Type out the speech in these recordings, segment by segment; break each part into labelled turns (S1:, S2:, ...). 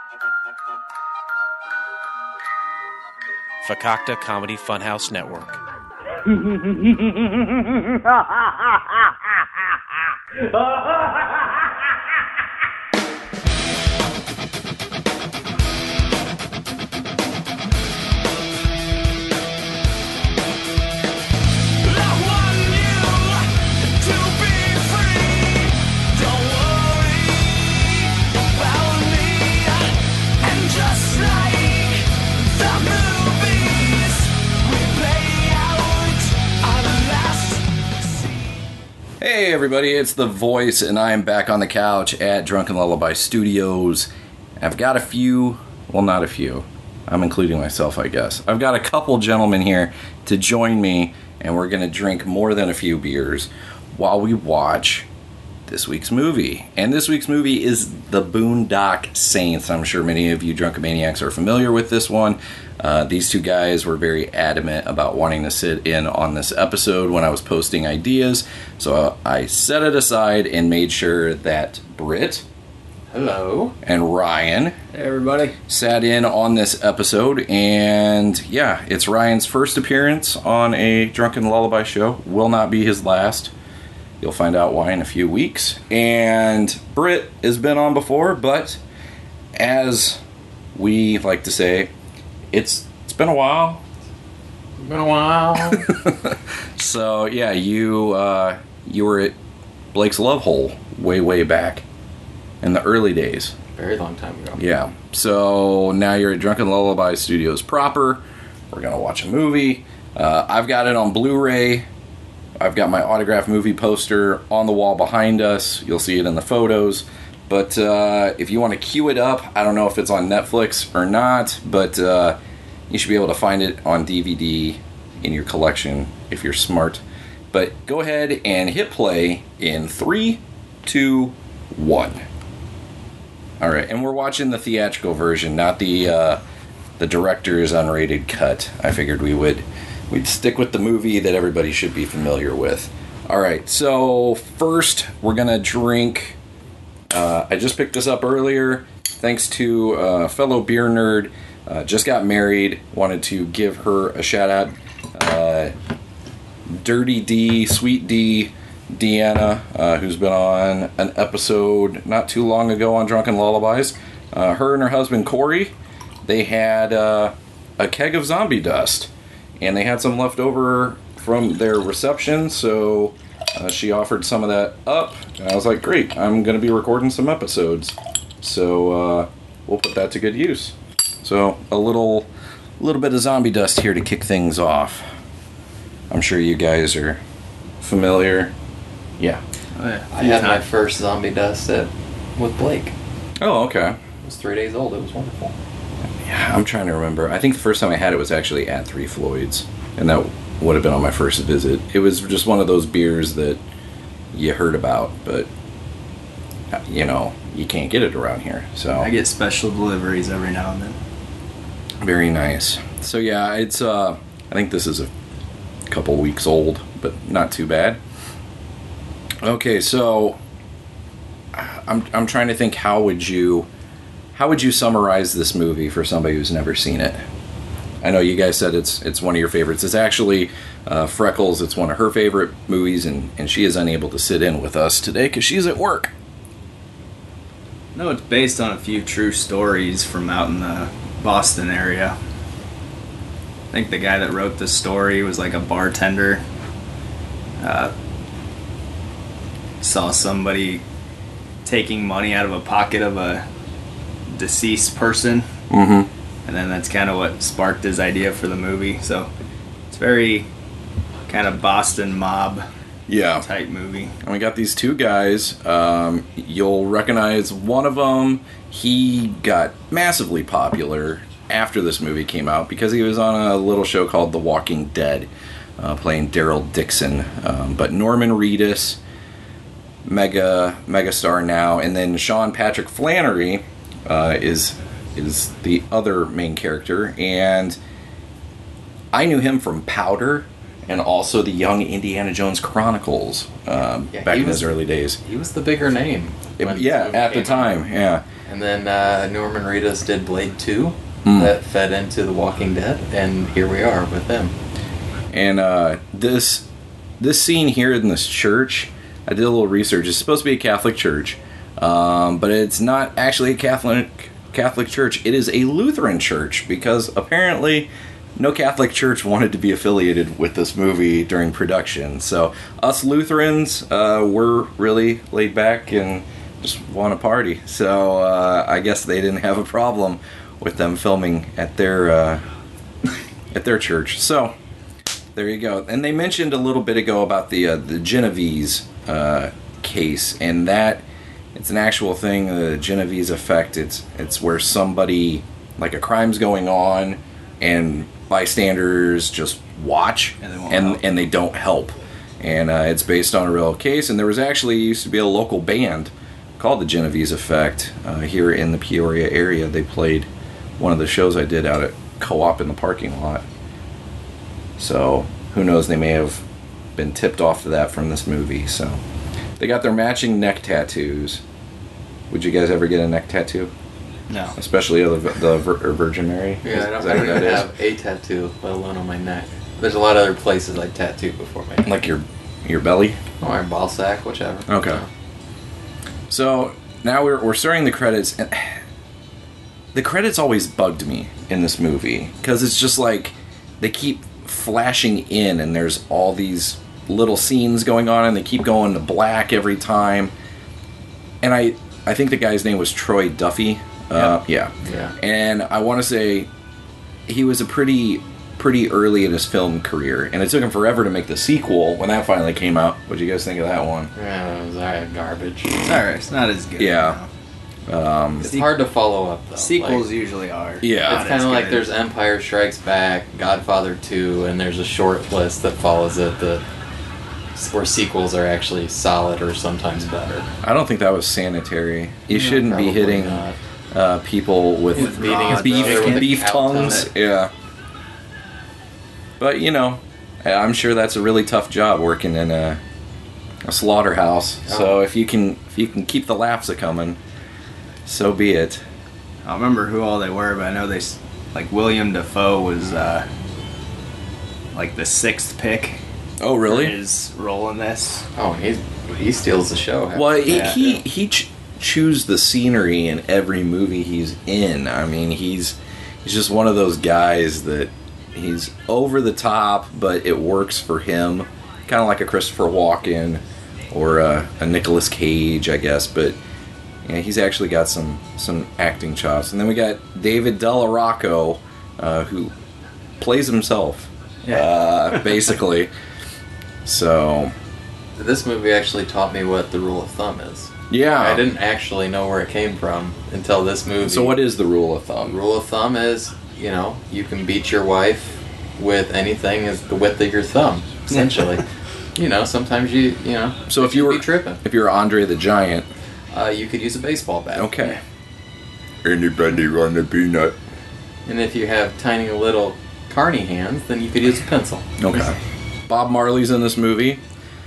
S1: Fakakta Comedy Funhouse Network.
S2: Hey everybody, it's The Voice, and I am back on the couch at Drunken Lullaby Studios. I've got a few, well not a few, I'm including myself I guess. I've got a couple gentlemen here to join me, and we're going to drink more than a few beers while we watch this week's movie. And this week's movie is The Boondock Saints. I'm sure many of you Drunken Maniacs are familiar with this one. These two guys were very adamant about wanting to sit in on this episode when I was posting ideas. So I set it aside and made sure that Britt,
S3: hello,
S2: and Ryan,
S3: hey everybody,
S2: sat in on this episode. And yeah, it's Ryan's first appearance on a Drunken Lullaby show. Will not be his last. You'll find out why in a few weeks. And Britt has been on before, but as we like to say, it's been a while.
S3: Been a while.
S2: So yeah, you were at Blake's Love Hole way back in the early days.
S3: Very long time ago.
S2: Yeah. So now you're at Drunken Lullaby Studios proper. We're gonna watch a movie. I've got it on Blu-ray. I've got my autographed movie poster on the wall behind us. You'll see it in the photos. But if you want to queue it up, I don't know if it's on Netflix or not, but you should be able to find it on DVD in your collection if you're smart. But go ahead and hit play in 3, 2, 1. All right, and we're watching the theatrical version, not the director's unrated cut. I figured we'd stick with the movie that everybody should be familiar with. All right, so first we're gonna drink. I just picked this up earlier, thanks to a fellow beer nerd. Just got married, wanted to give her a shout out. Dirty D, Sweet D, Deanna, who's been on an episode not too long ago on Drunken Lullabies. Her and her husband Corey, they had a keg of zombie dust, and they had some left over from their reception, so she offered some of that up, and I was like, great, I'm going to be recording some episodes, so we'll put that to good use. So a little bit of zombie dust here to kick things off. I'm sure you guys are familiar. Yeah.
S3: I had my first zombie dust with Blake.
S2: Oh, okay.
S3: It was 3 days old. It was wonderful.
S2: Yeah, I'm trying to remember. I think the first time I had it was actually at Three Floyds, and that would have been on my first visit. It was just one of those beers that you heard about, but you know, you can't get it around here. So
S4: I get special deliveries every now and then.
S2: Very nice. So yeah, it's I think this is a couple weeks old, but not too bad. Okay, so I'm trying to think, how would you summarize this movie for somebody who's never seen it? I know you guys said it's one of your favorites. It's actually Freckles. It's one of her favorite movies, and she is unable to sit in with us today because she's at work.
S4: No, it's based on a few true stories from out in the Boston area. I think the guy that wrote the story was like a bartender. Saw somebody taking money out of a pocket of a deceased person.
S2: Mm-hmm.
S4: And then that's kind of what sparked his idea for the movie. So it's very kind of Boston mob type movie.
S2: And we got these two guys. You'll recognize one of them. He got massively popular after this movie came out because he was on a little show called The Walking Dead, playing Daryl Dixon. But Norman Reedus, mega star now, and then Sean Patrick Flanery is the other main character, and I knew him from Powder, and also the Young Indiana Jones Chronicles back in his early days.
S3: He was the bigger name.
S2: Yeah, at the time, yeah.
S3: And then Norman Reedus did Blade 2, that fed into The Walking Dead, and here we are with him.
S2: And this scene here in this church, I did a little research. It's supposed to be a Catholic church, but it's not actually a Catholic church. It is a Lutheran church, because apparently no Catholic church wanted to be affiliated with this movie during production. So us Lutherans were really laid back and just want to party. So I guess they didn't have a problem with them filming at their church. So there you go. And they mentioned a little bit ago about the Genovese case, and that it's an actual thing, the Genovese effect. It's where somebody, like a crime's going on, and bystanders just watch and they don't help. And it's based on a real case. And there was actually used to be a local band called the Genovese Effect here in the Peoria area. They played one of the shows I did out at Co-op in the parking lot. So who knows, they may have been tipped off to that from this movie. So they got their matching neck tattoos. Would you guys ever get a neck tattoo?
S4: No.
S2: Especially of the Virgin Mary?
S3: Yeah, I don't even have a tattoo, let alone on my neck. There's a lot of other places I tattoo before my neck.
S2: Like your belly?
S3: Or my ball sack, whichever.
S2: Okay. So now we're starting the credits, and the credits always bugged me in this movie, because it's just like they keep flashing in, and there's all these little scenes going on, and they keep going to black every time. And I think the guy's name was Troy Duffy. Yeah. And I want to say he was a pretty early in his film career, and it took him forever to make the sequel when that finally came out. What'd you guys think of that one?
S3: Yeah, it was alright, garbage.
S4: It's alright, it's not as good.
S2: Yeah.
S3: It's hard to follow up, though.
S4: Sequels usually are.
S2: Yeah.
S3: It's kind of like there's Empire Strikes Back, Godfather 2, and there's a short list that follows it where sequels are actually solid or sometimes better.
S2: I don't think that was sanitary. You shouldn't be hitting people with beef tongues. Yeah. But I'm sure that's a really tough job working in a slaughterhouse. Oh. So if you can keep the laughs a coming, so be it.
S4: I don't remember who all they were, but I know like William Dafoe was like the 6th pick.
S2: Oh, really?
S4: For his role in this.
S3: Oh, he steals the show.
S2: Well, he chews the scenery in every movie he's in. I mean, he's just one of those guys that he's over the top, but it works for him. Kind of like a Christopher Walken or a Nicolas Cage, I guess. But yeah, he's actually got some acting chops. And then we got David Delarocco, who plays himself, basically. So
S3: this movie actually taught me what the rule of thumb is.
S2: Yeah.
S3: I didn't actually know where it came from until this movie.
S2: So what is the rule of thumb?
S3: The rule of thumb is, you can beat your wife with anything as the width of your thumb, essentially. Sometimes
S2: So if you were
S3: tripping.
S2: If you were Andre the Giant,
S3: you could use a baseball bat.
S2: Okay. Anybody want a peanut?
S3: And if you have tiny little carny hands, then you could use a pencil.
S2: Okay. Bob Marley's in this movie.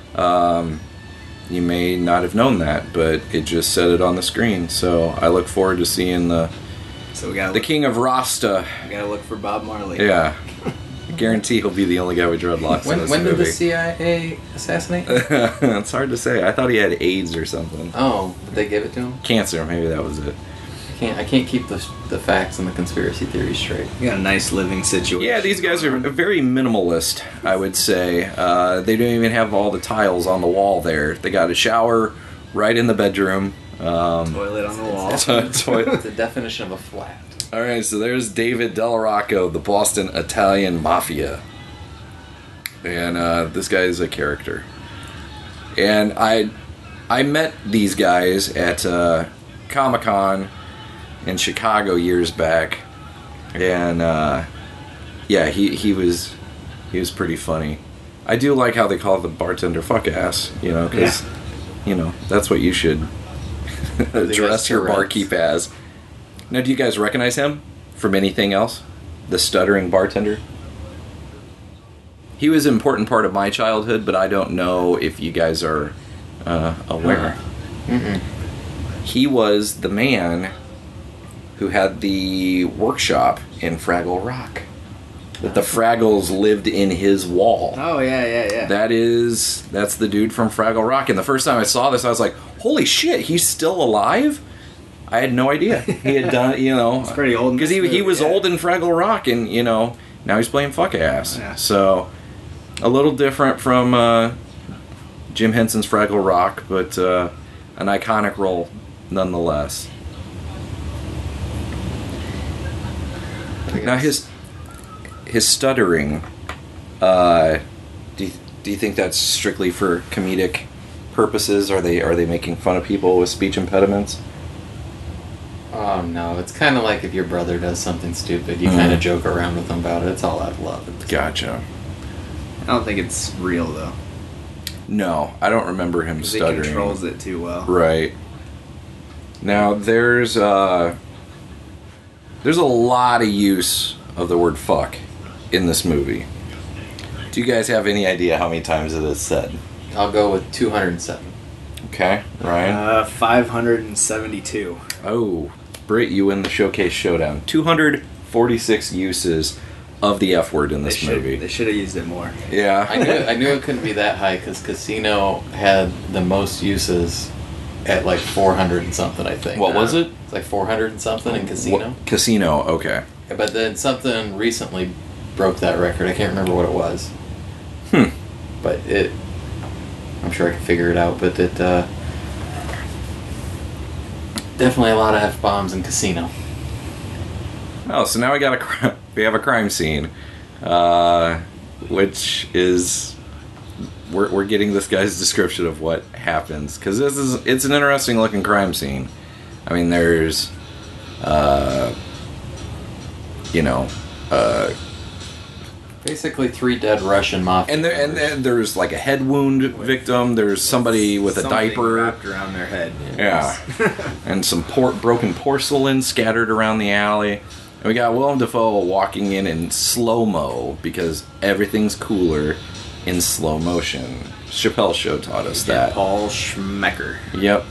S2: You may not have known that, but it just said it on the screen. So I look forward to seeing the King of Rasta.
S4: We gotta look for Bob Marley.
S2: Yeah. I guarantee he'll be the only guy with dreadlocks in this movie.
S3: When did the CIA assassinate?
S2: It's hard to say. I thought he had AIDS or something.
S3: Oh, did they give it to him?
S2: Cancer, maybe that was it.
S3: I can't keep the facts and the conspiracy theories straight.
S4: You got a nice living situation.
S2: Yeah, these guys are very minimalist, I would say. They don't even have all the tiles on the wall there. They got a shower right in the bedroom.
S4: Toilet on the wall.
S3: It's the definition of a flat.
S2: All right, so there's David Delarocco, the Boston Italian Mafia. And this guy is a character. And I met these guys at Comic-Con in Chicago years back, and he was pretty funny. I do like how they call the bartender fuck ass, because that's what you should address your barkeep as. Now, do you guys recognize him from anything else? The stuttering bartender. He was an important part of my childhood, but I don't know if you guys are aware. He was the man who had the workshop in Fraggle Rock. That the Fraggles lived in his wall.
S4: Oh, yeah.
S2: That's the dude from Fraggle Rock. And the first time I saw this, I was like, holy shit, he's still alive? I had no idea. He had done,
S4: It's pretty old.
S2: Because he was old in Fraggle Rock, and, now he's playing fuck ass.
S4: Yeah.
S2: So, a little different from Jim Henson's Fraggle Rock, but an iconic role nonetheless. Now, his stuttering, do you think that's strictly for comedic purposes? Are they making fun of people with speech impediments?
S3: Oh no, it's kind of like if your brother does something stupid, you kind of joke around with him about it. It's all out of love.
S2: Gotcha.
S4: I don't think it's real though.
S2: No, I don't remember him stuttering.
S4: He controls it too well.
S2: Right. Now there's a lot of use of the word fuck in this movie. Do you guys have any idea how many times it is said?
S3: I'll go with 207.
S2: Okay, Ryan?
S4: 572.
S2: Oh, Britt, you win the Showcase Showdown. 246 uses of the F word in this movie.
S4: They should have used it more.
S2: Yeah.
S3: I knew it couldn't be that high because Casino had the most uses at like 400 and something, I think.
S2: What was it?
S3: It's like 400 and something in Casino.
S2: Casino, okay.
S3: But then something recently broke that record. I can't remember what it was. But I'm sure I can figure it out, but it definitely a lot of F-bombs in Casino.
S2: Oh, so now we have a crime scene, which is we're getting this guy's description of what happens, because it's an interesting looking crime scene. I mean, there's
S3: basically 3 dead Russian mafia
S2: and there's like a head wound victim. There's somebody with a diaper
S4: wrapped around their head.
S2: Yeah, and some broken porcelain scattered around the alley. And we got Willem Dafoe walking in slow-mo because everything's cooler in slow motion. Chappelle's Show taught us that.
S4: Paul Schmecker.
S2: Yep.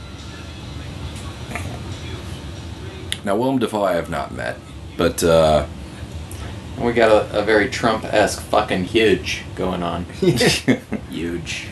S2: Now, Willem Dafoe I have not met, but
S3: we got a very Trump-esque fucking huge going on.
S4: Huge.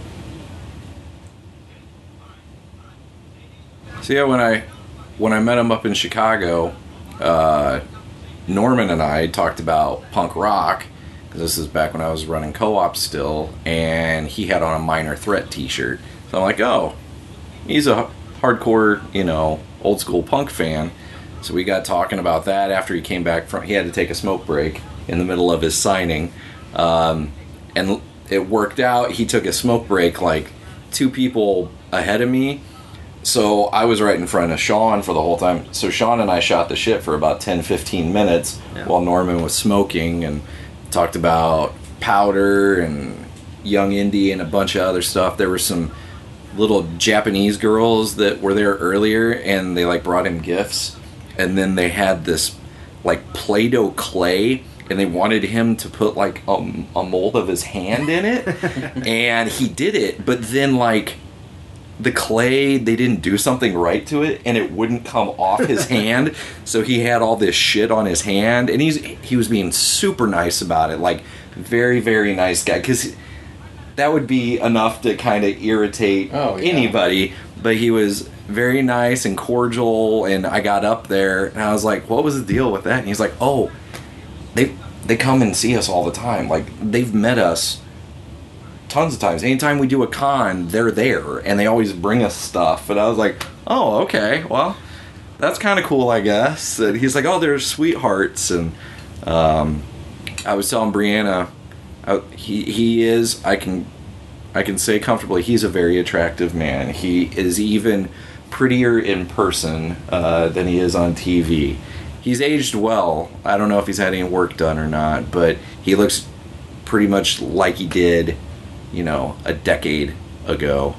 S2: So yeah, when I met him up in Chicago, Norman and I talked about punk rock, because this is back when I was running co-op still, and he had on a Minor Threat t-shirt. So I'm like, oh, he's a hardcore, old school punk fan. So we got talking about that after he came back he had to take a smoke break in the middle of his signing. And it worked out. He took a smoke break like 2 people ahead of me. So I was right in front of Sean for the whole time. So Sean and I shot the shit for about 10-15 minutes while Norman was smoking and talked about Powder and Young Indy and a bunch of other stuff. There were some little Japanese girls that were there earlier, and they brought him gifts. And then they had this Play-Doh clay, and they wanted him to put a mold of his hand in it. And he did it, but then the clay, they didn't do something right to it, and it wouldn't come off his hand. So he had all this shit on his hand, and he was being super nice about it, very, very nice guy, because that would be enough to kind of irritate anybody. But he was very nice and cordial, and I got up there, and I was like, what was the deal with that? And he's like, oh, they come and see us all the time. They've met us tons of times. Anytime we do a con, they're there, and they always bring us stuff. And I was like, oh, okay, well, that's kind of cool, I guess. And he's like, oh, they're sweethearts. And I was telling Brianna, he is, I can say comfortably, he's a very attractive man. He is even prettier in person than he is on TV. He's aged well. I don't know if he's had any work done or not, but he looks pretty much like he did, a decade ago.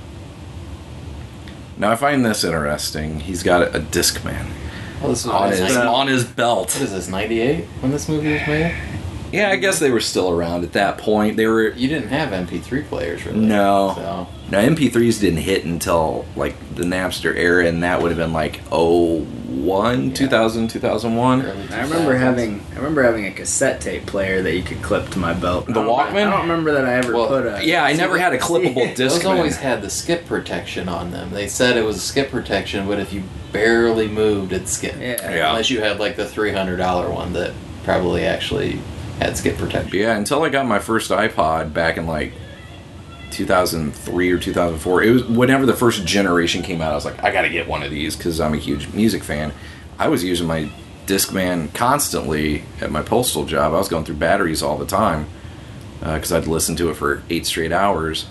S2: Now I find this interesting. He's got a Discman
S3: Well, this was
S2: on his belt.
S3: What is this, 98 when this movie was made?
S2: Yeah, I guess they were still around at that point. They were...
S3: You didn't have MP3 players, really.
S2: No.
S3: So.
S2: No, MP3s didn't hit until, like, the Napster era, and that would have been, like, 01, 2000, 2001.
S4: I remember having a cassette tape player that you could clip to my belt.
S2: The Walkman?
S4: I don't remember that I ever put a...
S2: Yeah, I never had a clippable disc.
S3: Those always had the skip protection on them. They said it was skip protection, but if you barely moved, it'd skip.
S4: Yeah.
S3: Unless you had, like, the $300 one that probably actually had skip protection.
S2: Yeah, until I got my first iPod back in, like, 2003 or 2004. It was whenever the first generation came out. I was like, I gotta get one of these because I'm a huge music fan. I was using my Discman constantly at my postal job. I was going through batteries all the time because I'd listen to it for 8 straight hours.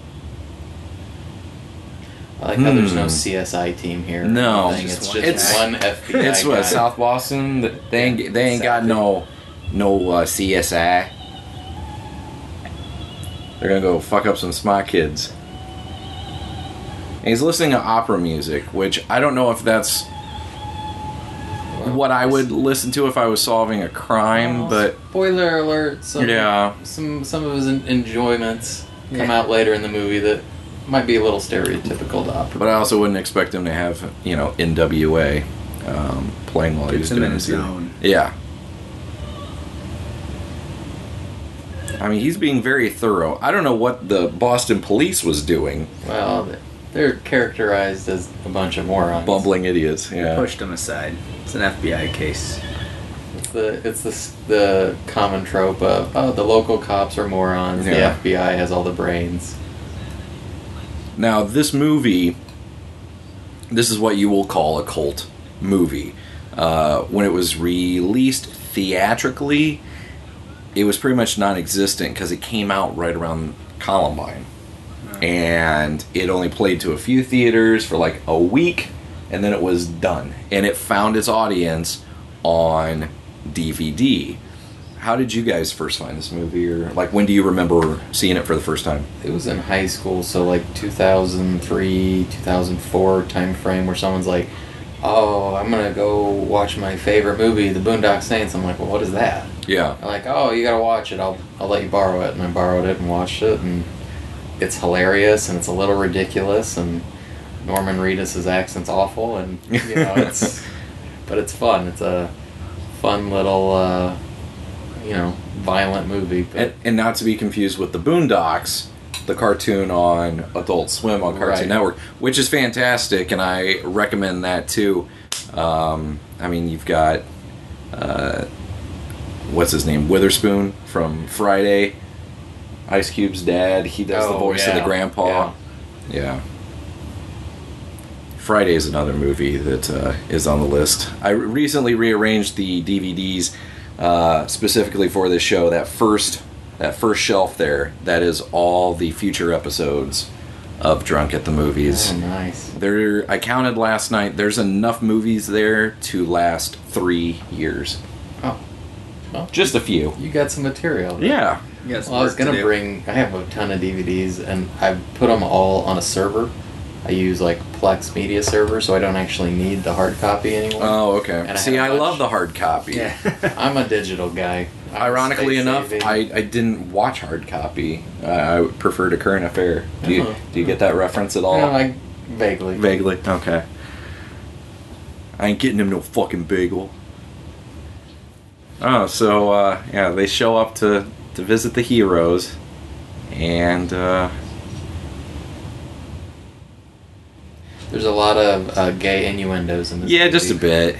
S3: I like how there's no CSI team here.
S2: No,
S3: It's just one FBI
S2: It's what,
S3: guy.
S2: South Boston. They ain't got no CSI. They're gonna go fuck up some smart kids. And he's listening to opera music, which I don't know if that's what I would listen to if I was solving a crime, but
S3: Spoiler alert! Some of his enjoyments come out later in the movie that might be a little stereotypical to opera.
S2: But I also wouldn't expect him to have, NWA playing while he was
S4: Gets him
S2: doing
S4: in
S2: his
S4: his zone.
S2: Yeah. I mean, he's being very thorough. I don't know what the Boston police was doing.
S3: Well, they're characterized as a bunch of morons.
S2: Bumbling idiots, yeah.
S4: Pushed him aside. It's an FBI case.
S3: It's the common trope of, the local cops are morons,
S2: Yeah.
S3: the FBI has all the brains.
S2: Now, this movie, this is what you will call a cult movie. When it was released theatrically, it was pretty much non-existent because it came out right around Columbine. And it only played to a few theaters for like a week, and then it was done. And it found its audience on DVD. How did you guys first find this movie? Or like, when do you remember seeing it for the first time?
S3: It was in high school, so like 2003, 2004 time frame where someone's like, oh, I'm going to go watch my favorite movie, The Boondock Saints. I'm like, well, what is that?
S2: Yeah.
S3: They're like, oh, you got to watch it. I'll let you borrow it. And I borrowed it and watched it, and it's hilarious, and it's a little ridiculous, and Norman Reedus' accent's awful, and, but it's fun. It's a fun little, violent movie. But
S2: And not to be confused with the Boondocks, the cartoon on Adult Swim on Cartoon
S3: Right.
S2: Network, which is fantastic, and I recommend that too. You've got what's his name, Witherspoon from Friday, Ice Cube's dad. He does the voice of the grandpa. Yeah. Friday is another movie that is on the list. I recently rearranged the DVDs specifically for this show. That first shelf there, that is all the future episodes of Drunk at the Movies.
S3: Oh, nice.
S2: I counted last night. There's enough movies there to last 3 years.
S3: Oh. Well,
S2: Just a few.
S3: you got some material.
S2: Yeah.
S4: Yes.
S3: Well, I was going to bring... I have a ton of DVDs, and I put them all on a server. I use, like, Plex Media Server, so I don't actually need the hard copy anymore.
S2: Oh, okay.
S3: And
S2: See,
S3: I
S2: I
S3: have a bunch.
S2: love the hard copy.
S4: Yeah.
S3: I'm a digital guy. I'm
S2: Ironically
S3: space
S2: enough,
S3: saving.
S2: I didn't watch hard copy. I preferred A Current Affair. Do you get that reference at all?
S3: Vaguely.
S2: Vaguely. Okay. I ain't getting him no fucking bagel. Oh, so they show up to visit the heroes, and
S3: There's a lot of gay innuendos in this
S2: yeah,
S3: movie.
S2: just a bit.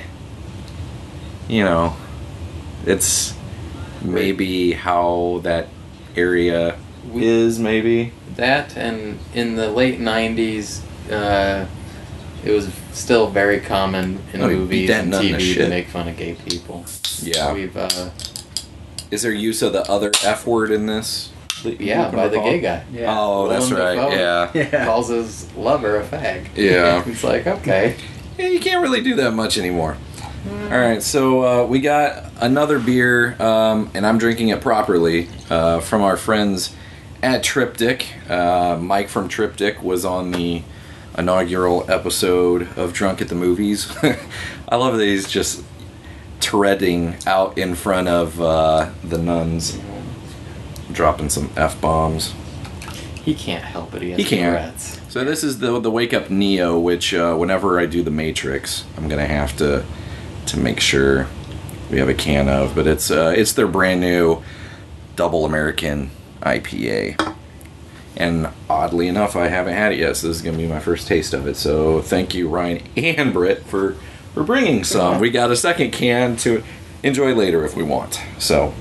S2: It's maybe how that area is, maybe.
S3: That, and in the late 90s, it was still very common in
S2: Oh, you beat
S3: movies
S2: that
S3: and
S2: nut in the
S3: TV to
S2: shit.
S3: make fun of gay people.
S2: Yeah.
S3: We've,
S2: Is there use of the other F word in this? that you
S3: yeah,
S2: can
S3: by the
S2: recall?
S3: gay guy.
S4: Yeah.
S2: Oh, that's
S3: Willem
S2: right.
S3: Dafoe.
S2: Yeah.
S4: Yeah.
S3: Calls his lover a fag.
S2: Yeah.
S3: It's like, okay.
S2: Yeah, you can't really do that much anymore. All right, so we got another beer, and I'm drinking it properly from our friends at Triptych. Mike from Triptych was on the inaugural episode of Drunk at the Movies. I love that he's just Touretting out in front of the nuns, dropping some F-bombs.
S3: He can't help it.
S2: He can't.
S3: Tourette's.
S2: So this is the Wake Up Neo, which whenever I do the Matrix, I'm gonna have to make sure we have a can of. But it's their brand new Double American IPA, and oddly enough, I haven't had it yet. So this is gonna be my first taste of it. So thank you, Ryan and Britt, for bringing some. We got a second can to enjoy later if we want. So.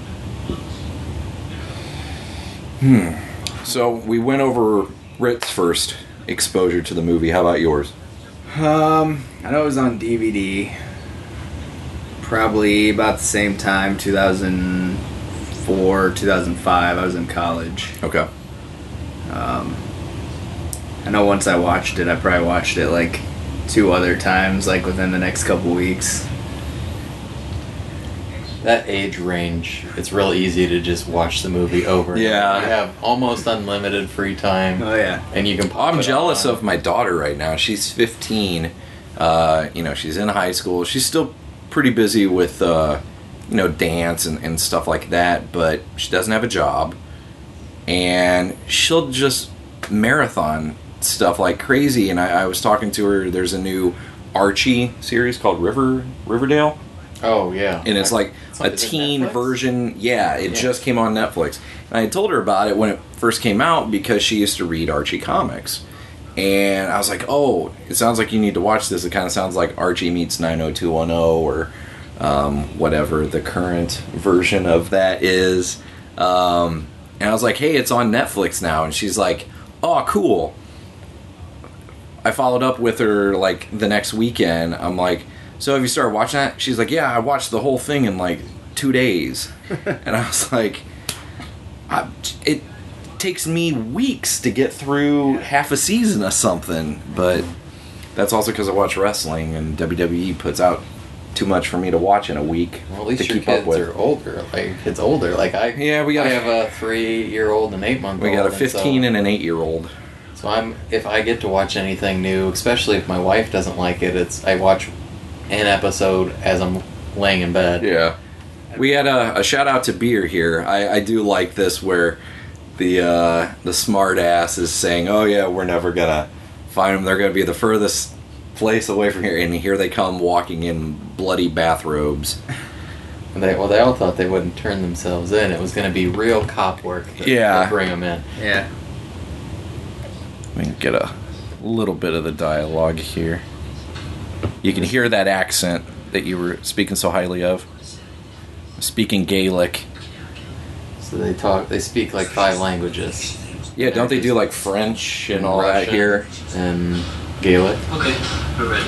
S2: So we went over Britt's first exposure to the movie. How about yours?
S4: I know it was on DVD. Probably about the same time, 2004, 2005. I was in college.
S2: Okay.
S4: I know once I watched it, I probably watched it like 2 other times, like within the next couple weeks.
S3: That age range, it's real easy to just watch the movie over.
S2: Yeah.
S3: You have almost unlimited free time.
S4: Oh yeah.
S3: And you can pop
S2: I'm
S3: it
S2: jealous
S3: on.
S2: of my daughter right now. She's 15. She's in high school. She's still pretty busy with, dance and stuff like that, but she doesn't have a job. And she'll just marathon stuff like crazy. And I was talking to her, there's a new Archie series called Riverdale.
S3: Oh, yeah.
S2: And it's like a
S3: is it
S2: teen
S3: Netflix?
S2: version. Yeah, it just came on Netflix. And I told her about it when it first came out because she used to read Archie comics. And I was like, oh, it sounds like you need to watch this. It kind of sounds like Archie meets 90210 or whatever the current version of that is. And I was like, hey, it's on Netflix now. And she's like, oh, cool. I followed up with her like the next weekend. I'm like, so have you started watching that? She's like, yeah, I watched the whole thing in like 2 days. And I was like, it takes me weeks to get through half a season of something. But that's also because I watch wrestling and WWE puts out too much for me to watch in a week.
S3: Well, at least
S2: to
S3: your
S2: keep up
S3: kids
S2: with.
S3: are older. Like, your kid's older. Like, I have a 3-year-old and 8-month-old.
S2: We got a 15 and
S3: so,
S2: an 8-year-old.
S3: So if I get to watch anything new, especially if my wife doesn't like it, I watch an episode as I'm laying in bed.
S2: Yeah. We had a shout out to beer here. I do like this where the smart ass is saying, oh yeah, we're never gonna find them. They're gonna be the furthest place away from here, and here they come walking in bloody bathrobes.
S3: And they all thought they wouldn't turn themselves in. It was going to be real cop work to bring them in.
S4: Yeah.
S2: Let me get a little bit of the dialogue here. You can hear that accent that you were speaking so highly of. Speaking Gaelic.
S3: So they speak like 5 languages.
S2: Yeah, don't they do like French and all that
S3: Russian
S2: here?
S3: And Gaelic.
S5: Okay, we're ready.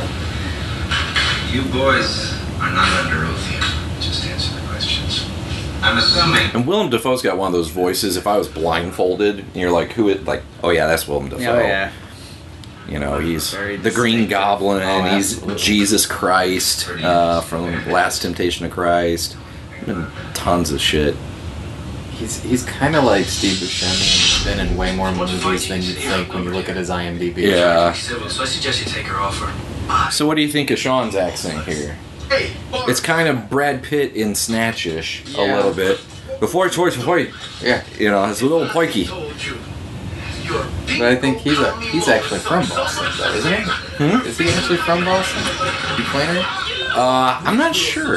S5: You boys are not under oath here. Just answer the questions. I'm assuming.
S2: And Willem Dafoe's got one of those voices. If I was blindfolded, and you're like, who it? Like, oh yeah, that's Willem Dafoe.
S4: Oh yeah.
S2: You know, he's
S4: Very
S2: the Green
S4: distinctive.
S2: Goblin, and
S3: Oh,
S2: he's
S3: absolutely.
S2: Jesus Christ from Last Temptation of Christ. And tons of shit.
S3: He's kind of like Steve Buscemi, and he's been in way more movies than you'd think when you look at his IMDb.
S2: Yeah.
S5: Civil, so I suggest you take her offer.
S2: So what do you think of Sean's accent here?
S5: Hey, boy.
S2: It's kind of Brad Pitt in Snatch-ish a
S3: Yeah.
S2: little bit. Before,
S3: Yeah.
S2: you know, it's a little pikey.
S3: But I think he's actually from Boston, though, isn't he? Is he actually from Boston? You playing it?
S2: I'm not sure.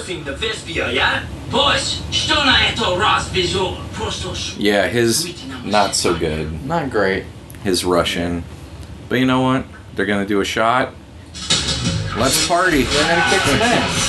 S2: Yeah, his not so good.
S3: Not great.
S2: His Russian. But you know what? They're gonna do a shot. Let's party.
S3: They're gonna kick some ass.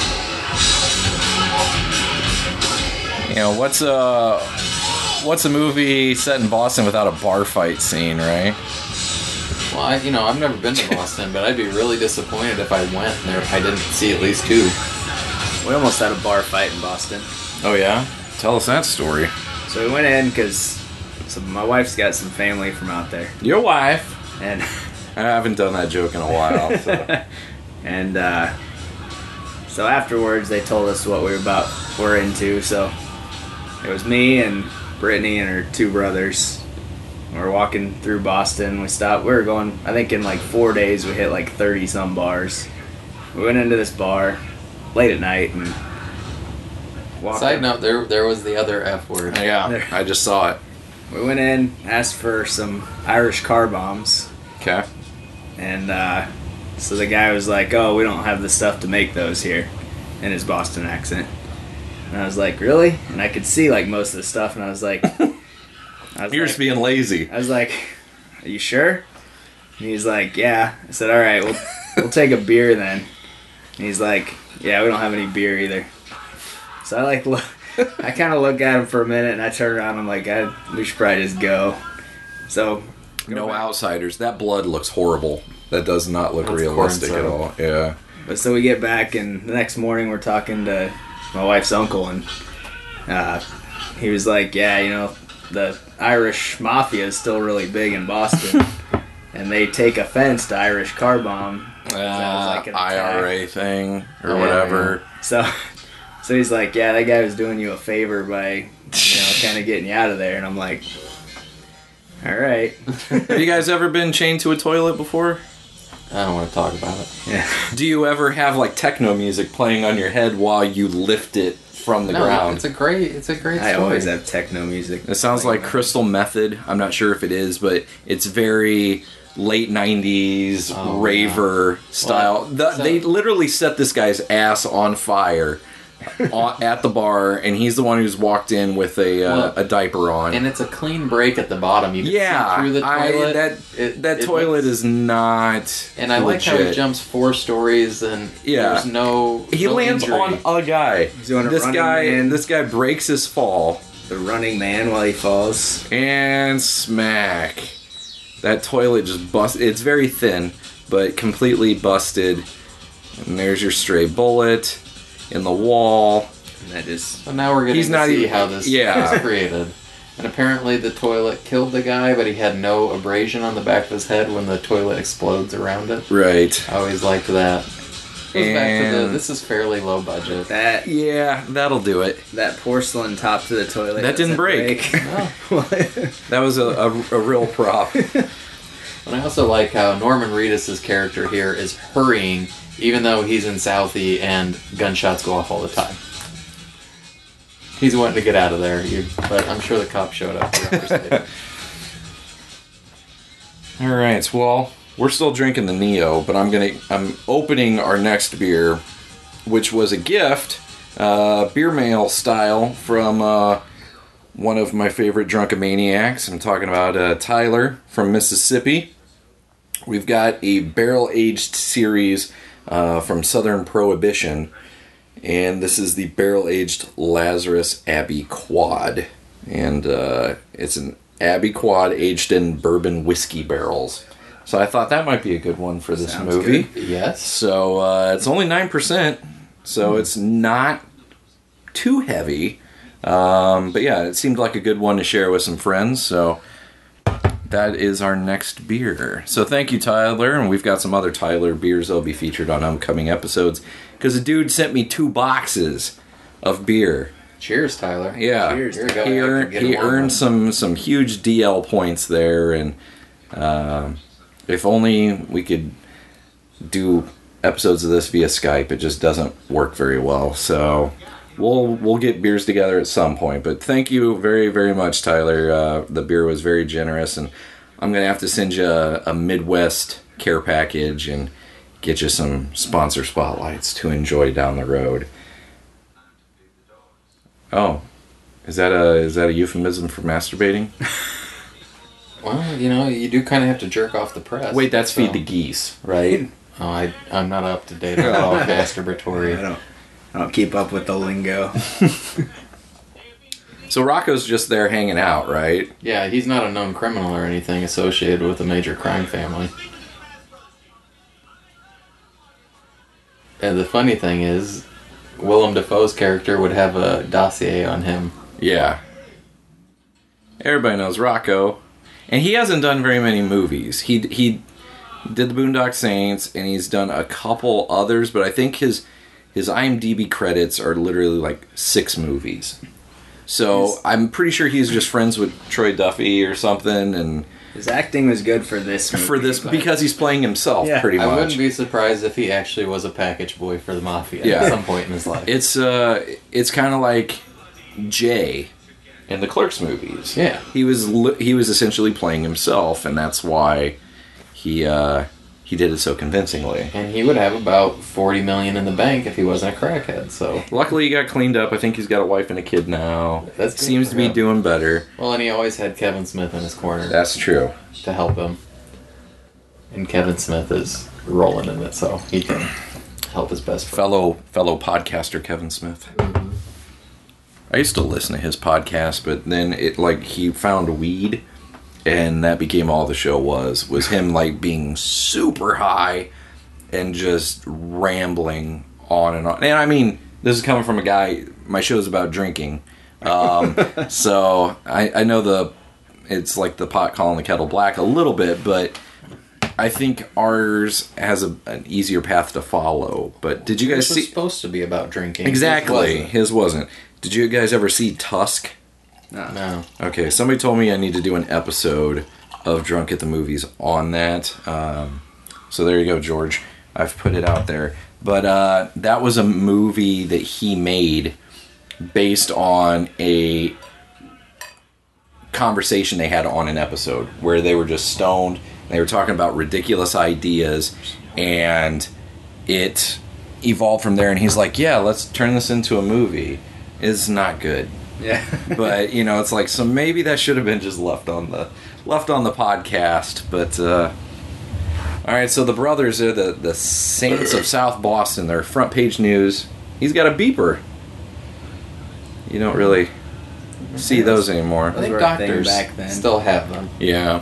S2: You know, what's a movie set in Boston without a bar fight scene, right?
S3: Well, I've never been to Boston, but I'd be really disappointed if I went and I didn't see at least 2.
S4: We almost had a bar fight in Boston.
S2: Oh yeah? Tell us that story.
S4: So we went in because my wife's got some family from out there,
S2: Your wife.
S4: and
S2: I haven't done that joke in a while. So.
S4: and so afterwards they told us what we're into. So it was me and Brittany and her 2 brothers. We were walking through Boston. We stopped. We were going. I think in like 4 days we hit like 30 some bars. We went into this bar. late at night and walked
S3: Side
S4: up.
S3: note, there was the other F word.
S2: Yeah, I just saw it.
S4: We went in, asked for some Irish car bombs,
S2: Okay.
S4: and so the guy was like, "Oh, we don't have the stuff to make those here," in his Boston accent. And I was like, "Really?" And I could see like most of the stuff, and I was like,
S2: You're just being lazy.
S4: I was like, "Are you sure?" And he's like, "Yeah." I said, "All right, we'll take a beer then." And he's like, "Yeah, we don't have any beer either." So I I kind of look at him for a minute, and I turn around. I'm like, "We should probably just go." So
S2: No outsiders. That blood looks horrible. That does not look
S3: That's
S2: realistic
S3: corn
S2: at
S3: syrup.
S2: all. Yeah.
S4: But so we get back, and the next morning we're talking to my wife's uncle, and he was like, "Yeah, you know, the Irish mafia is still really big in Boston, and they take offense to Irish car bomb." like an attack.
S2: IRA thing or
S3: Yeah,
S2: whatever.
S4: So he's like, "Yeah, that guy was doing you a favor by, kind of getting you out of there." And I'm like, "All right."
S2: Have you guys ever been chained to a toilet before?
S3: I don't want to talk about it.
S4: Yeah.
S2: Do you ever have like techno music playing on your head while you lift it from the ground?
S3: It's a great story.
S4: I always have techno music.
S2: It sounds like Crystal Method. I'm not sure if it is, but it's very late 90s
S3: Oh,
S2: raver style. They literally set this guy's ass on fire at the bar, and he's the one who's walked in with a diaper on.
S3: And it's a clean break at the bottom. You can see through the toilet.
S2: That toilet is not.
S3: And I like how he
S2: legit.
S3: jumps 4 stories and
S2: Yeah.
S3: there's no.
S2: He
S3: no
S2: lands
S3: injury.
S2: on a guy.
S4: He's doing a running man.
S2: This guy breaks his fall.
S4: The running man while he falls.
S2: And smack. That toilet just busted. It's very thin, but completely busted. And there's your stray bullet in the wall.
S4: And that just...
S3: So now we're getting
S2: He's
S3: to
S2: not
S3: see
S2: even-
S3: how this
S2: yeah.
S3: was created. And apparently the toilet killed the guy, but he had no abrasion on the back of his head when the toilet explodes around it.
S2: Right.
S3: I always liked that. Goes back to
S2: And-
S3: this is fairly low budget.
S4: That
S2: Yeah, that'll do it.
S4: that porcelain top to the toilet
S2: That didn't
S4: doesn't
S2: break.
S3: No.
S2: That was a real prop.
S3: And I also like how Norman Reedus' character here is hurrying, even though he's in Southie and gunshots go off all the time. He's wanting to get out of there, but I'm sure the cops showed up.
S2: All right. Well, we're still drinking the Neo, but I'm opening our next beer, which was a gift, beer mail style from one of my favorite drunkomaniacs. I'm talking about Tyler from Mississippi. We've got a barrel-aged series from Southern Prohibition, and this is the barrel-aged Lazarus Abbey Quad. And it's an Abbey Quad aged in bourbon whiskey barrels. So I thought that might be a good one for this
S4: Sounds
S2: movie.
S4: good.
S3: Yes.
S2: So it's only 9%, so it's not too heavy. But yeah, it seemed like a good one to share with some friends, so that is our next beer. So thank you, Tyler, and we've got some other Tyler beers that'll be featured on upcoming episodes, because the dude sent me 2 boxes of beer.
S3: Cheers, Tyler.
S2: Yeah,
S4: Cheers,
S3: Here we go.
S2: he,
S3: I
S2: earned,
S3: can get
S2: he
S3: a warm
S2: earned some huge DL points there, and if only we could do episodes of this via Skype. It just doesn't work very well, so we'll get beers together at some point. But thank you very, very much, Tyler. The beer was very generous, and I'm gonna have to send you a Midwest care package and get you some sponsor spotlights to enjoy down the road. Oh, is that a euphemism for masturbating?
S3: Well, you do kind of have to jerk off the press.
S2: Wait, that's
S3: so-
S2: feed the geese, right?
S3: Oh, I'm not up to date at all masturbatory.
S4: I don't keep up with the lingo.
S2: So Rocco's just there hanging out, right?
S3: Yeah, he's not a known criminal or anything associated with a major crime family. And the funny thing is, Willem Dafoe's character would have a dossier on him.
S2: Yeah. Everybody knows Rocco. And he hasn't done very many movies. He did the Boondock Saints, and he's done a couple others, but I think his IMDb credits are literally like 6 movies. So I'm pretty sure he's just friends with Troy Duffy or something, and
S4: His acting was good for this movie.
S2: For this, because he's playing himself,
S4: Yeah.
S2: pretty much.
S3: I wouldn't be surprised if he actually was a package boy for the mafia
S2: Yeah.
S3: at some point in his life.
S2: It's kind of like Jay in the Clerks movies.
S3: Yeah.
S2: He was essentially playing himself, and that's why he did it so convincingly.
S3: And he would have about $40 million in the bank if he wasn't a crackhead. So,
S2: Luckily, he got cleaned up. I think he's got a wife and a kid now.
S3: That's good
S2: Seems
S3: for
S2: to be
S3: him.
S2: doing better.
S3: well, and he always had Kevin Smith in his corner
S2: That's true.
S3: to help him. And Kevin Smith is rolling in it, so he can help his best friend.
S2: Fellow podcaster Kevin Smith. I used to listen to his podcast, but then he found weed, and that became all the show was him like being super high and just rambling on and on. And I mean, this is coming from a guy. My show's about drinking, so I know it's like the pot calling the kettle black a little bit, but I think ours has an easier path to follow. But did you guys
S3: This
S2: see?
S3: was supposed to be about drinking.
S2: Exactly.
S3: It
S2: His wasn't. Did you guys ever see Tusk?
S3: wasn't. No.
S2: Okay, somebody told me I need to do an episode of Drunk at the Movies on that. So there you go, George. I've put it out there. But that was a movie that he made based on a conversation they had on an episode where they were just stoned. They were talking about ridiculous ideas, and it evolved from there. And he's like, yeah, let's turn this into a movie. It's not good.
S4: Yeah.
S2: But it's like, so maybe that should have been just left on the podcast. But all right, so the brothers are the Saints of South Boston. They're front page news. He's got a beeper. You don't really see those anymore.
S3: I think
S4: were a thing
S3: doctors
S4: back then.
S3: still have them.
S2: Yeah.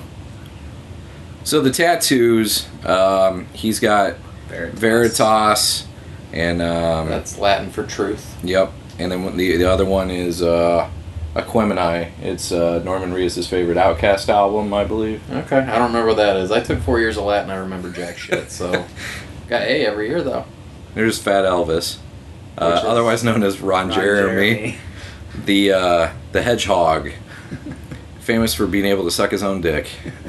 S2: So the tattoos, he's got Veritas, and
S3: That's Latin for truth.
S2: yep. And then the other one is Aquemini. It's Norman Reedus' favorite Outkast album, I believe.
S3: Okay, I don't remember what that is. I took 4 years of Latin. I remember jack shit. So, got A every year though.
S2: There's Fat Elvis,
S3: Which is-
S2: otherwise known as Ron Jeremy, the hedgehog, famous for being able to suck his own dick.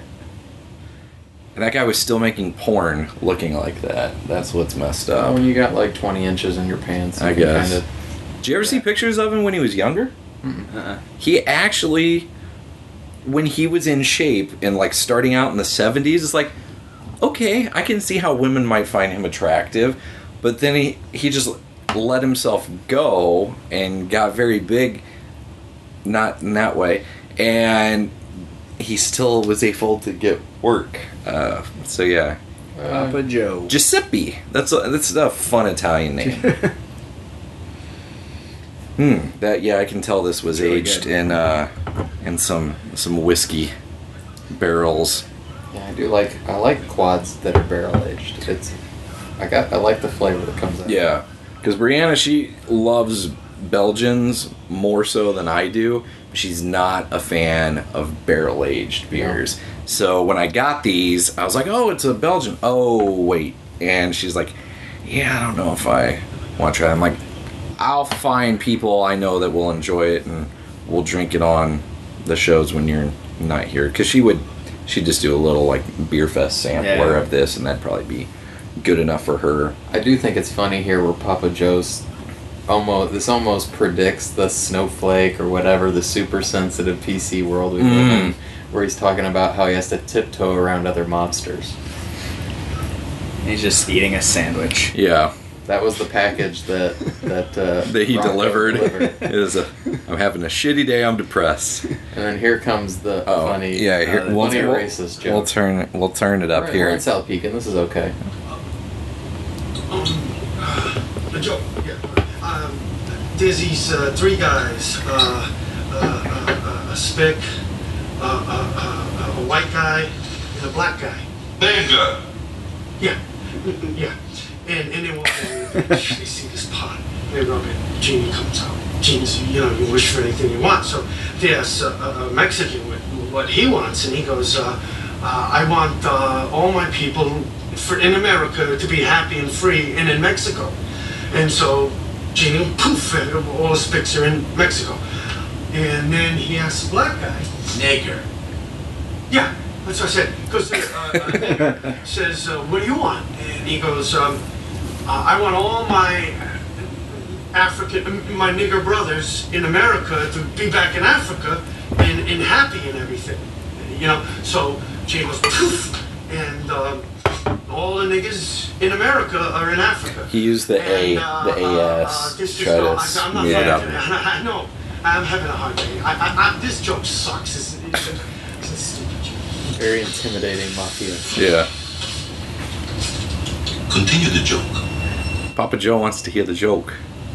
S2: And that guy was still making porn looking like that. That's what's messed up.
S3: When you got like 20 inches in your pants, you
S2: I
S3: can
S2: guess.
S3: kinda-
S2: Did you ever see pictures of him when he was younger?
S4: Uh-uh.
S2: He actually, when he was in shape and like starting out in the 70s, it's like, okay, I can see how women might find him attractive. But then he just let himself go and got very big, not in that way. And he still was able to get work. So yeah.
S4: Papa Joe.
S2: Giuseppe. That's a fun Italian name. I can tell this was
S4: Really
S2: aged
S4: good.
S2: in some whiskey barrels.
S3: Yeah, I like quads that are barrel aged. I like the flavor that comes out.
S2: Yeah, because Brianna, she loves Belgians more so than I do. She's not a fan of barrel aged beers. So when I got these, I was like, oh, it's a Belgian. Oh, wait. And she's like, yeah, I don't know if I want to try it. I'm like, I'll find people I know that will enjoy it, and we'll drink it on the shows when you're not here. Because she'd just do a little like beer fest sampler
S4: Yeah.
S2: of this, and that'd probably be good enough for her.
S3: I do think it's funny here where Papa Joe's almost predicts the snowflake or whatever, the super sensitive PC world we live in, where he's talking about how he has to tiptoe around other mobsters.
S4: He's just eating a sandwich.
S2: Yeah.
S3: That was the package that
S2: That he
S3: Rocco
S2: delivered. I'm having a shitty day. I'm depressed.
S3: And then here comes the funny,
S2: yeah. Here,
S3: the funny racist joke.
S2: We'll turn it up
S3: Alright,
S2: here.
S3: we're in South Pekin. This is okay.
S6: Joe, yeah. There's these three guys, a spick, a white guy, and a black guy.
S5: Bingo.
S6: Yeah, yeah. And they walk over the beach, they see this pot, they rub it, genie comes out. Genie's, you wish for anything you want. So there's a Mexican with what he wants, and he goes, I want all my people in America to be happy and free, and in Mexico. And so Genie, poof, and all the spicks are in Mexico. And then he asks the black guy,
S5: Nigger.
S6: yeah, That's what I said. Because says, what do you want? And he goes, I want all my my nigger brothers in America to be back in Africa and happy and everything. You know, so Jay goes, poof, and all the niggas in America are in Africa.
S2: He used the A, the AS, try to smooth it up.
S6: I know. I'm having a hard day. This joke sucks. It's a stupid joke.
S3: Very intimidating mafia.
S2: Yeah.
S5: Continue the joke.
S2: Papa Joe wants to hear the joke.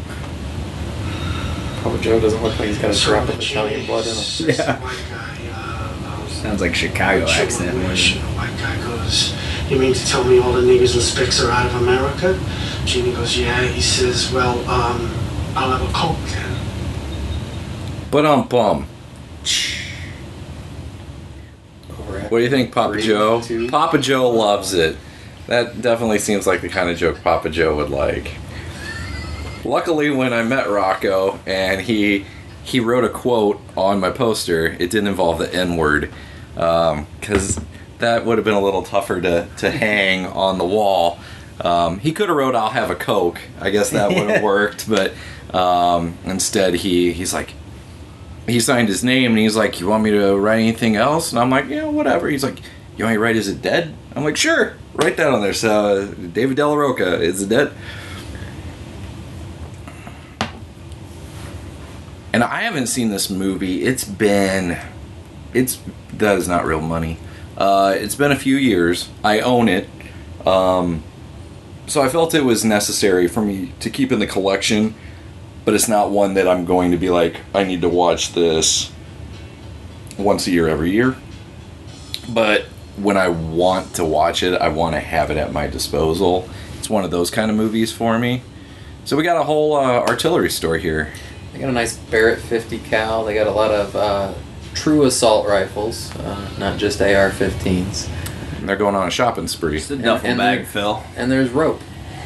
S3: Papa Joe doesn't look like he's got a
S6: So
S3: drop of
S6: Jay
S3: Italian blood in him.
S6: says to the
S4: Yeah.
S6: white guy,
S4: Sounds like Chicago accent.
S6: The white guy goes, you mean to tell me all the niggas and spicks are out of America? Jimmy goes, yeah. He says, well, I'll have a Coke then.
S2: But bum. What do you think, Papa
S3: 3,
S2: Joe?
S3: 2.
S2: Papa Joe loves it. That definitely seems like the kind of joke Papa Joe would like. Luckily, when I met Rocco and he wrote a quote on my poster, it didn't involve the N-word, because that would have been a little tougher to hang on the wall. He could have wrote, "I'll have a Coke." I guess that would have worked, but instead he's like, he signed his name and he's like, "You want me to write anything else?" And I'm like, "Yeah, whatever." He's like, "You want me to write, is it dead?" I'm like, "Sure, write that on there." So David De La Rocca, is it dead? And I haven't seen this movie. That is not real money. It's been a few years. I own it. So I felt it was necessary for me to keep in the collection, but it's not one that I'm going to be like, I need to watch this once a year, every year. But when I want to watch it, I want to have it at my disposal. It's one of those kind of movies for me. So we got a whole artillery store here.
S3: They got a nice Barrett 50 cal. They got a lot of true assault rifles, not just AR-15s.
S2: And they're going on a shopping spree.
S4: Just a duffel
S3: and
S4: bag,
S3: there-
S4: Phil.
S3: And there's rope.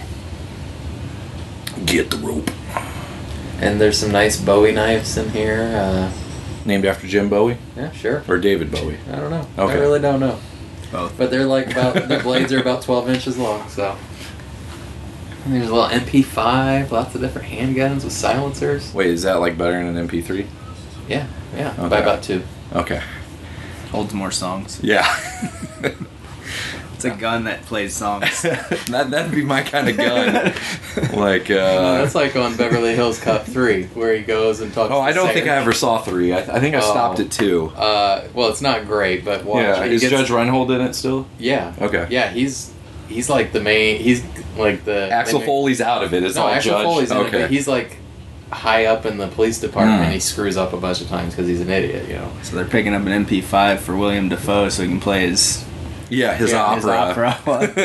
S2: Get the rope.
S3: And there's some nice Bowie knives in here.
S2: Named after Jim Bowie?
S3: Yeah, sure.
S2: Or David Bowie?
S3: I don't know.
S2: Okay.
S3: I really don't know.
S4: Both.
S3: But they're like the blades are about 12 inches long, so. And there's a little MP5, lots of different handguns with silencers.
S2: Wait, is that like better than an MP3?
S3: Yeah,
S2: Okay.
S3: by about 2.
S2: Okay.
S4: Holds more songs.
S2: Yeah.
S4: It's a gun that plays songs.
S2: That'd be my kind of gun. Like,
S3: No, that's like on Beverly Hills Cop 3, where he goes and talks
S2: oh,
S3: to
S2: I don't think I
S3: Sarah.
S2: ever saw 3. I think I stopped at 2.
S3: Well, it's not great, but watch
S2: Yeah,
S3: it. He
S2: is
S3: gets-
S2: Judge Reinhold in it still?
S3: Yeah.
S2: Okay.
S3: Yeah, he's like the main. He's like the
S2: Axel Foley's out of it. It's
S3: No,
S2: all
S3: Axel
S2: Judge.
S3: Foley's in it,
S2: Okay.
S3: but he's like high up in the police department,
S2: Hmm.
S3: and he screws up a bunch of times because he's an idiot, you know.
S4: So they're picking up an MP5 for William Dafoe so he can play his
S2: His opera.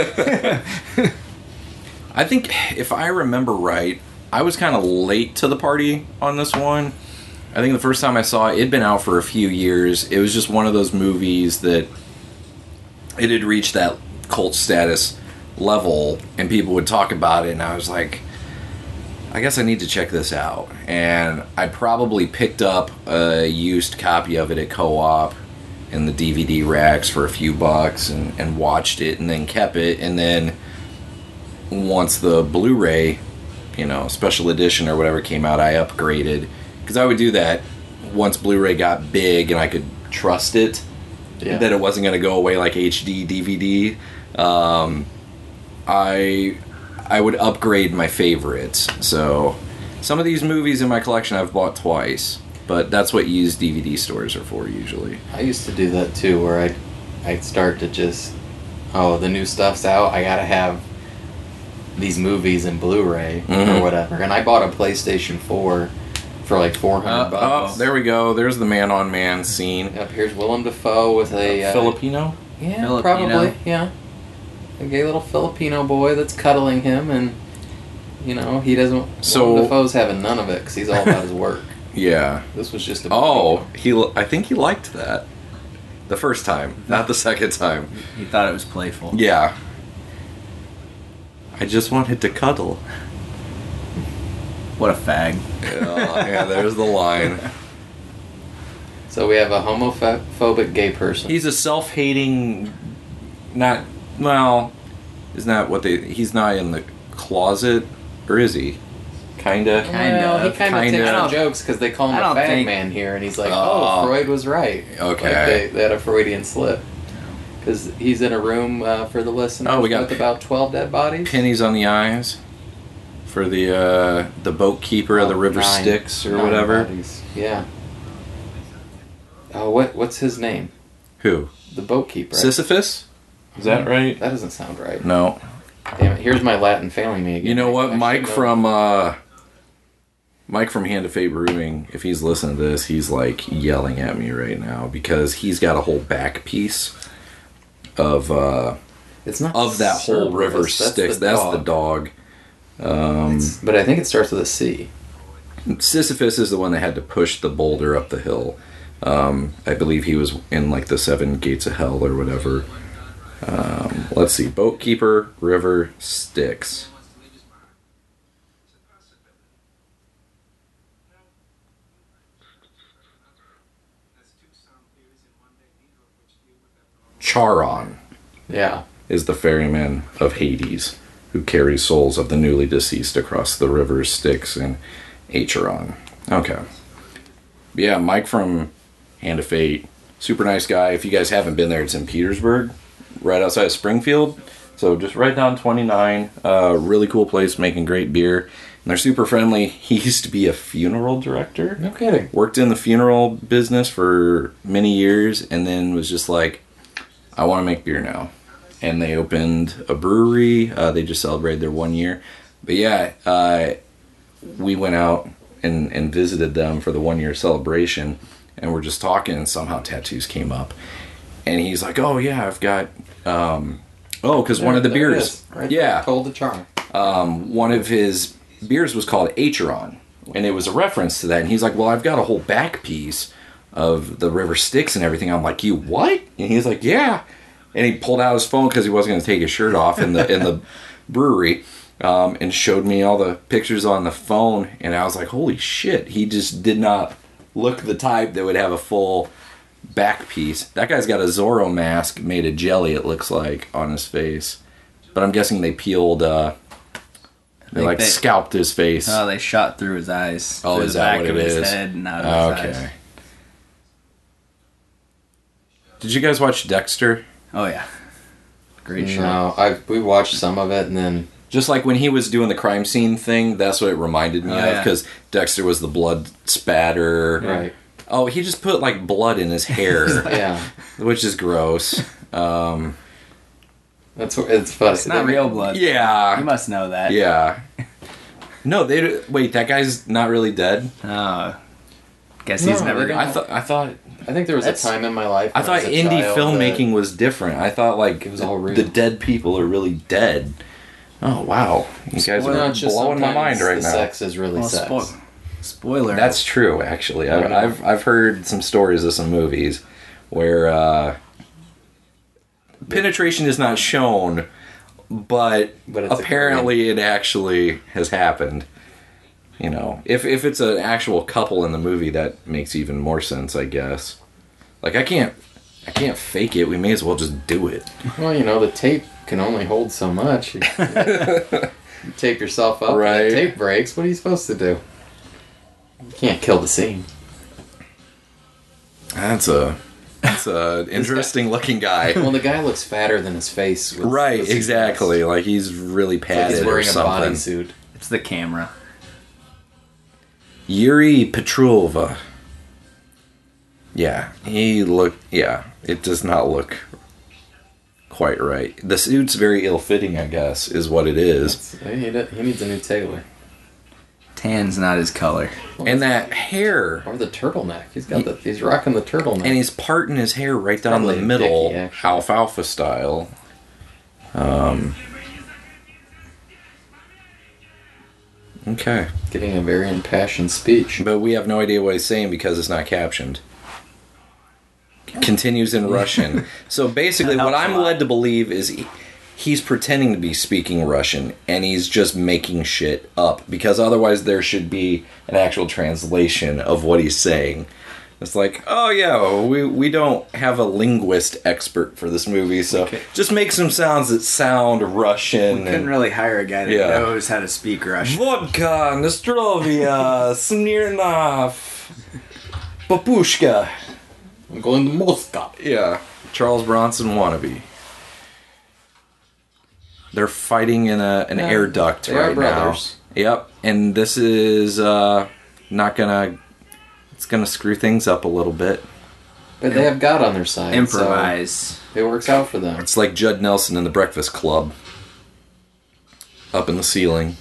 S2: I think, if I remember right, I was kind of late to the party on this one. I think the first time I saw it, it'd been out for a few years. It was just one of those movies that it had reached that cult status level, and people would talk about it, and I was like, I guess I need to check this out. And I probably picked up a used copy of it at Co-op in the DVD racks for a few bucks and watched it, and then kept it, and then once the Blu-ray, special edition or whatever came out, I upgraded. Because I would do that once Blu-ray got big and I could trust it, that it wasn't going to go away like HD DVD. I would upgrade my favorites. So some of these movies in my collection I've bought twice, but that's what used DVD stores are for usually.
S3: I used to do that too, where I'd start to just, the new stuff's out, I gotta have these movies in Blu-ray or whatever. And I bought a PlayStation 4 for like $400 bucks.
S2: Oh, there we go. There's the man-on-man scene.
S3: Yep, here's Willem Dafoe with a
S2: Filipino?
S3: Yeah,
S4: Filipino.
S3: probably. Yeah, a gay little Filipino boy that's cuddling him, and he doesn't.
S2: So-
S3: Willem Dafoe's having none of it because he's all about his work.
S2: Yeah.
S3: This was just a.
S2: Oh, I think he liked that. The first time, not the second time.
S4: He thought it was playful.
S2: Yeah. I just wanted to cuddle.
S4: What a fag.
S2: Yeah, there's the line.
S3: So we have a homophobic gay person.
S2: He's a self-hating, not, well, isn't that what he's not in the closet, or is he? Kinda.
S3: Well, he kind of takes
S2: Kinda.
S3: some jokes because they call him
S4: I
S3: a
S4: don't
S3: fag
S4: think-
S3: man here, and he's like, "Oh, Freud was right."
S2: Okay.
S3: Like they had a Freudian slip because he's in a room for the listeners
S2: Oh, we got
S3: with about 12 dead bodies.
S2: Pennies on the eyes for the boat keeper of the River
S3: 9
S2: Styx or
S3: 9
S2: whatever.
S3: bodies. Yeah. Oh, what's his name?
S2: Who?
S3: The boat keeper.
S2: Sisyphus? Is that right?
S3: That doesn't sound right.
S2: No.
S3: Damn it! Here's my Latin failing me again.
S2: You know what,
S3: I should
S2: Mike
S3: know.
S2: from Hand of Fate Brewing, if he's listening to this, he's like yelling at me right now because he's got a whole back piece of
S3: It's not
S2: of that whole
S3: Cerberus,
S2: River
S3: that's
S2: Styx. That's the dog.
S3: But I think it starts with a C.
S2: Sisyphus is the one that had to push the boulder up the hill. I believe he was in like the 7 gates of hell or whatever. Let's see. Boat Keeper, River Styx. Charon
S3: Yeah.
S2: is the ferryman of Hades, who carries souls of the newly deceased across the rivers Styx and Acheron. Okay. Yeah, Mike from Hand of Fate, super nice guy. If you guys haven't been there, it's in Petersburg, right outside of Springfield. So just right down 29. Really cool place, making great beer. And they're super friendly. He used to be a funeral director.
S3: No kidding.
S2: Worked in the funeral business for many years and then was just like, I want to make beer now. And they opened a brewery. They just celebrated their 1 year. But yeah, we went out and visited them for the 1 year celebration. And we're just talking and somehow tattoos came up. And he's like, oh yeah, I've got... because one of the
S3: There it
S2: beers...
S3: is, right
S2: yeah.
S3: there, Told the charm.
S2: One of his beers was called Acheron, and it was a reference to that. And he's like, well, I've got a whole back piece of the River Styx and everything. I'm like, you what? And he's like, yeah. And he pulled out his phone because he wasn't going to take his shirt off in the brewery, and showed me all the pictures on the phone. And I was like, holy shit. He just did not look the type that would have a full back piece. That guy's got a Zorro mask made of jelly, it looks like, on his face. But I'm guessing they peeled... They scalped his face.
S4: Oh, they shot through his eyes.
S2: Oh,
S4: through
S2: is
S4: the
S2: that
S4: back
S2: what
S4: of
S2: it
S4: his
S2: is?
S4: head and out of his eyes.
S2: Okay. Did you guys watch Dexter?
S4: Oh yeah, great show.
S3: No, we watched some of it and then
S2: Just like when he was doing the crime scene thing, that's what it reminded me
S4: Oh,
S2: of.
S4: yeah.
S2: Because Dexter was the blood spatter.
S3: right.
S2: Oh, he just put like blood in his hair,
S3: Yeah,
S2: which is gross.
S3: that's what it's funny.
S4: It's not real blood. You
S2: Yeah.
S4: must know that.
S2: Yeah. No, wait. That guy's not really dead.
S4: Oh, guess
S3: No,
S4: he's never
S3: they
S4: gonna.
S3: don't.
S2: I thought
S3: I think there was
S4: That's-
S3: a time in my life.
S2: I
S3: when
S2: thought
S3: was a
S2: indie
S3: child
S2: filmmaking was different. I thought like
S3: It was all real.
S2: the dead people are really dead. Oh wow, you guys
S3: Well,
S2: are
S3: it's just
S2: blowing my
S3: sometimes
S2: mind right
S3: the
S2: now.
S3: Sex is really
S4: Well,
S3: sex.
S4: spoiler.
S2: That's true, actually.
S3: I know.
S2: I've heard some stories of some movies where penetration is not shown, but
S3: But it's
S2: apparently it actually has happened. You know, if it's an actual couple in the movie, that makes even more sense, I guess. Like I can't fake it. We may as well just do it.
S3: Well, you know, the tape can only hold so much. You tape yourself up,
S2: Right.
S3: and the tape breaks. What are you supposed to do? You can't kill the scene.
S2: That's a interesting looking guy.
S3: Well, the guy looks fatter than his face. would-
S2: Right,
S3: would suggest.
S2: exactly. Like he's really
S3: It's like
S2: padded
S3: he's
S2: or
S3: wearing a
S2: something.
S3: bodysuit.
S4: It's the camera.
S2: Yuri Petrova. Yeah, it does not look quite right. The suit's very ill-fitting, I guess, is what it is.
S3: He needs a new tailor.
S4: Tan's not his color.
S2: And that hair,
S3: Or the turtleneck. He's rocking the turtleneck.
S2: and he's parting his hair right down
S3: Probably
S2: the
S3: a
S2: middle,
S3: dickie, actually.
S2: alfalfa style. Okay.
S3: Getting a very impassioned speech.
S2: But we have no idea what he's saying because it's not captioned. Continues in Russian. So basically,
S4: That
S2: what
S4: helps a
S2: I'm
S4: lot.
S2: led to believe is he's pretending to be speaking Russian and he's just making shit up because otherwise there should be an actual translation of what he's saying. It's like, oh yeah, we don't have a linguist expert for this movie, so just make some sounds that sound Russian.
S4: Couldn't really hire a guy that knows how to speak Russian.
S2: Vodka, Nostrovia, Smirnov, Babushka.
S3: I'm going to Moscow.
S2: Yeah, Charles Bronson wannabe. They're fighting in an air duct
S3: they
S2: right
S3: are brothers.
S2: now. Yep, and this is not gonna. It's gonna screw things up a little bit.
S3: But they have God on their side.
S4: Improvise.
S3: So it works out for them.
S2: It's like Judd Nelson in The Breakfast Club. Up in the ceiling.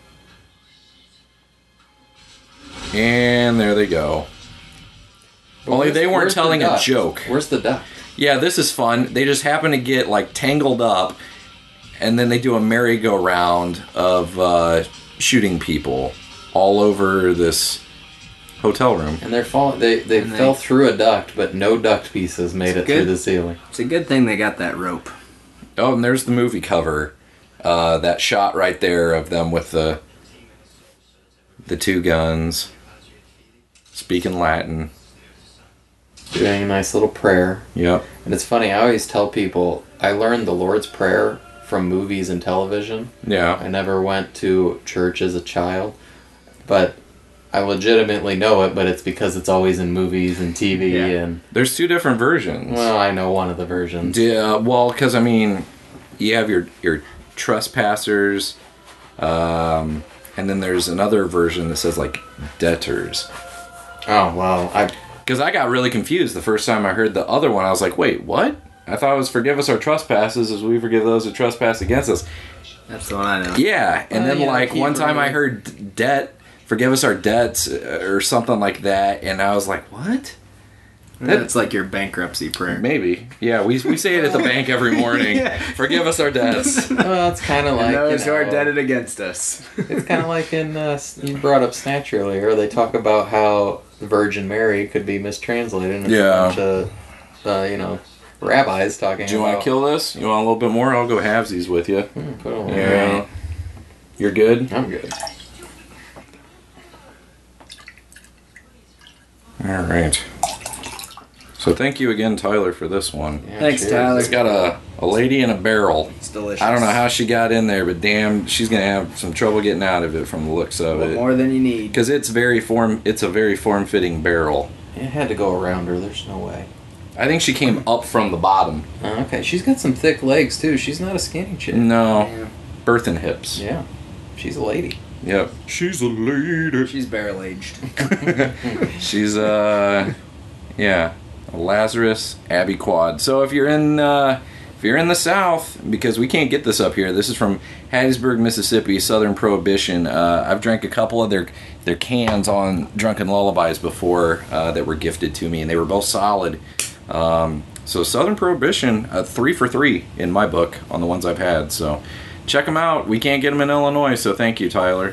S2: And there they go. Only they weren't telling a joke.
S3: Where's the duck?
S2: Yeah, this is fun. They just happen to get like tangled up, and then they do a merry-go-round of shooting people all over this hotel room.
S3: And they're falling. They fell through a duct, but no duct pieces made it through the ceiling.
S4: It's a good thing they got that rope.
S2: Oh, and there's the movie cover. That shot right there of them with the two guns, speaking Latin.
S3: Doing a nice little prayer.
S2: Yep.
S3: And it's funny, I always tell people, I learned the Lord's Prayer from movies and television.
S2: Yeah.
S3: I never went to church as a child, but I legitimately know it, but it's because it's always in movies and TV and...
S2: There's two different versions.
S3: Well, I know one of the versions.
S2: Yeah, well, because, I mean, you have your trespassers, and then there's another version that says, like, debtors.
S3: Oh, well,
S2: Because I got really confused the first time I heard the other one. I was like, wait, what? I thought it was forgive us our trespasses as we forgive those who trespass against us.
S4: That's the one I know.
S2: Yeah, and then like one time I heard debt, forgive us our debts or something like that, and I was like, what?
S4: That's like your bankruptcy prayer.
S2: Maybe. Yeah, we say it at the bank every morning. Forgive us our debts.
S3: well, it's kind of like...
S4: those who are debted against us.
S3: It's kind of like in... you brought up Snatch earlier. They talk about how Virgin Mary could be mistranslated. And it's a bunch of, rabbis talking about...
S2: Do you want to kill this? You want a little bit more? I'll go halvesies with you.
S3: Put on
S2: Yeah. You're good?
S3: I'm good.
S2: All right. So thank you again, Tyler, for this one.
S3: Yeah,
S4: Thanks,
S3: cheers.
S4: Tyler.
S2: It's got a lady in a barrel.
S4: It's delicious.
S2: I don't know how she got in there, but damn, she's gonna have some trouble getting out of it from the looks of it.
S4: More than you need.
S2: Because it's a very form-fitting barrel.
S3: It had to go around her. There's no way.
S2: I think she came up from the bottom.
S3: Okay, she's got some thick legs, too. She's not a skinny chick.
S2: No,
S4: Yeah.
S2: birthing hips.
S3: Yeah. She's a lady.
S2: Yep. She's a lady.
S4: She's barrel aged.
S2: She's a Lazarus Abbey Quad. So if you're in the South, because we can't get this up here, this is from Hattiesburg, Mississippi, Southern Prohibition. I've drank a couple of their cans on Drunken Lullabies before that were gifted to me, and they were both solid. So Southern Prohibition, 3 for 3 in my book on the ones I've had. So check them out. We can't get them in Illinois, so thank you, Tyler.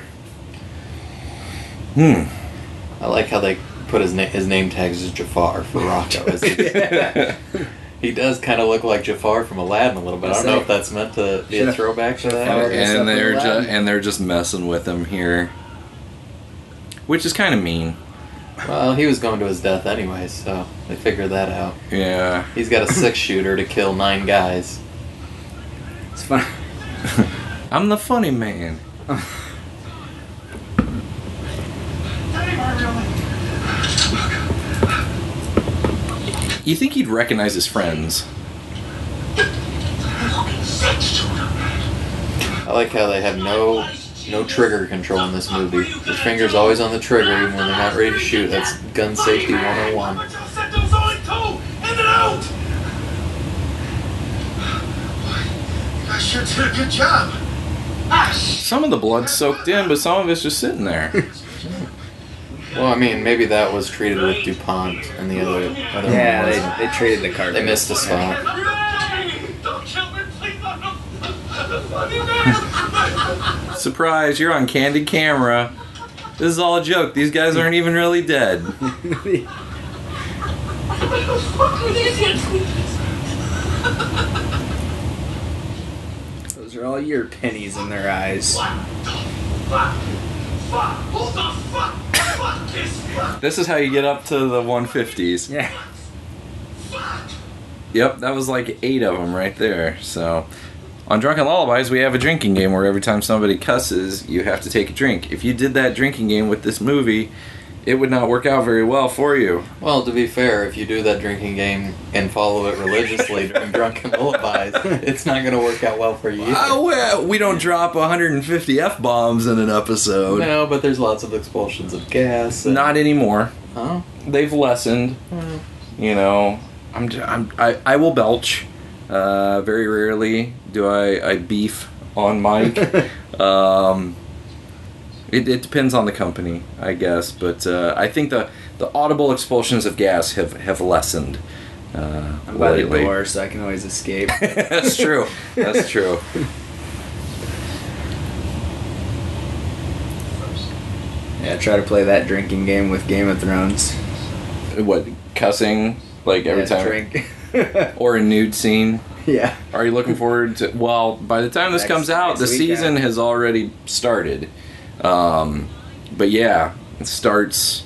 S3: I like how they put his name tags as Jafar for Rocco. He does kind of look like Jafar from Aladdin a little bit. I don't know if that's meant to be a throwback to that.
S2: And they're just messing with him here, which is kind of mean.
S3: Well, he was going to his death anyway, so they figured that out.
S2: Yeah.
S3: He's got a 6-shooter to kill 9 guys.
S4: It's fun.
S2: I'm the funny man. You think he'd recognize his friends?
S3: I like how they have no trigger control in this movie. Their finger's always on the trigger even when they're not ready to shoot. That's gun safety 101.
S6: You guys sure did a good job.
S2: Some of the blood's soaked in, but some of it's just sitting there.
S3: Well, I mean, maybe that was treated with DuPont and the other one wasn't.
S4: they traded the cartridge.
S3: They missed a spot.
S6: Don't kill me, please.
S2: Surprise, you're on candid camera. This is all a joke. These guys aren't even really dead.
S4: Those are all your pennies in their eyes.
S2: This is how you get up to the 150s.
S4: Yeah.
S2: Yep, that was like 8 of them right there. So, on Drunken Lullabies, we have a drinking game where every time somebody cusses, you have to take a drink. If you did that drinking game with this movie, it would not work out very well for you.
S3: Well, to be fair, if you do that drinking game and follow it religiously during Drunken Lullabies, it's not going to work out well for you either.
S2: Well, we don't drop 150 F-bombs in an episode.
S3: No, but there's lots of expulsions of gas. And,
S2: Not anymore.
S3: Huh?
S2: They've lessened.
S3: Well,
S2: You know, I will belch. Very rarely do I beef on mic. It depends on the company, I guess, but I think the audible expulsions of gas have lessened
S4: I'm by the
S2: lately.
S4: door, so I can always escape.
S2: That's true. That's true.
S4: Yeah, try to play that drinking game with Game of Thrones.
S2: What, cussing like every
S4: Yeah,
S2: time,
S4: drink.
S2: or a nude scene?
S4: Yeah.
S2: Are you looking forward to? Well, by the time this
S4: Next-
S2: comes out,
S4: next
S2: the
S4: weekend.
S2: season has already started. But yeah, it starts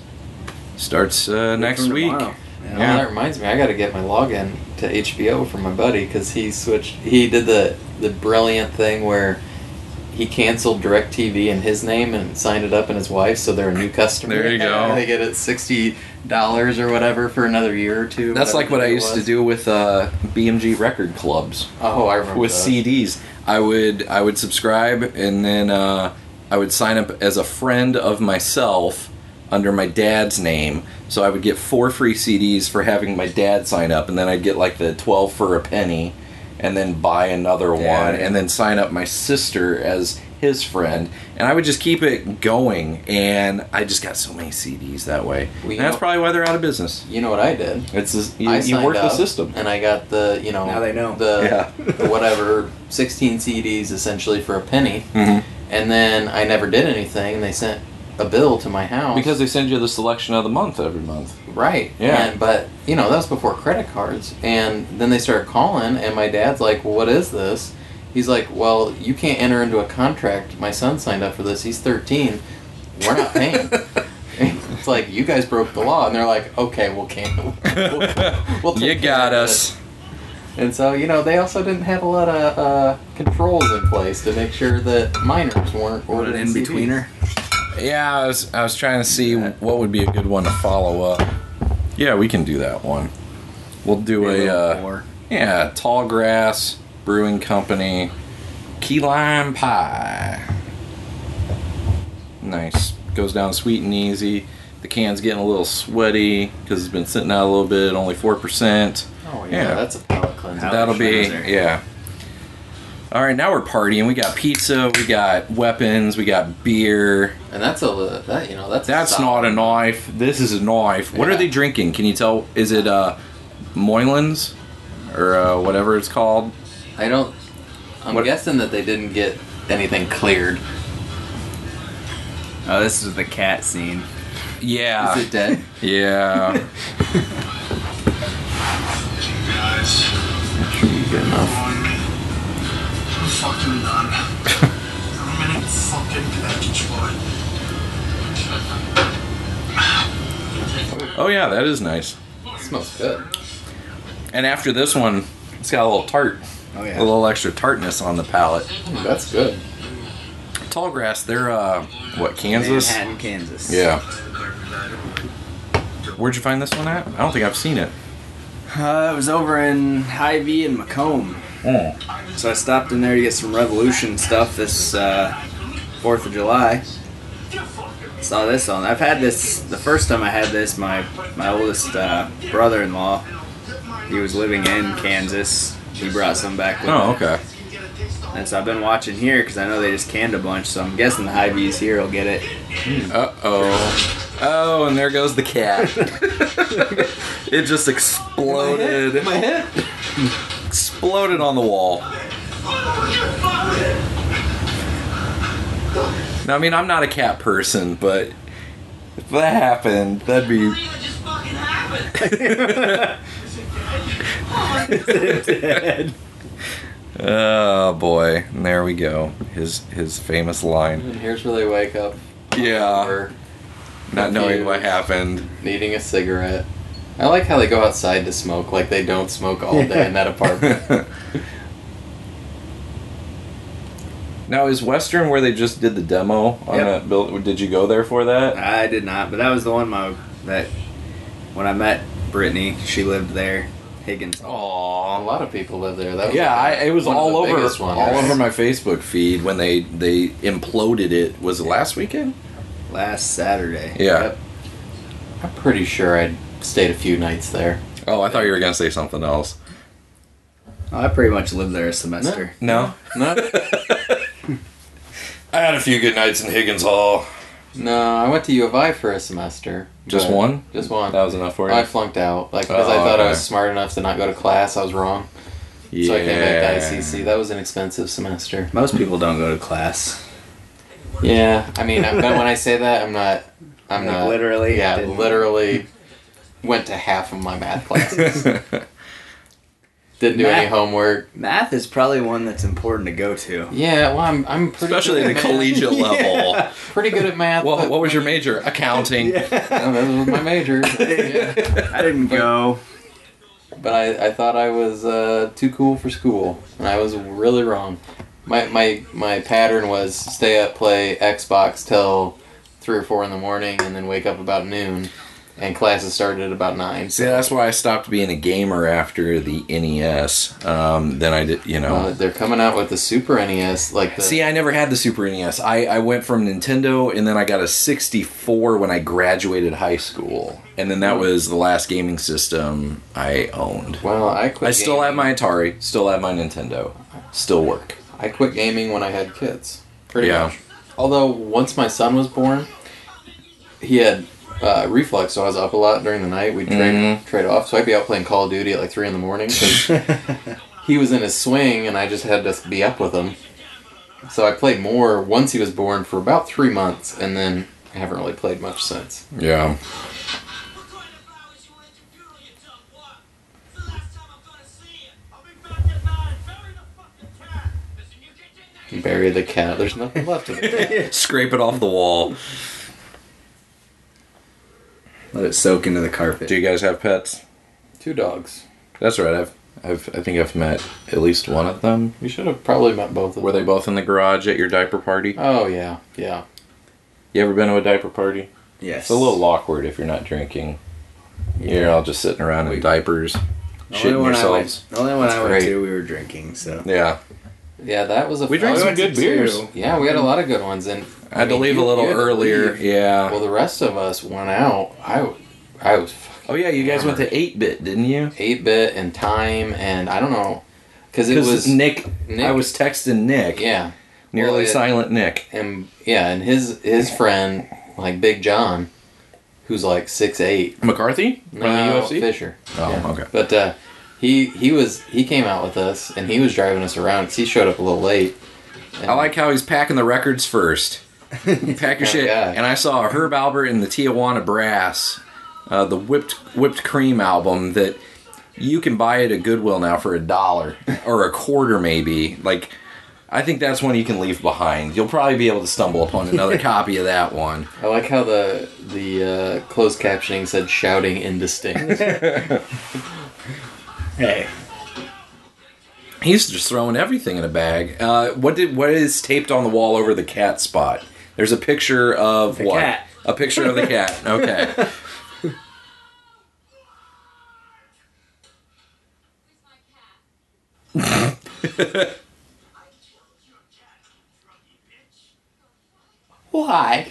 S2: next
S4: From
S2: week.
S4: tomorrow.
S3: Well, that reminds me, I got to get my login to HBO from my buddy because he did the brilliant thing where he canceled DirecTV in his name and signed it up in his wife's, so they're a new customer.
S2: There you go.
S3: They get it $60 or whatever for another year or two.
S2: That's like what I
S3: whatever it
S2: used to
S3: was.
S2: do with BMG record clubs
S3: Oh, I remember
S2: with
S3: those.
S2: CDs. I would subscribe, and then I would sign up as a friend of myself under my dad's name. So I would get 4 free CDs for having my dad sign up, and then I'd get like the 12 for a penny, and then buy another one, and then sign up my sister as his friend, and I would just keep it going, and I just got so many CDs that way.
S3: Well, you
S2: And that's
S3: know-
S2: probably why they're out of business.
S3: You know what I did?
S2: It's just,
S3: I
S2: you
S3: signed
S2: work the
S3: up,
S2: system.
S3: and I got the
S4: Now they know.
S3: the
S2: Yeah.
S3: the whatever 16 CDs essentially for a penny,
S2: Mhm.
S3: and then I never did anything. And they sent a bill to my house
S2: Because they send you the selection of the month every month.
S3: right,
S2: Yeah.
S3: but that was before credit cards, and then they started calling, and my dad's like, "Well, what is this?" He's like, "Well, you can't enter into a contract. My son signed up for this. He's 13. We're not paying." It's like, you guys broke the law, and they're like, "Okay, we'll cancel. We'll take
S2: You
S3: care
S2: got
S3: of
S2: us.
S3: it." And so, they also didn't have a lot of controls in place to make sure that minors weren't
S4: What an
S3: ordering
S4: in-betweener.
S2: Yeah, I was trying to see what would be a good one to follow up. Yeah, we can do that one. We'll do
S4: More.
S2: Tall Grass Brewing Company Key Lime Pie. Nice. Goes down sweet and easy. The can's getting a little sweaty because it's been sitting out a little bit, only 4%.
S3: Oh, yeah, that's a palate cleanser.
S2: That'll be,
S4: cleanser.
S2: yeah. All right, now we're partying. We got pizza, we got weapons, we got beer.
S3: And that's
S2: That's not a knife. This is a knife. What are
S3: Yeah.
S2: they drinking? Can you tell? Is it Moylan's or whatever it's called?
S3: I'm
S2: What-
S3: guessing that they didn't get anything cleared.
S4: Oh, this is the cat scene.
S2: Yeah.
S3: Is it dead?
S2: Yeah.
S6: Guys,
S3: Good enough.
S6: on me. I'm fucking done. I'm in a fucking package, boy.
S2: Oh yeah, that is nice.
S3: It smells good.
S2: And after this one, it's got a little tart,
S4: Oh,
S2: a
S4: yeah.
S2: little extra tartness on the palate.
S3: That's good.
S2: Tallgrass, they're what, Kansas?
S4: Manhattan, Kansas.
S2: Yeah. Where'd you find this one at? I don't think I've seen it.
S4: It was over in Hy-Vee and Macomb.
S2: Oh.
S4: So I stopped in there to get some Revolution stuff this 4th of July. Saw this on. I've had this, the first time I had this, my oldest brother-in-law, he was living in Kansas. He brought some back with
S2: Oh,
S4: him.
S2: okay.
S4: And so I've been watching here because I know they just canned a bunch, so I'm guessing the Hy-Vees here will get it.
S2: Uh-oh. Oh, and there goes the cat. It just exploded.
S3: My head.
S2: Exploded on the wall. Now, I mean, I'm not a cat person, but if that happened, that'd be... Oh, boy. And there we go. His famous line.
S3: And here's where they wake up.
S2: Yeah.
S3: Or
S2: not knowing what
S3: confused,
S2: happened.
S3: needing a cigarette. I like how they go outside to smoke, like they don't smoke all day in that apartment.
S2: Now, is Western where they just did the demo on
S4: Yep.
S2: that build? Did you go there for that?
S4: I did not, but that was the one that when I met Brittany, she lived there. Higgins.
S3: A
S2: Aww.
S3: lot of people live there. That was
S2: Yeah, it was
S3: one of
S2: all
S3: the
S2: over
S3: biggest ones.
S2: all over my Facebook feed when they imploded it. Was it last weekend?
S4: Last Saturday.
S2: Yeah.
S3: Yep. I'm pretty sure I stayed a few nights there.
S2: Oh, I thought you were gonna say something else.
S4: Oh, I pretty much lived there a semester.
S2: No.
S3: No,
S2: I had a few good nights in Higgins Hall.
S3: no, I went to U of I for a semester.
S2: Just
S3: but-
S2: one?
S3: Just one.
S2: That was enough for you.
S3: I flunked out, like because
S2: Oh,
S3: I thought
S2: okay.
S3: I was smart enough to not go to class. I was wrong, so I came back to ICC. That was an expensive semester.
S4: Most people don't go to class.
S3: Yeah, I mean, but when I say that, I'm not. I'm
S4: Like,
S3: not
S4: literally?
S3: Yeah,
S4: Didn't-
S3: literally went to half of my math classes. Didn't do any
S4: Math-
S3: homework.
S4: Math is probably one that's important to go to.
S3: Yeah, well, I'm pretty
S2: Especially
S3: good
S2: at the
S3: at math.
S2: collegiate level.
S3: Pretty good at math.
S2: Well,
S3: but-
S2: what was your major? Accounting.
S3: Oh, that was my major. Yeah.
S4: I didn't go.
S3: But I thought I was too cool for school, and I was really wrong. My pattern was stay up, play Xbox till 3 or 4 in the morning, and then wake up about noon, and classes started at about 9.
S2: See, that's why I stopped being a gamer after the NES. Then I did,
S3: They're coming out with the Super NES, like the.
S2: See, I never had the Super NES. I went from Nintendo, and then I got a 64 when I graduated high school. And then that was the last gaming system I owned.
S3: Well, I quit.
S2: I still have
S3: gaming.
S2: my Atari, still have my Nintendo. Still work.
S3: I quit gaming when I had kids. Pretty
S2: Yeah.
S3: much. Although once my son was born, he had reflux, so I was up a lot during the night. We'd trade off, so I'd be out playing Call of Duty at like 3 in the morning because he was in his swing, and I just had to be up with him. So I played more once he was born for about 3 months, and then I haven't really played much since.
S2: Yeah.
S3: Bury the cat. There's nothing left of it.
S2: Scrape it off the wall.
S4: Let it soak into the carpet.
S2: Do you guys have pets?
S3: 2 dogs.
S2: That's right. I think I've met at least one of them.
S3: You should have probably met both of them.
S2: Were they both in the garage at your diaper party?
S3: Oh, yeah. Yeah.
S2: You ever been to a diaper party?
S4: Yes.
S2: It's a little awkward if you're not drinking. You're all just sitting around in diapers, shitting yourselves.
S4: The only one
S3: That's
S4: I went
S3: great.
S4: to, we were drinking, so.
S2: Yeah.
S3: Yeah, that was a
S2: We drank
S3: fun-
S2: some good beers.
S3: Yeah, we had a lot of good ones. And
S2: I had to leave a
S3: you
S2: little
S3: had to
S2: earlier.
S3: leave.
S2: Yeah.
S3: Well, the rest of us went out. I was
S2: Oh yeah, you guys went to 8-Bit, didn't you?
S3: 8-Bit and Time, and I don't know, because it was
S2: Nick.
S3: Nick.
S2: I was texting Nick.
S3: Yeah,
S2: Nearly
S3: Well,
S2: silent Nick.
S3: and his friend, like Big John, who's like 6'8".
S2: McCarthy from the UFC.
S3: Fisher.
S2: Oh,
S3: Yeah.
S2: okay.
S3: But he came out with us, and he was driving us around because he showed up a little late. And
S2: I like how he's packing the records first. Pack your shit.
S3: guy.
S2: And I saw Herb Albert in the Tijuana Brass, the whipped cream album that you can buy at a Goodwill now for $1 or a quarter maybe. Like, I think that's one you can leave behind. You'll probably be able to stumble upon another copy of that one.
S3: I like how the closed captioning said "shouting indistinct."
S4: Hey.
S2: He's just throwing everything in a bag. What is taped on the wall over the cat spot? There's a picture of what?
S4: cat.
S2: A picture of the cat. Okay.
S3: Why?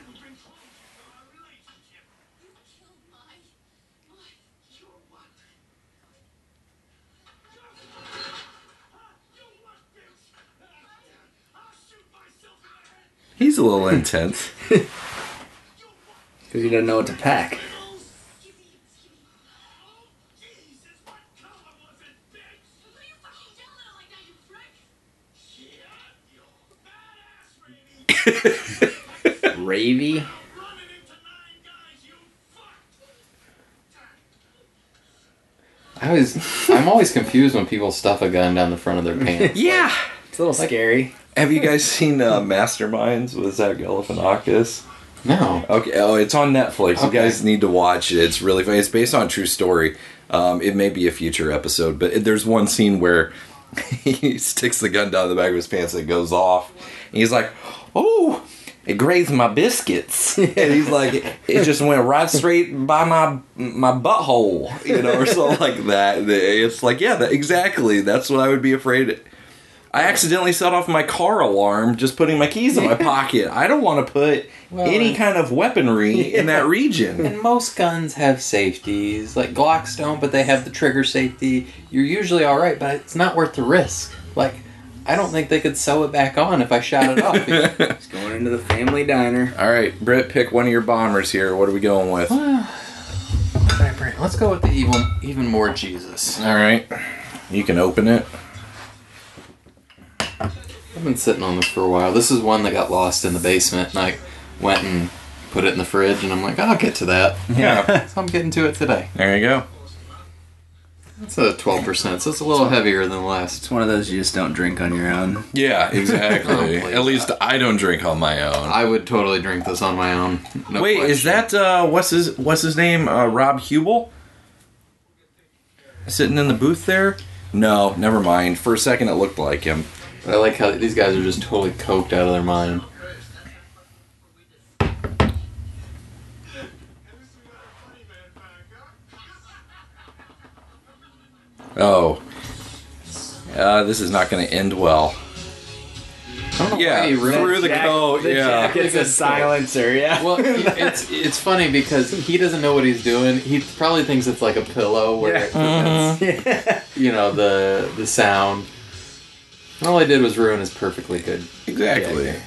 S2: He's a little intense.
S4: Because he doesn't know what to pack. Ravy?
S3: I'm always confused when people stuff a gun down the front of their pants.
S2: Yeah.
S4: It's a little scary.
S2: Have you guys seen Masterminds with Zach Galifianakis?
S3: No.
S2: Okay. Oh, it's on Netflix. You
S3: Okay.
S2: guys need to watch it. It's really funny. It's based on a true story. It may be a future episode, but there's one scene where he sticks the gun down the back of his pants and it goes off. And he's like, "Oh, it grazed my biscuits." And he's like, "It just went right straight by my butthole," or something like that. It's like, yeah, exactly. That's what I would be afraid. I accidentally set off my car alarm just putting my keys in my pocket. I don't want to put any kind of weaponry in that region.
S3: And most guns have safeties. Like Glocks don't, but they have the trigger safety. You're usually alright, but it's not worth the risk. Like, I don't think they could sew it back on if I shot it off.
S4: It's going into the family diner.
S2: All right, Britt, pick one of your bombers here. What are we going with?
S3: Alright, Brent, let's go with the even more Jesus.
S2: All right, you can open it.
S3: I've been sitting on this for a while. This is one that got lost in the basement, and I went and put it in the fridge, and I'm like, I'll get to that.
S2: Yeah.
S3: So I'm getting to it today.
S2: There you go.
S3: It's a 12%, so it's a little heavier than the last.
S4: It's one of those you just don't drink on your own.
S2: Yeah, exactly.
S3: Oh, please.
S2: At least I don't drink on my own.
S3: I would totally drink this on my own. No
S2: Wait,
S3: question.
S2: is that what's his name? Rob Hubel? Sitting in the booth there? No, never mind. For a second, it looked like him.
S3: But I like how these guys are just totally coked out of their mind.
S2: Oh, this is not going to end well.
S3: I don't know
S2: Yeah,
S3: why he ruined
S2: through the coat. Yeah.
S4: It's a silencer, yeah.
S3: Well, it's funny because he doesn't know what he's doing. He probably thinks it's like a pillow where it prevents, the sound. And all I did was ruin his perfectly good.
S2: Exactly.
S3: gig.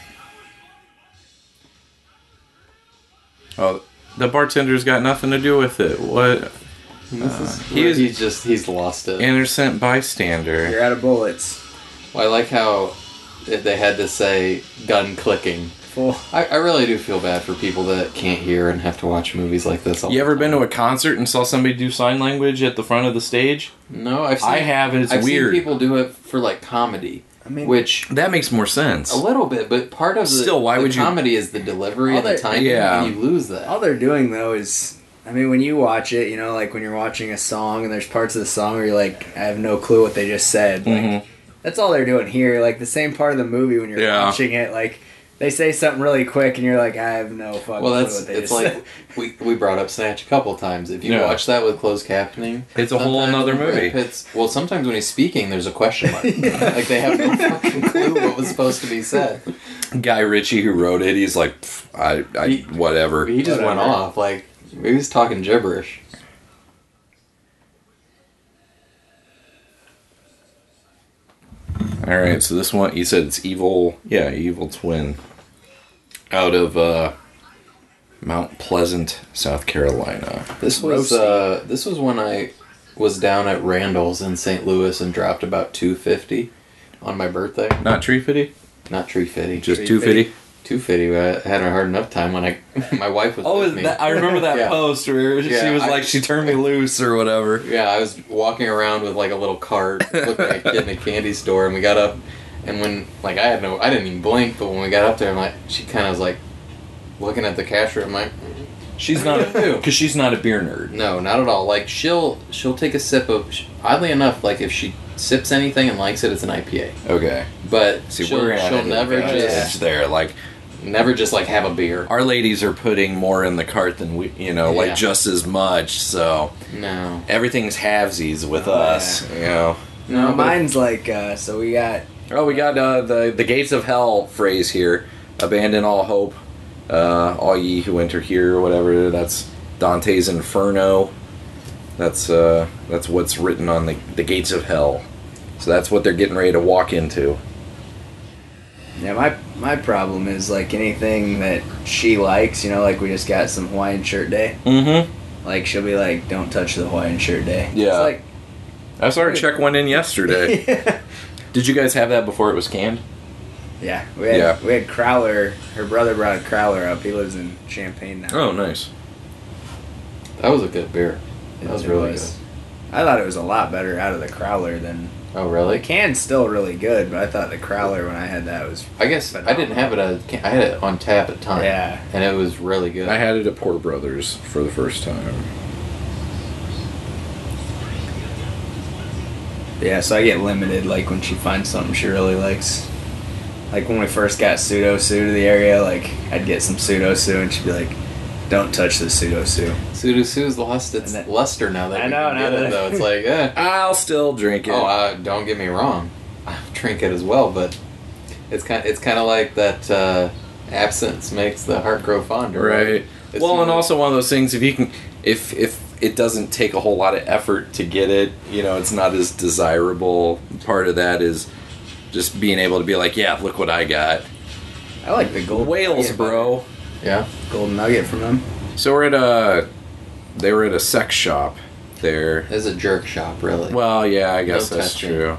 S2: Oh, the bartender's got nothing to do with it. What?
S3: And this is
S2: he
S3: where
S2: is-
S3: he's lost it.
S2: Innocent bystander.
S4: You're out of bullets.
S3: Well, I like how they had to say gun clicking.
S4: Full.
S3: I really do feel bad for people that can't hear and have to watch movies like this. All
S2: You
S3: the
S2: ever
S3: time.
S2: been to a concert and saw somebody do sign language at the front of the stage?
S3: No, I've seen.
S2: I have, and it's
S3: I've
S2: weird.
S3: seen people do it for like comedy,
S4: I mean,
S3: which
S2: That makes more sense.
S3: a little bit, but part of the
S2: Still, why
S3: the
S2: would you-
S3: comedy is the delivery
S4: All
S3: and the
S4: that-
S3: timing,
S2: yeah.
S3: and you lose that.
S4: all they're doing though is, I mean, when you watch it, like when you're watching a song and there's parts of the song where you're like, I have no clue what they just said. Like, that's all they're doing here. Like the same part of the movie when you're
S2: Yeah.
S4: watching it, like they say something really quick and you're like, I have no fucking
S3: Well,
S4: clue
S3: that's
S4: what they
S3: it's
S4: just
S3: like
S4: said.
S3: we brought up Snatch a couple times. If you
S2: Yeah.
S3: watch that with closed captioning,
S2: It's a whole
S3: sometimes
S2: nother
S3: when Brad
S2: movie.
S3: Pitt's- well, sometimes when he's speaking, there's a question mark. Like they have no fucking clue what was supposed to be said.
S2: Guy Ritchie, who wrote it, he's like, whatever.
S3: He just went
S4: Whatever.
S3: off like he was talking gibberish.
S2: All right, so this one, you said it's Evil, Evil Twin, out of Mount Pleasant, South Carolina.
S3: This was when I was down at Randall's in St. Louis and dropped about $2.50 on my birthday.
S2: Not Tree Fitty,
S3: Not tree fitty.
S2: just
S4: Tree
S2: 250.
S3: $2.50. I had a hard enough time when my wife was with me.
S2: I remember that
S3: Yeah.
S2: post where she
S3: Yeah,
S2: was like, she turned me loose or whatever.
S3: Yeah, I was walking around with like a little cart, looking at a kid in a candy store, and we got up, and when like I didn't even blink, but when we got up there, I'm like, she kind of was like looking at the cashier. I'm like,
S2: She's not because she's not a beer nerd.
S3: no, not at all. Like she'll take a sip of. Oddly enough, like if she sips anything and likes it, it's an IPA.
S2: Okay,
S3: But
S2: see,
S3: she'll
S2: we're at
S3: never just
S2: there. Like
S3: like have a beer.
S2: our ladies are putting more in the cart than we,
S3: Yeah.
S2: like just as much. So
S3: No,
S2: everything's halvesies with us.
S3: no.
S4: No,
S3: but-
S4: mine's like, so we got
S2: Oh, we got the gates of hell phrase here. Abandon all hope, all ye who enter here, or whatever. That's Dante's Inferno. That's what's written on the gates of hell. So that's what they're getting ready to walk into.
S4: Yeah, my problem is like anything that she likes, like we just got some Hawaiian shirt day.
S2: Mm-hmm.
S4: Like she'll be like, "Don't touch the Hawaiian shirt day."
S2: Yeah.
S4: It's
S2: I saw her check one in yesterday.
S4: like,
S2: Did you guys have that before it was canned?
S4: yeah, we
S2: Yeah.
S4: had Crowler. Her brother brought a Crowler up. He lives in Champaign now.
S2: Oh, nice.
S3: That was a good beer. That was
S4: It
S3: really
S4: was. I thought it was a lot better out of the Crowler than
S3: Oh,
S4: The
S3: really?
S4: can's still really good, but I thought the Crowler when I had that was.
S3: I guess I didn't have it. I had it on tap at the time.
S4: Yeah.
S3: And it was really good.
S2: I had it at Poor Brothers for the first time.
S4: Yeah, so I get limited, like, when she finds something she really likes. Like, when we first got Pseudo Sue to the area, like, I'd get some Pseudo Sue, and she'd be like, don't touch the Pseudo Sue.
S3: Pseudo Sue's lost its
S4: And that-
S3: luster now that
S4: I
S3: we
S4: know,
S3: can
S4: now
S3: get it,
S4: that-
S3: though. It's like,
S2: I'll still drink it.
S3: don't get me wrong. I drink it as well, but it's kind of like that absence makes the heart grow fonder.
S2: Right.
S3: It's
S2: Well, and
S3: usually-
S2: also one of those things, if it doesn't take a whole lot of effort to get it, it's not as desirable. Part of that is just being able to be like, yeah, look what I got.
S4: I like the gold
S2: Whales,
S4: nugget,
S2: bro.
S3: Yeah.
S4: Golden nugget from them.
S2: So they were at a sex shop there.
S3: It's a jerk shop, really.
S2: Well, yeah, I guess
S3: No
S2: that's
S3: touching.
S2: true.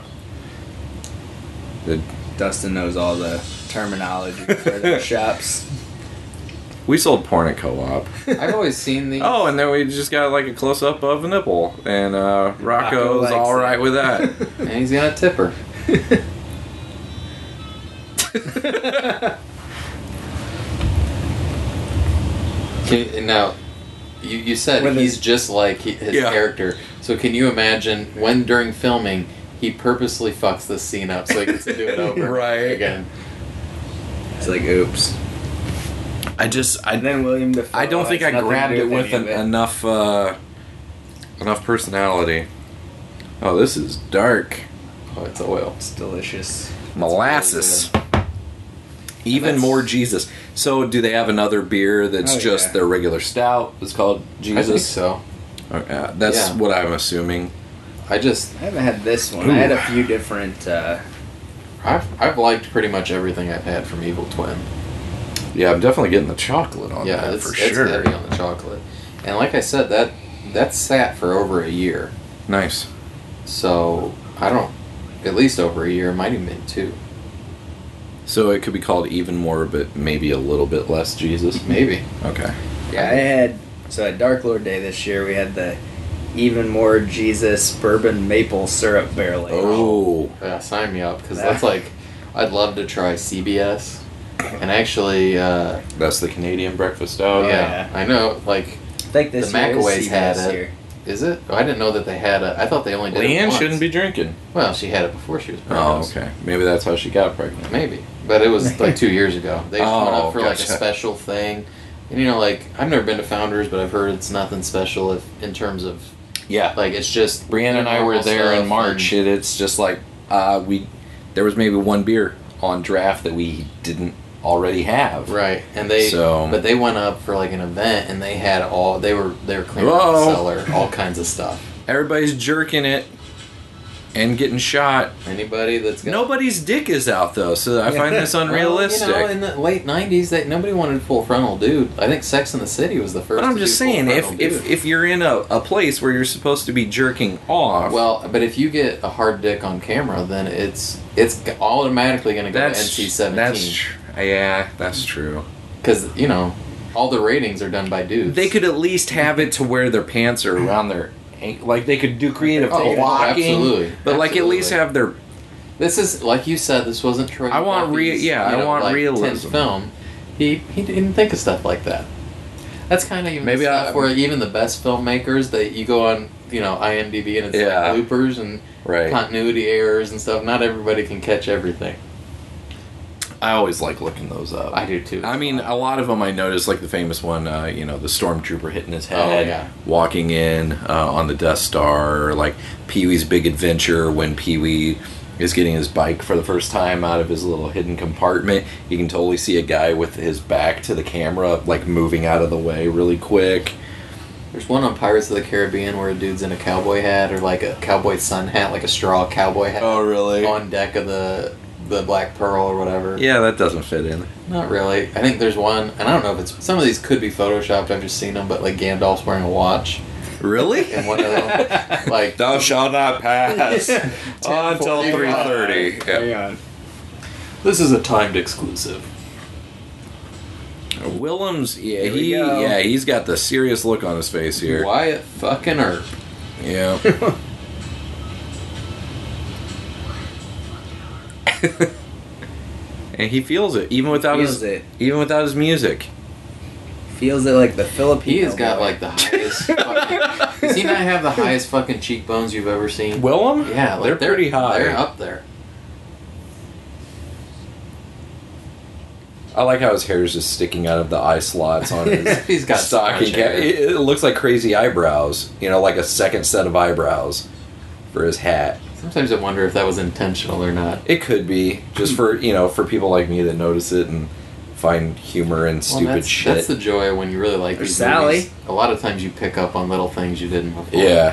S4: Dustin knows all the terminology for their shops.
S2: We sold porn at Co-op.
S3: I've always seen these.
S2: Oh, and then we just got like a close-up of a nipple. And Rocco's
S4: likes
S2: all
S4: it.
S2: right with that.
S3: And he's gonna tip her. Now, you said
S4: With
S3: he's
S4: his-
S3: just like his
S2: Yeah.
S3: character. So can you imagine when during filming he purposely fucks this scene up so he gets to do it over
S2: Right.
S3: again?
S4: It's like, oops. And then William Dafoe.
S2: I don't think
S4: has
S2: I
S4: nothing to
S2: grabbed
S4: do
S2: it with
S4: any of
S2: enough personality. Oh, this is dark.
S3: Oh, it's oil.
S4: It's delicious.
S2: Molasses. Even
S3: that's-
S2: more Jesus. So, do they have another beer that's
S4: Oh,
S2: just
S4: yeah.
S2: their regular stout? It's called Jesus.
S3: I think so.
S2: That's
S3: Yeah.
S2: what I'm assuming.
S3: I
S4: haven't had this one.
S2: Ooh.
S4: I had a few different.
S3: I've liked pretty much everything I've had from Evil Twin.
S2: Yeah, I'm definitely getting the chocolate on
S3: Yeah,
S2: that
S3: it's
S2: for sure.
S3: heavy on the chocolate. And like I said, that sat for over a year.
S2: Nice.
S3: So I don't, at least over a year. It might even been 2.
S2: So it could be called even more, but maybe a little bit less Jesus.
S3: Maybe.
S2: Okay.
S4: Yeah, I had. So at Dark Lord Day this year, we had the Even More Jesus Bourbon Maple Syrup Barrel Age.
S2: Oh.
S3: Yeah, sign me up because that's like, I'd love to try CBS. And actually,
S2: That's the Canadian breakfast stout.
S3: yeah, I know. Like,
S4: I think this
S3: The
S4: year is
S3: McAways had
S4: CBS
S3: it.
S4: here.
S3: is it? Oh, I didn't know that they had a. I thought they only did it
S2: Leanne
S3: once.
S2: shouldn't be drinking.
S3: Well, she had it before she was pregnant.
S2: Oh, okay. Maybe that's how she got pregnant.
S3: Maybe, but it was like 2 years ago. They just went
S2: Oh,
S3: up for like a
S2: gotcha.
S3: special thing, and like I've never been to Founders, but I've heard it's nothing special in terms of
S2: Yeah.
S3: like it's just.
S2: Brianna and I were
S3: normal
S2: there in
S3: stuff
S2: March,
S3: and-
S2: and it's just like there was maybe one beer on draft that we didn't already have.
S3: Right, and but they went up for like an event, and they had they were cleaning out the
S2: Whoa.
S3: cellar, all kinds of stuff.
S2: Everybody's jerking it and getting shot.
S3: Anybody that's got,
S2: Nobody's dick is out though, so I find this unrealistic.
S3: Well, in the late '90s, nobody wanted full frontal dude. I think Sex in the City was the first.
S2: But I'm
S3: to
S2: just
S3: do full
S2: saying,
S3: frontal
S2: if
S3: dude.
S2: if you're in a place where you're supposed to be jerking off,
S3: Well, but if you get a hard dick on camera, then it's automatically going to go to NC-17.
S2: that's true.
S3: Because all the ratings are done by dudes.
S2: They could at least have it to where their pants are around their like they could do creative blocking,
S3: absolutely,
S2: but like at least have their.
S3: This is like you said. This wasn't Troy.
S2: I want
S3: Duffy's,
S2: I want
S3: like,
S2: realism.
S3: 10th film. He didn't think of stuff like that. That's kind of even
S2: Maybe
S3: the stuff where even the best filmmakers that you go on IMDb and it's
S2: Yeah.
S3: like bloopers and
S2: Right.
S3: continuity errors and stuff. Not everybody can catch everything.
S2: I always like looking those up.
S3: I do too.
S2: I mean, a lot of them I noticed, like the famous one, the stormtrooper hitting his
S3: Oh,
S2: head,
S3: yeah.
S2: walking in on the Death Star, or like Pee-wee's Big Adventure when Pee-wee is getting his bike for the first time out of his little hidden compartment. You can totally see a guy with his back to the camera, like moving out of the way really quick.
S3: There's one on Pirates of the Caribbean where a dude's in a cowboy hat or like a cowboy sun hat, like a straw cowboy hat,
S2: really?
S3: on deck of the Black Pearl or whatever.
S2: Yeah, that doesn't fit in.
S3: Not really. I think there's one, and I don't know if it's some of these could be photoshopped. I've just seen them, but like Gandalf's wearing a watch,
S2: Really?
S3: and one of them, like
S2: Thou shalt not pass until 3:30.
S4: Hang on.
S3: this is a timed exclusive.
S2: Willems, yeah,
S4: Here we go.
S2: he's got the serious look on his face here.
S3: Wyatt fucking Earp.
S2: Yeah. And he feels it, even without
S4: Feels it.
S2: even without his music.
S4: Feels it like the Filipino.
S3: He has got
S4: boy.
S3: like the highest. Fucking, does he not have the highest fucking cheekbones you've ever seen?
S2: Willem?
S3: Yeah, like
S2: they're pretty high.
S3: They're up there.
S2: I like how his hair is just sticking out of the eye slots on his
S3: He's got
S2: stocking
S3: so much
S2: cap.
S3: hair.
S2: It looks like crazy eyebrows. You know, like a second set of eyebrows for his hat.
S3: Sometimes I wonder if that was intentional or not.
S2: It could be just for for people like me that notice it and find humor in stupid shit.
S3: That's the joy when you really like
S4: There's
S3: these
S4: Sally.
S3: movies. A lot of times you pick up on little things you didn't before.
S2: Yeah.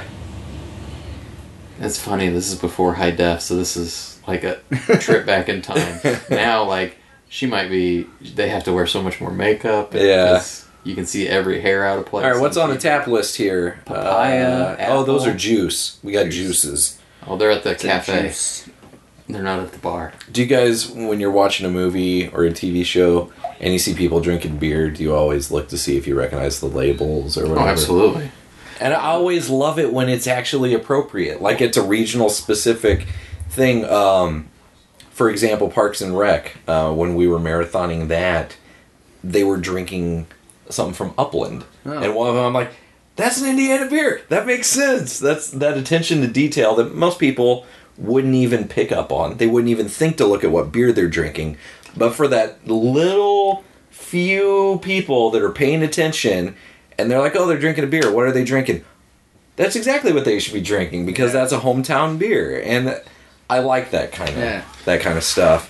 S3: It's funny, this is before high def, so this is like a trip back in time. Now, like, they have to wear so much more makeup.
S2: Yeah.
S3: 'cause you can see every hair out of place.
S2: All right, what's
S3: and
S2: on the tap list here?
S3: Papaya,
S2: those
S3: apple.
S2: are juice. We got juices.
S3: Oh, they're at the
S4: It's a
S3: cafe.
S4: juice.
S3: They're not at the bar.
S2: Do you guys, when you're watching a movie or a TV show and you see people drinking beer, do you always look to see if you recognize the labels or
S3: Oh,
S2: whatever?
S3: absolutely.
S2: And I always love it when it's actually appropriate. Like it's a regional specific thing. For example, Parks and Rec, when we were marathoning that, they were drinking something from Upland.
S4: Oh.
S2: And one of them, I'm like, that's an Indiana beer. That makes sense. That's that attention to detail that most people wouldn't even pick up on. They wouldn't even think to look at what beer they're drinking. But for that little few people that are paying attention, and they're like, oh, they're drinking a beer. What are they drinking? That's exactly what they should be drinking because that's a hometown beer. And I like that kind of stuff.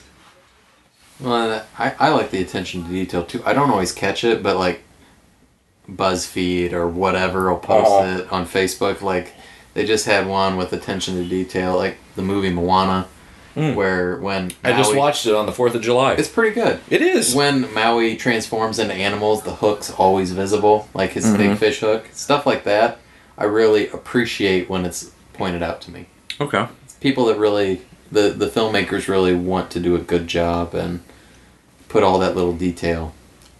S3: Well, I like the attention to detail too. I don't always catch it, but like BuzzFeed or whatever will post it on Facebook. Like they just had one with attention to detail, like the movie Moana, where when
S2: I just
S3: Maui-
S2: watched it on the 4th of July.
S3: It's pretty good.
S2: It is.
S3: When Maui transforms into animals, the hook's always visible, like his big fish hook. Stuff like that, I really appreciate when it's pointed out to me.
S2: Okay.
S3: People that really, the filmmakers really want to do a good job and put all that little detail.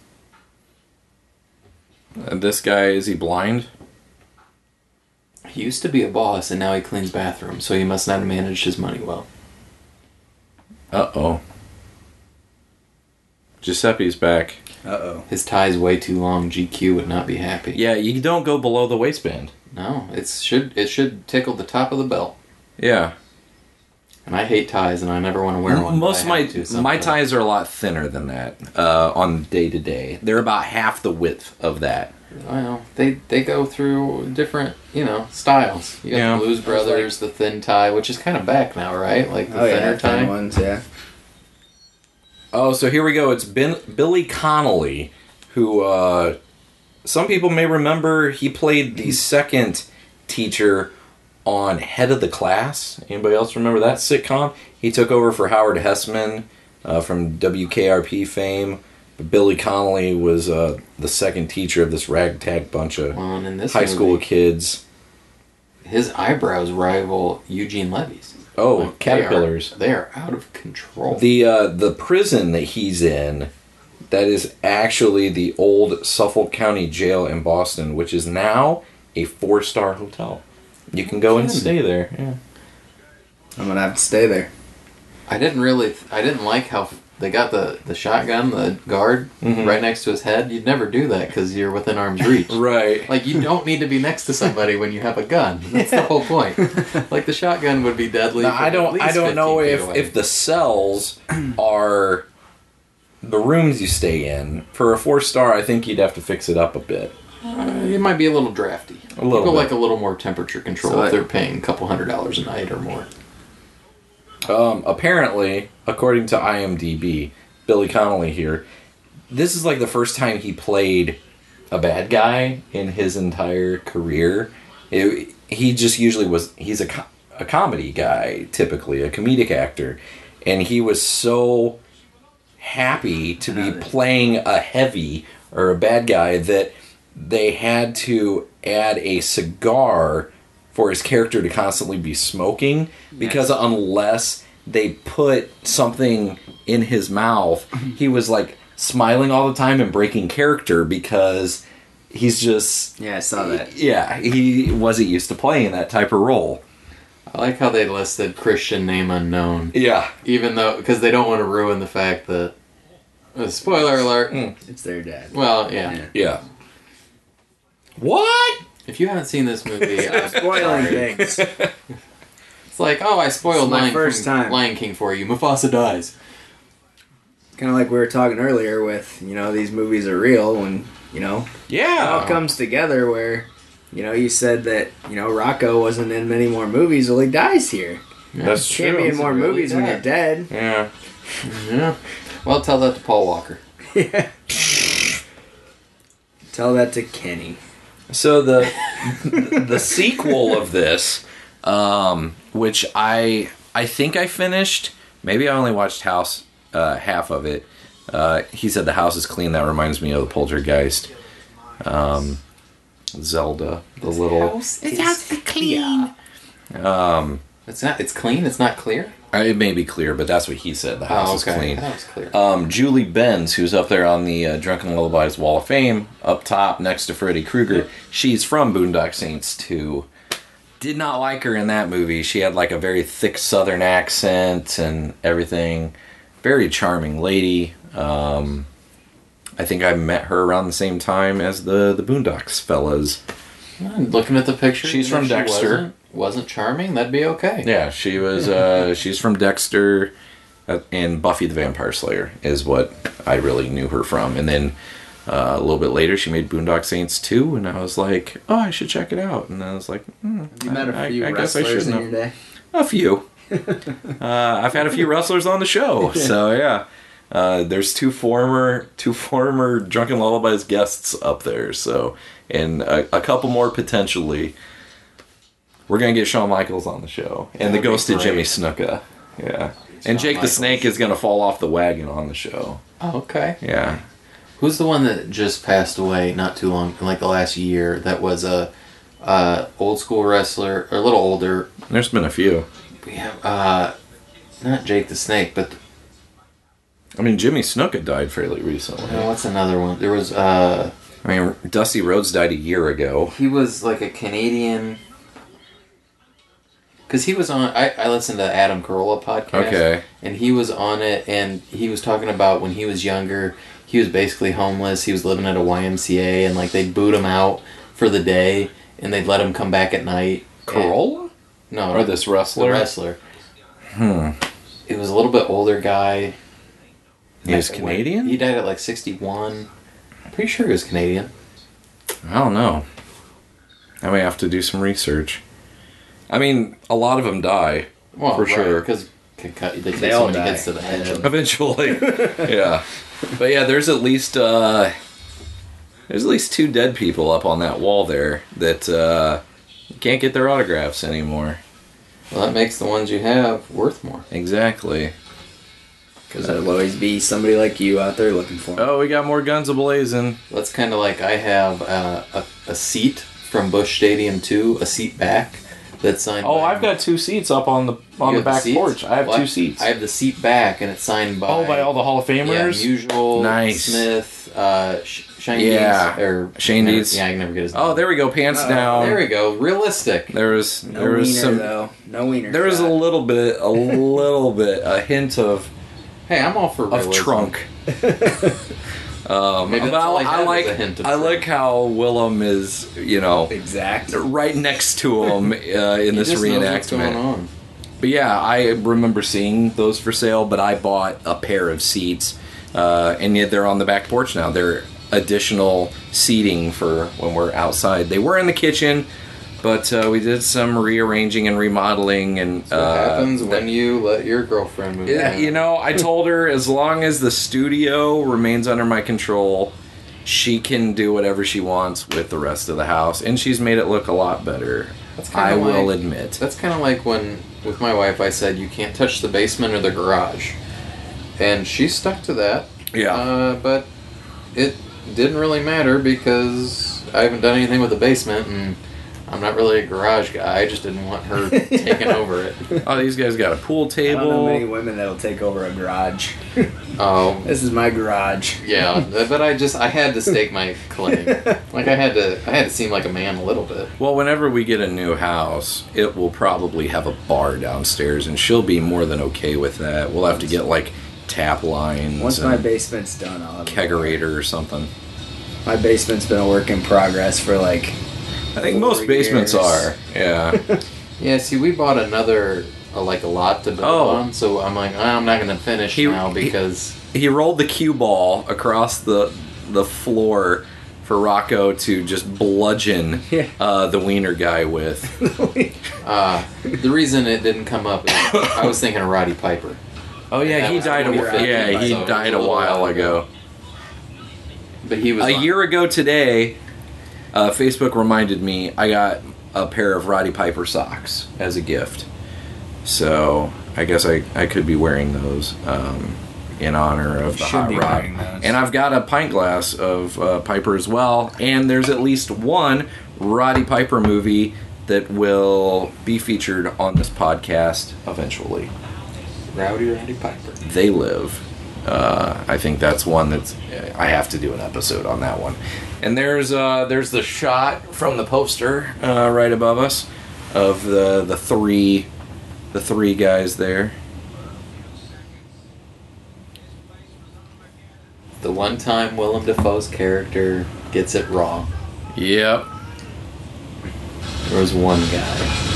S2: This guy, is he blind?
S3: He used to be a boss and now he cleans bathrooms, so he must not have managed his money well.
S2: Uh-oh. Giuseppe's back.
S4: Uh-oh.
S3: His tie's way too long, GQ would not be happy.
S2: Yeah, you don't go below the waistband.
S3: No, it should tickle the top of the belt.
S2: Yeah.
S3: And I hate ties and I never want to wear one.
S2: Most of
S3: but I have to
S2: my
S3: sometimes.
S2: ties are a lot thinner than that on day to day. They're about half the width of that.
S3: Well, they go through different, styles. You got
S2: Yeah.
S3: the Blues Brothers, the thin tie, which is kind of back now, right? Like the
S4: Oh yeah,
S3: thinner tie.
S4: thin ones, yeah.
S2: Oh, so here we go. It's Billy Connolly, who some people may remember. He played the second teacher on Head of the Class. Anybody else remember that sitcom? He took over for Howard Hessman from WKRP fame. But Billy Connolly was the second teacher of this ragtag bunch of
S3: Well, and in this
S2: high school
S3: movie,
S2: kids.
S3: his eyebrows rival Eugene Levy's.
S2: Oh,
S3: Like,
S2: caterpillars.
S3: They are out of control.
S2: The prison that he's in, that is actually the old Suffolk County Jail in Boston, which is now a 4-star hotel. You can go and stay there. Yeah.
S4: I'm gonna have to stay there.
S3: I didn't like how they got the shotgun, the guard, right next to his head. You'd never do that because you're within arm's reach.
S2: Right.
S3: Like, you don't need to be next to somebody when you have a gun. That's the whole point. Like, the shotgun would be deadly.
S2: Now,
S3: from at least
S2: I don't know
S3: 15 feet away.
S2: if the cells are the rooms you stay in. For a 4-star, I think you'd have to fix it up a bit.
S3: It might be a little drafty.
S2: A little
S3: People
S2: bit.
S3: like a little more temperature control
S4: So
S3: if they're paying a couple $100 a night or more.
S2: Apparently, according to IMDb, Billy Connolly here, this is like the first time he played a bad guy in his entire career. He just usually he's a comedy guy, typically, a comedic actor. And he was so happy to be playing a heavy or a bad guy that they had to add a cigar for his character to constantly be smoking, because unless they put something in his mouth, he was like smiling all the time and breaking character because he's just...
S4: Yeah, I saw that.
S2: Yeah, he wasn't used to playing that type of role.
S3: I like how they listed Christian name unknown.
S2: Yeah.
S3: Even though, because they don't want to ruin the fact that, spoiler alert.
S4: It's their dad.
S3: Well, yeah.
S2: Yeah. What?
S3: If you haven't seen this movie, I'm
S4: Spoiling
S3: sorry.
S4: things.
S3: It's like, oh, I spoiled
S4: It's my first time.
S3: Lion King for you. Mufasa dies.
S4: Kind of like we were talking earlier with, these movies are real when, it all
S2: Yeah.
S4: comes together where, you said that, Rocco wasn't in many more movies. Well, he dies here.
S2: That's
S4: Can't be in more
S3: really
S4: movies when you're dead.
S2: Yeah.
S3: Yeah. Well, tell that to Paul Walker.
S4: Yeah. Tell that to Kenny.
S2: So the sequel of this, which I think I finished. Maybe I only watched half of it. He said the house is clean. That reminds me of the Poltergeist. Zelda, the little.
S3: His house is clean. It's clean. It's not clear.
S2: It may be clear, but that's what he said. The house is clean.
S3: That was clear.
S2: Julie Benz, who's up there on the Drunken Lullabies Wall of Fame, up top next to Freddy Krueger, she's from Boondock Saints 2. Did not like her in that movie. She had like a very thick southern accent and everything. Very charming lady. I think I met her around the same time as the Boondocks fellas.
S3: Looking at the picture,
S2: She's from Dexter.
S3: Wasn't charming. That'd be okay.
S2: Yeah, she was. She's from Dexter, and Buffy the Vampire Slayer is what I really knew her from. And then a little bit later, she made Boondock Saints 2, and I was like, oh, I should check it out. And I was like,
S4: You met a few
S2: I guess I
S4: wrestlers
S2: should
S4: in your day?
S2: A few. I've had a few wrestlers on the show, so yeah. There's two former Drunken Lullabies guests up there, so and a couple more potentially. We're gonna get Shawn Michaels on the show, and the ghost of Jimmy Snuka, yeah. And Jake the Snake is gonna fall off the wagon on the show.
S3: Oh, okay.
S2: Yeah.
S3: Who's the one that just passed away not too long, like the last year? That was a old school wrestler, or a little older.
S2: There's been a few.
S3: Yeah. Not Jake the Snake, but.
S2: I mean, Jimmy Snuka died fairly recently.
S3: What's another one? There was.
S2: I mean, Dusty Rhodes died a year ago.
S3: He was like a Canadian. Because he was on, I listened to Adam Carolla podcast.
S2: Okay.
S3: And he was on it, and he was talking about when he was younger, he was basically homeless. He was living at a YMCA, and like they'd boot him out for the day, and they'd let him come back at night.
S2: Carolla?
S3: No.
S2: Or this wrestler?
S3: The wrestler. It was a little bit older guy.
S2: He was Canadian?
S3: He died at like 61. I'm pretty sure he was Canadian.
S2: I don't know. I may have to do some research. I mean, a lot of them die,
S3: Well,
S2: for sure.
S3: Because they take
S4: They
S3: so
S4: all
S3: many
S4: die.
S3: hits to the head.
S2: Eventually, yeah. But yeah, there's at least 2 dead people up on that wall there that can't get their autographs anymore.
S3: Well, that makes the ones you have worth more.
S2: Exactly.
S4: Because there'll always be somebody like you out there looking for them.
S2: Oh, we got more guns a-blazing.
S3: That's kind of like I have a seat from Busch Stadium 2, a seat back that's signed
S2: Oh,
S3: by...
S2: I've got 2 seats up on the
S3: You have
S2: back
S3: seats?
S2: porch. I have
S3: Well,
S2: 2 seats.
S3: I have the seat back, and it's signed by...
S2: by all the Hall of
S3: Yeah,
S2: Famers?
S3: Musial,
S2: Nice.
S3: Smith, Shane
S2: Yeah.
S3: Dees, or...
S2: Shane Dees.
S3: Yeah, I can never get his name.
S2: Oh, there we go. Pants down.
S3: There we go. Realistic.
S2: There was
S4: No
S2: there was
S4: wiener,
S2: some
S4: though. No wiener.
S2: there was a
S4: shot.
S2: little bit a hint of
S3: Hey, I'm all for realism.
S2: trunk.
S3: Maybe that's
S2: But
S3: all I
S2: I
S3: have
S2: like
S3: is a hint of
S2: I
S3: trunk.
S2: like how Willem is,
S4: Exact.
S2: right next to him in this
S3: He just knows what's going
S2: reenactment.
S3: on.
S2: But yeah, I remember seeing those for sale, but I bought a pair of seats, and yet they're on the back porch now. They're additional seating for when we're outside. They were in the kitchen, but we did some rearranging and remodeling, and
S3: What happens when you let your girlfriend move
S2: yeah,
S3: in?
S2: I told her as long as the studio remains under my control, she can do whatever she wants with the rest of the house, and she's made it look a lot better.
S3: That's
S2: I
S3: kinda
S2: will
S3: like-
S2: admit.
S3: That's kind of like when, with my wife, I said, you can't touch the basement or the garage. And she stuck to that.
S2: Yeah.
S3: But it didn't really matter because I haven't done anything with the basement, and I'm not really a garage guy. I just didn't want her taking over it.
S2: Oh, these guys got a pool
S4: I don't know many
S2: table.
S4: women that'll take over a garage.
S3: Oh,
S4: This is my garage.
S3: yeah, but I had to stake my claim. Like I had to seem like a man a little bit.
S2: Well, whenever we get a new house, it will probably have a bar downstairs, and she'll be more than okay with that. We'll have to get like tap lines.
S4: Once
S2: and
S4: my basement's done, I'll have a
S2: kegerator or something.
S4: My basement's been a work in progress for like.
S2: I think most
S4: 4
S2: basements
S4: years.
S2: are. Yeah.
S3: Yeah, see, we bought another like a lot to build
S2: Oh.
S3: on, so I'm like, I'm not gonna finish now because
S2: He rolled the cue ball across the floor for Rocco to just bludgeon the wiener guy with.
S3: the reason it didn't come up is I was thinking of Roddy Piper.
S2: Oh yeah,
S3: That
S2: he
S3: was
S2: died.
S3: 2015,
S2: He
S3: so it was
S2: died
S3: a
S2: a
S3: little
S2: while
S3: while
S2: ago.
S3: But he was
S2: A
S3: on-
S2: year ago today, Facebook reminded me I got a pair of Roddy Piper socks as a gift. So I guess I could be wearing those in honor of the
S4: Should
S2: Hot
S4: be
S2: Rod.
S4: wearing those.
S2: And I've got a pint glass of Piper as well. And there's at least one Roddy Piper movie that will be featured on this podcast eventually.
S3: Roddy Piper.
S2: They Live. I think that's one that's I have to do an episode on that one. And there's the shot from the poster right above us of the three guys there.
S3: The one time Willem Dafoe's character gets it wrong.
S2: Yep.
S3: There was one guy.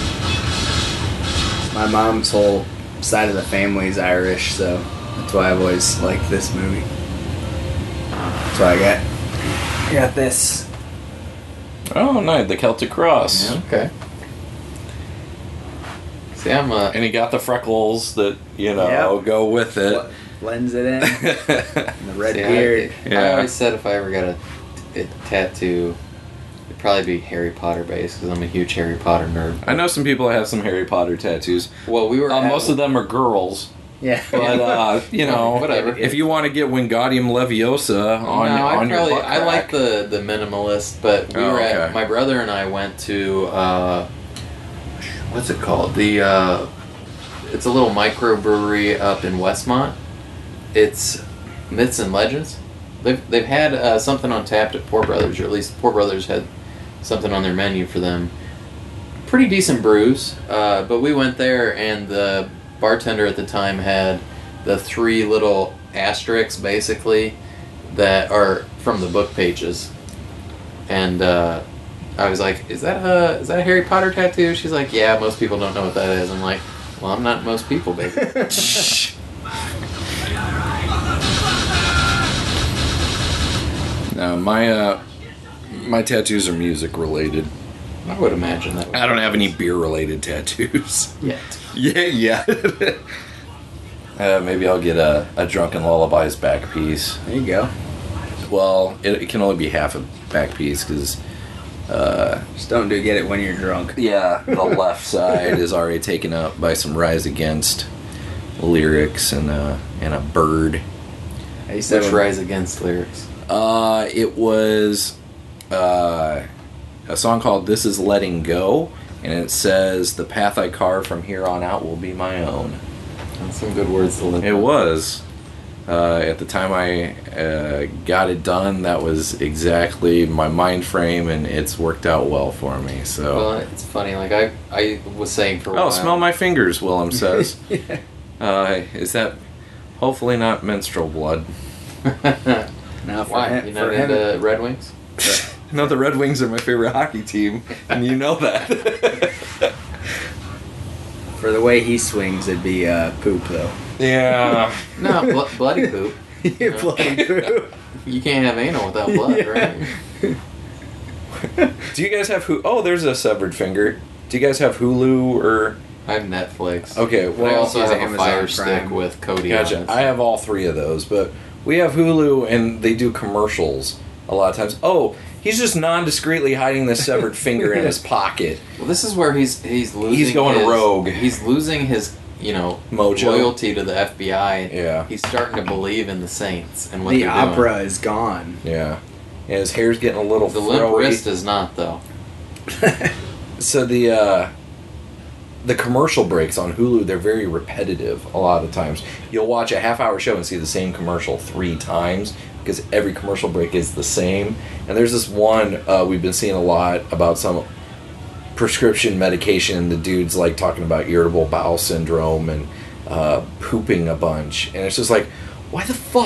S4: My mom's whole side of the family is Irish, so that's why I've always liked this movie. That's why I got this.
S2: Oh, nice, the Celtic Cross.
S3: Okay. See, I'm a.
S2: And he got the freckles that
S4: Yep.
S2: go with it.
S4: Blends it in. And the red
S3: See,
S4: beard.
S3: I
S2: Yeah.
S3: always said if I ever got a tattoo, it'd probably be Harry Potter based because I'm a huge Harry Potter nerd.
S2: I know some people that have some Harry Potter tattoos.
S3: Well, we were.
S2: Most of them are girls.
S4: Yeah.
S2: But
S3: Whatever.
S2: if you want to get Wingardium Leviosa on your butt
S3: I like
S2: crack.
S3: the minimalist, but we
S2: Oh,
S3: were
S2: okay.
S3: at my brother and I went to what's it called? The it's a little microbrewery up in Westmont. It's Myths and Legends. They've had something on tap at Poor Brothers, or at least Poor Brothers had something on their menu for them. Pretty decent brews, but we went there and the bartender at the time had the 3 little asterisks basically that are from the book pages, and I was like, "Is that a Harry Potter tattoo?" She's like, "Yeah, most people don't know what that is." I'm like, "Well, I'm not most people, baby."
S2: No, my tattoos are music related.
S3: I would imagine that.
S2: I don't have any beer related tattoos.
S3: Yet.
S2: Yeah. Maybe I'll get a Drunken Lullabies back piece.
S4: There you go.
S2: Well, it can only be half a back piece because
S4: Just don't get it when you're drunk.
S2: yeah, the left side is already taken up by some Rise Against lyrics and a bird.
S4: I used to
S3: Which
S4: have a-
S3: Rise Against lyrics?
S2: It was a song called "This Is Letting Go," and it says, "The path I carve from here on out will be my own."
S3: That's some good words to live
S2: It
S3: by.
S2: was. At the time I got it done, that was exactly my mind frame, and it's worked out well for me. So,
S3: Well, it's funny. Like I was saying for a while.
S2: oh, smell my fingers, Willem says. Is that hopefully not menstrual blood?
S4: Now for
S3: Why?
S4: him,
S3: You
S4: for
S3: not
S4: him,
S3: into Red Wings?
S2: No, the Red Wings are my favorite hockey team, and you know that.
S4: for the way he swings, it'd be poop though.
S2: Yeah.
S3: No, bloody poop.
S4: Bloody poop.
S3: You can't have anal without blood,
S4: Yeah.
S3: right?
S2: Do you guys have Oh, there's a severed finger. Do you guys have Hulu or?
S3: I have Netflix.
S2: Okay,
S3: But I
S2: well,
S3: also
S4: he's
S3: have a
S4: Amazon
S3: Fire
S4: Prime.
S3: Stick with Cody on
S2: Gotcha.
S3: it.
S2: I have all 3 of those, but we have Hulu, and they do commercials a lot of times. Oh, he's just non-discreetly hiding this severed finger in his pocket.
S3: Well, this is where he's losing.
S2: He's going
S3: his,
S2: rogue.
S3: He's losing his
S2: Mojo.
S3: loyalty to the FBI.
S2: Yeah.
S3: He's starting to believe in the Saints and what
S4: The
S3: they're
S4: opera is gone.
S2: Yeah. And his hair's getting a little
S3: doing. The limp
S2: throwy.
S3: wrist is not though.
S2: So the the commercial breaks on Hulu, they're very repetitive a lot of times. You'll watch a half-hour show and see the same commercial 3 times because every commercial break is the same. And there's this one we've been seeing a lot about some prescription medication. The dude's like talking about irritable bowel syndrome and pooping a bunch. And it's just like, why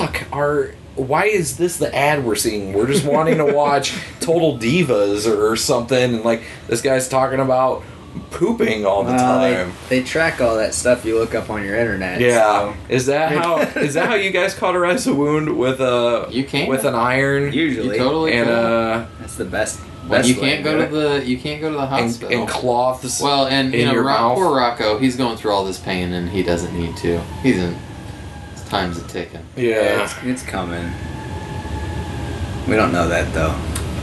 S2: is this the ad we're seeing? We're just wanting to watch Total Divas or something. And like, this guy's talking about pooping all the time.
S4: They track all that stuff you look up on your internet.
S2: Yeah.
S4: So.
S2: Is that how you guys cauterize a wound with an iron?
S4: Usually.
S3: You totally
S2: and
S3: can.
S4: That's the best.
S3: Well, you
S4: way
S3: can't
S4: to
S3: go
S4: do
S3: to the hospital.
S2: and cloths.
S3: Well, and
S2: in your mouth.
S3: poor Rocco, he's going through all this pain and he doesn't need to. His time's a ticking.
S2: Yeah.
S4: It's coming. We don't know that though.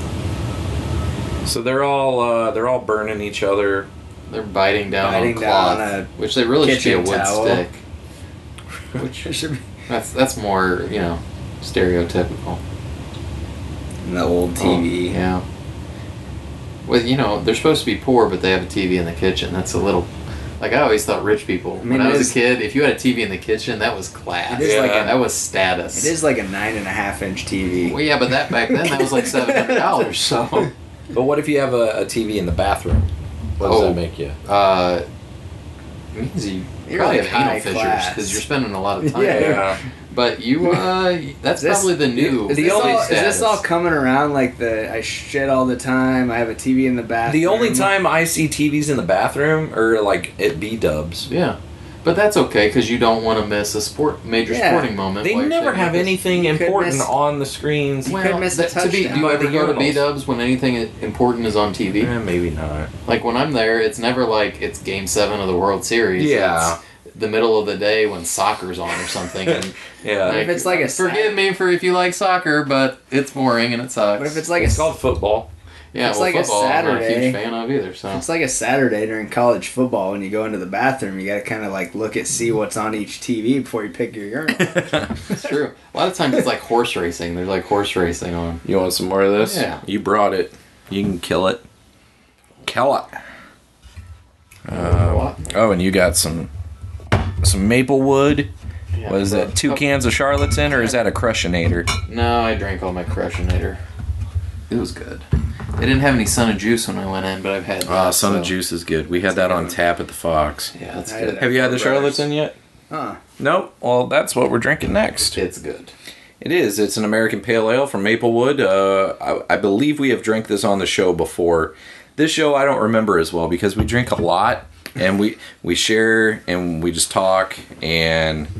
S2: So they're all burning each other.
S3: They're biting down
S4: Biting
S3: on
S4: down
S3: cloth,
S4: on a
S3: which they really should be a
S4: kitchen
S3: wood
S4: towel.
S3: stick.
S4: Which should be
S3: That's more, stereotypical.
S4: in the old TV.
S3: Yeah. Well, they're supposed to be poor, but they have a TV in the kitchen. That's a little... Like, I always thought rich people... when I was a kid, if you had a TV in the kitchen, that was class.
S4: It is like
S3: that was status.
S4: It is like a 9.5-inch TV.
S3: Well, yeah, but back then, that was like $700, so...
S2: But what if you have a TV in the bathroom? What does that make you?
S3: It means you
S4: You're
S3: probably
S4: like
S3: have anal
S4: high
S3: fissures,
S4: class.
S3: because you're spending a lot of time
S4: Yeah.
S3: there. But you, that's probably the new...
S4: Is this all coming around like I shit all the time, I have a TV in the bathroom?
S2: The only time I see TVs in the bathroom are like at B-dubs.
S3: Yeah. But that's okay, because you don't want to miss a major sporting moment.
S2: They
S3: while you're
S2: never
S3: sitting
S2: have
S3: at this-
S2: anything
S4: You could
S2: important
S4: miss-
S2: on the screens.
S4: You could miss a
S3: do you
S4: touchdown.
S3: ever go to
S2: urinals.
S3: B-dubs when anything important is on TV?
S2: Maybe not.
S3: Like, when I'm there, it's never like it's Game 7 of the World Series.
S2: Yeah.
S3: It's the middle of the day when soccer's on or something. And
S2: Yeah.
S4: If it's like a
S3: forgive me for if you like soccer, but it's boring and it sucks.
S4: But if it's like
S2: It's called football.
S3: yeah,
S4: it's
S3: well,
S4: like a
S3: football, I'm not a
S4: Saturday.
S3: huge fan of either. So
S4: it's like a Saturday during college football when you go into the bathroom, you got to kind of like see what's on each TV before you pick your urinal.
S3: it's true. A lot of times it's like horse racing. There's like horse racing on.
S2: You want some more of this?
S3: Yeah.
S2: You brought it. You can kill it. Kill it.
S3: What?
S2: Oh, and you got some Maplewood.
S3: Yeah,
S2: Was
S3: bro.
S2: that 2 cans of Charlatan, or is that a Crushinator?
S3: No, I drank all my Crushinator. It was good. They didn't have any Son of Juice when I went in, but I've had that.
S2: Son of
S3: so-
S2: Juice is good. We had that on tap at the Fox.
S3: Yeah, that's
S4: I had
S3: good.
S4: that.
S2: Have you had the
S4: Four Brothers.
S2: Charlatan yet?
S4: Huh.
S2: Nope. Well, that's what we're drinking next.
S3: It's good.
S2: It is. It's an American Pale Ale from Maplewood. I believe we have drank this on the show before. This show I don't remember as well because we drink a lot and we share and we just talk and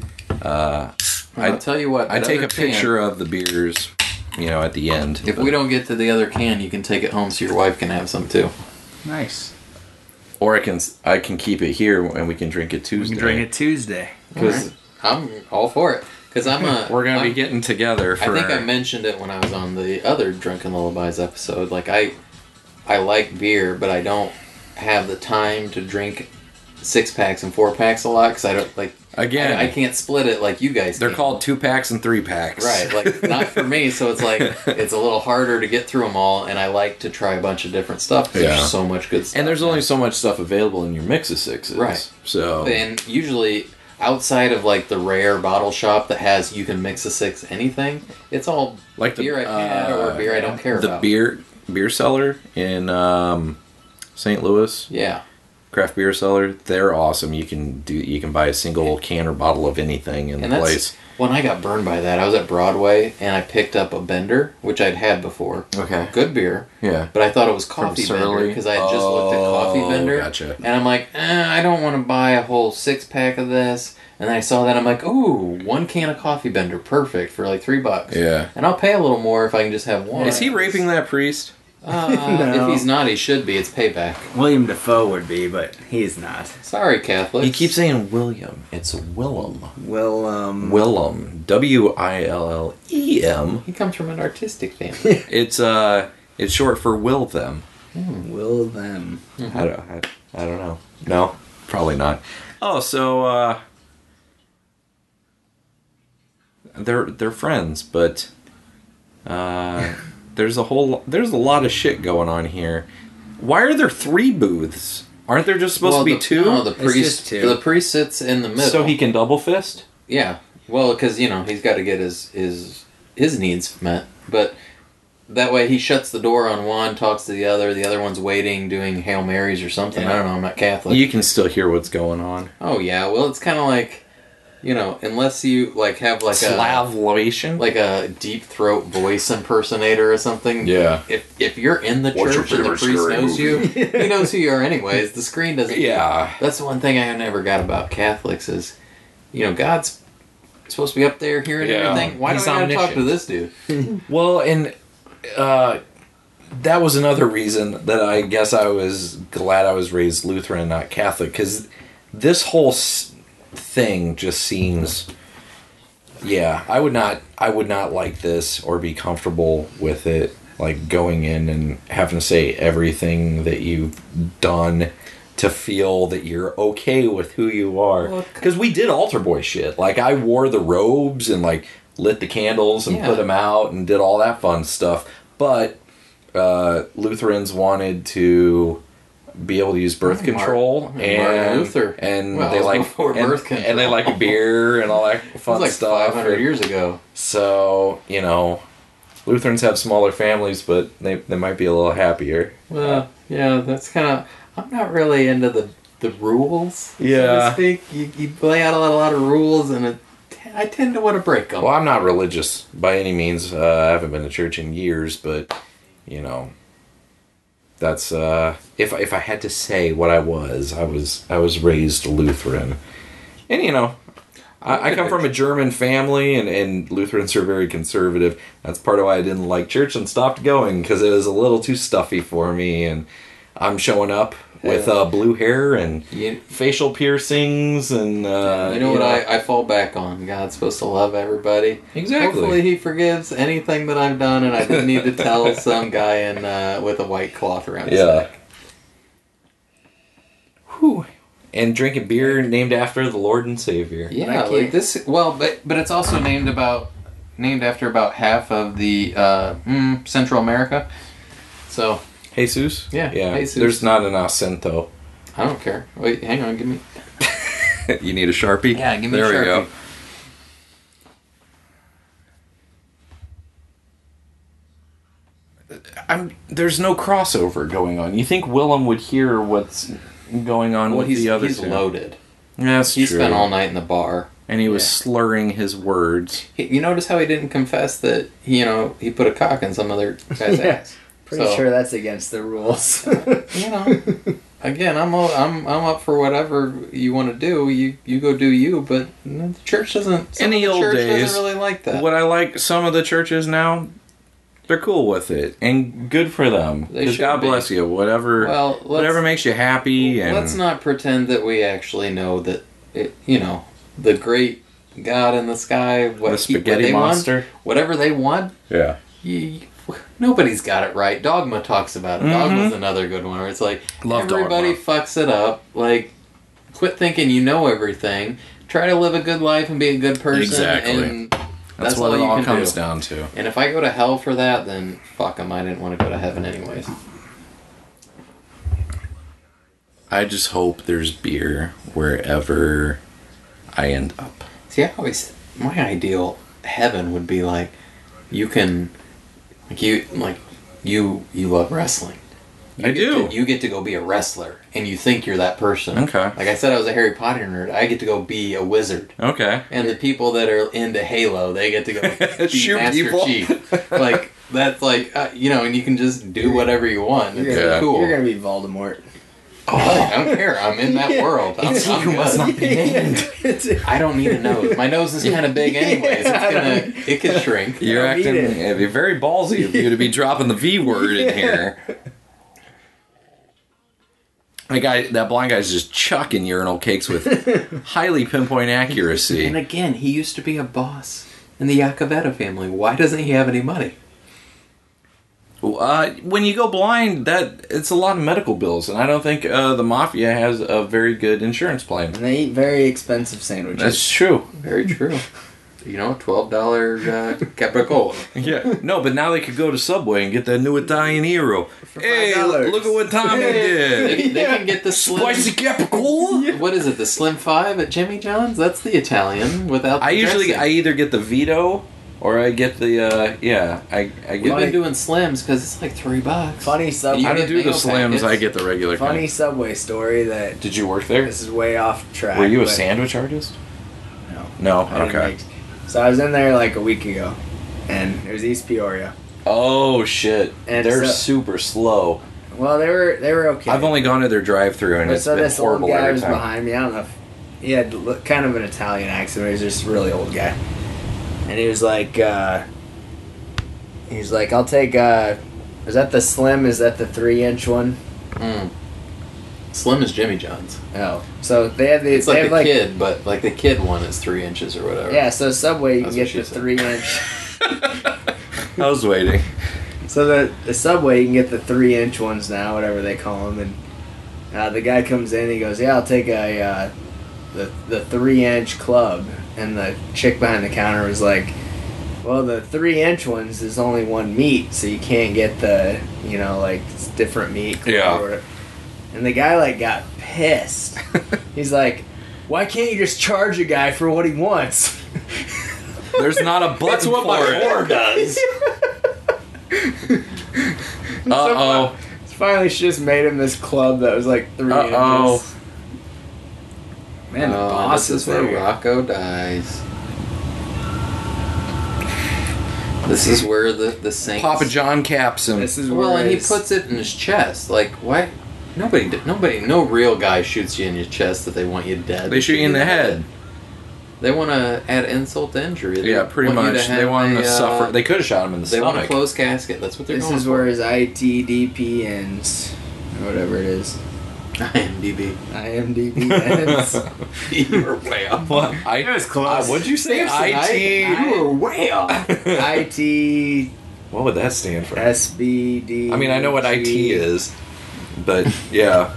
S3: I'll tell you what.
S2: I
S3: that
S2: take
S3: other
S2: a picture of the beers, at the end.
S3: If we don't get to the other can, you can take it home so your wife can have some too.
S4: Nice.
S2: Or I can keep it here and we can drink it Tuesday.
S4: We can drink it Tuesday.
S3: Because I'm all for it. Because
S2: We're gonna be getting together for.
S3: I think I mentioned it when I was on the other Drunken Lullabies episode. Like I like beer, but I don't have the time to drink 6-packs and 4-packs a lot because I don't like.
S2: Again,
S3: I can't split it like you guys.
S2: they're
S3: can.
S2: called 2-packs and 3-packs.
S3: Right, like not for me. So it's like it's a little harder to get through them all, and I like to try a bunch of different stuff. 'Cause
S2: Yeah.
S3: There's so much good stuff.
S2: And there's only so much stuff available in your mix of sixes.
S3: Right.
S2: So.
S3: And usually outside of like the rare bottle shop that has you can mix a 6 anything, it's all
S2: Like the
S3: beer I've had or beer I don't care
S2: the
S3: about.
S2: beer cellar in St. Louis,
S3: Yeah.
S2: craft beer cellar, they're awesome. You can buy a single can or bottle of anything in
S3: And
S2: the
S3: that's
S2: place.
S3: when I got burned by that. I was at Broadway and I picked up a Bender, which I'd had before.
S2: Okay.
S3: Good beer.
S2: Yeah.
S3: But I thought it was Coffee Bender
S2: Surly?
S3: because I had just looked at Coffee
S2: Oh,
S3: Bender.
S2: gotcha.
S3: And I'm like, I don't want to buy a whole 6-pack of this. And then I saw that I'm like, ooh, 1 can of Coffee Bender, perfect for like $3.
S2: Yeah.
S3: And I'll pay a little more if I can just have one.
S2: Is he raping that priest?
S3: If he's not, he should be. It's payback.
S4: William Defoe would be, but he's not.
S3: Sorry, Catholics.
S2: You keep saying William. It's Willem.
S4: Willem.
S2: Willem. Willem.
S3: He comes from an artistic family.
S2: It's short for will them.
S4: Will them.
S2: I don't know. No, probably not. Oh, so they're friends, but there's a lot of shit going on here. Why are there 3 booths? Aren't there just supposed to be two?
S3: No, the
S4: It's
S3: priest.
S4: just two.
S3: The priest sits in the middle.
S2: So he can double fist?
S3: Yeah. Well, because he's got to get his needs met, but that way he shuts the door on one, talks to the other one's waiting, doing Hail Marys or something.
S2: Yeah.
S3: I don't know. I'm not Catholic.
S2: You can still hear what's going on.
S3: Oh yeah. Well, it's kind of like, unless you like have like
S2: Slavlation?
S3: a deep throat voice impersonator or something.
S2: Yeah.
S3: If you're in the
S2: What's your
S3: church and the
S2: favorite
S3: priest
S2: scary
S3: knows
S2: movie?
S3: you, he knows who you are anyways. The screen doesn't.
S2: Yeah.
S3: That's the one thing I never got about Catholics is, God's supposed to be up there hearing
S2: Yeah.
S3: everything. Why
S2: He's
S3: do I gotta talk to
S2: omniscient.
S3: this dude?
S2: Well, and that was another reason that I guess I was glad I was raised Lutheran and not Catholic, because this whole thing just seems... Yeah, I would not like this or be comfortable with it, like going in and having to say everything that you've done to feel that you're okay with who you are. Because we did altar boy shit. Like, I wore the robes and, like, lit the candles and
S3: Yeah.
S2: put them out and did all that fun stuff. But Lutherans wanted to be able to use birth control,
S3: Martin
S2: and
S3: Luther.
S2: and
S3: Well,
S2: they
S3: it was
S2: like
S3: before birth control.
S2: and they like beer and all that
S3: It was
S2: fun
S3: like
S2: stuff.
S3: 500 years ago.
S2: So, Lutherans have smaller families, but they might be a little happier.
S3: Well, yeah, that's kind of. I'm not really into the rules. So
S2: Yeah.
S3: to speak. You lay out a lot of rules, and I tend to want to break them.
S2: Well, I'm not religious by any means. I haven't been to church in years, but that's if I had to say what I was raised Lutheran, and I come from a German family, and Lutherans are very conservative. That's part of why I didn't like church and stopped going, because it was a little too stuffy for me, and I'm showing up with blue hair and facial piercings, and
S3: what I fall back on? God's supposed to love everybody.
S2: Exactly.
S3: Hopefully he forgives anything that I've done, and I didn't need to tell some guy with a white cloth around his neck.
S2: Whew. And drinking beer named after the Lord and Savior.
S3: Yeah, like this. Well, but it's also named after about half of the Central America. So
S2: Jesus?
S3: Yeah, Jesus.
S2: There's not an acento.
S3: I don't care. Wait, hang on. Give me.
S2: You need a Sharpie?
S3: Yeah, give me
S2: there
S3: a Sharpie.
S2: There we go. There's no crossover going on. You think Willem would hear what's going on with the other
S3: he's
S2: two?
S3: loaded.
S2: Yeah, that's
S3: He
S2: true.
S3: spent all night in the bar.
S2: And he was slurring his words.
S3: You notice how he didn't confess that he put a cock in some other guy's ass.
S4: Pretty sure that's against the rules.
S3: Again, I'm up for whatever you want to do. You go do you, but the church doesn't.
S2: In the old days,
S3: doesn't really like that.
S2: What I like some of the churches now, they're cool with it, and good for them.
S3: They
S2: Because
S3: should
S2: God
S3: be.
S2: bless you. Whatever makes you happy. And
S3: Let's not pretend that we actually know that. The great God in the sky,
S2: the spaghetti monster.
S3: Whatever they want.
S2: Yeah.
S3: Nobody's got it right. Dogma talks about it. Dogma's another good one where it's like
S2: Love
S3: everybody
S2: Dogma.
S3: fucks it up. Like, quit thinking you know everything. Try to live a good life and be a good person.
S2: Exactly.
S3: And that's
S2: what
S3: all
S2: it
S3: you
S2: all
S3: can
S2: comes
S3: do.
S2: down to.
S3: And if I go to hell for that, then fuck 'em. I didn't want to go to heaven anyways.
S2: I just hope there's beer wherever I end up.
S3: See, my ideal heaven would be like, you can, you love wrestling.
S2: I do.
S3: You get to go be a wrestler, and you think you're that person.
S2: Okay.
S3: Like I said, I was a Harry Potter nerd. I get to go be a wizard.
S2: Okay.
S3: And the people that are into Halo, they get to go be
S2: Shoot
S3: Master
S2: people.
S3: Chief. Like, that's like, and you can just do whatever you want. It's cool.
S4: You're gonna be Voldemort.
S3: I don't care. I'm in that world. I'm good. I don't need a nose. My nose is kind of big anyways. It could shrink.
S2: You're acting. It'd be very ballsy of you to be dropping the V word in here. That blind guy's just chucking urinal cakes with highly pinpoint accuracy.
S3: And again, he used to be a boss in the Iacovetta family. Why doesn't he have any money?
S2: When you go blind, it's a lot of medical bills, and I don't think the mafia has a very good insurance plan.
S4: And they eat very expensive sandwiches.
S2: That's true.
S3: Very true. $12 capicola.
S2: Yeah. No, but now they could go to Subway and get that new Italian hero. Hey,
S4: $5.
S2: look at what Tommy did.
S3: They can get the
S2: Spicy capicola.
S3: What is it? The Slim 5 at Jimmy John's? That's the Italian without.
S2: I
S3: the dressing.
S2: either get the Vito or I get the I get.
S3: We've been doing Slims because it's like $3.
S4: Funny Subway.
S2: I don't do the
S3: mayo
S2: Slims.
S3: packets.
S2: I get the regular.
S4: Funny
S2: kind.
S4: Subway story that
S2: Did you work there?
S4: this is way off track.
S2: Were you a
S4: but-
S2: sandwich artist?
S4: No.
S2: No.
S4: I didn't
S2: Okay.
S4: make- So I was in there like a week ago, and it was East Peoria.
S2: Oh shit!
S4: And
S2: They're
S4: so-
S2: super slow.
S4: Well, they were okay.
S2: I've only gone to their drive-through and
S4: But
S2: it's
S4: so
S2: been
S4: this old
S2: horrible
S4: guy
S2: every
S4: was
S2: time.
S4: behind me. I don't know if he had kind of an Italian accent, but he was just a really old guy. And he was like, I'll take, is that the Slim? Is that the 3-inch one?
S3: Slim is Jimmy John's.
S4: Oh. So they have
S3: It's
S4: they
S3: like
S4: have
S3: the kid, but like the kid one is 3 inches or whatever.
S4: Yeah, so Subway, you can
S3: That's
S4: get
S3: what
S4: the
S3: she said.
S4: 3-inch.
S2: I was waiting.
S4: So the Subway, you can get the 3-inch ones now, whatever they call them. And the guy comes in, he goes, "Yeah, I'll take the 3-inch club." And the chick behind the counter was like, "Well, the 3-inch ones is only one meat, so you can't get the like it's different meat."
S2: Yeah.
S4: or whatever." And the guy like got pissed. He's like, "Why can't you just charge a guy for what he wants?"
S2: There's not a button
S3: That's what
S2: for
S3: my
S2: it.
S3: whore does.
S2: Uh-oh.
S4: Finally, she just made him this club that was like 3
S2: Uh-oh.
S4: inches. Man, the boss
S3: this is where
S4: there.
S3: Rocco dies. This is where the Saints.
S2: Papa John caps him.
S4: This is where
S3: Well, and he
S4: his-
S3: puts it in his chest. Like, why? Nobody, no real guy shoots you in your chest that they want you dead.
S2: They shoot you in the head.
S3: They want to add insult to injury. They
S2: Yeah, pretty
S3: want you
S2: much.
S3: to
S2: they
S3: have
S2: want him to
S3: a,
S2: suffer. They could have shot him in the
S3: They want a
S2: stomach.
S3: closed casket. That's what they're
S4: This
S3: going
S4: is
S3: for.
S4: where his ITDP ends. Or whatever it is.
S3: IMDb.
S4: IMDb ends.
S3: You were way off.
S2: What?
S4: It was close.
S2: What'd you say? IT.
S3: You were way off.
S4: IT
S2: What would that stand for?
S4: SBD.
S2: I mean, I know what IT is, but yeah.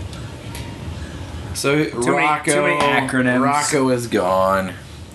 S2: So Rocco,
S4: too many acronyms.
S2: Rocco is gone,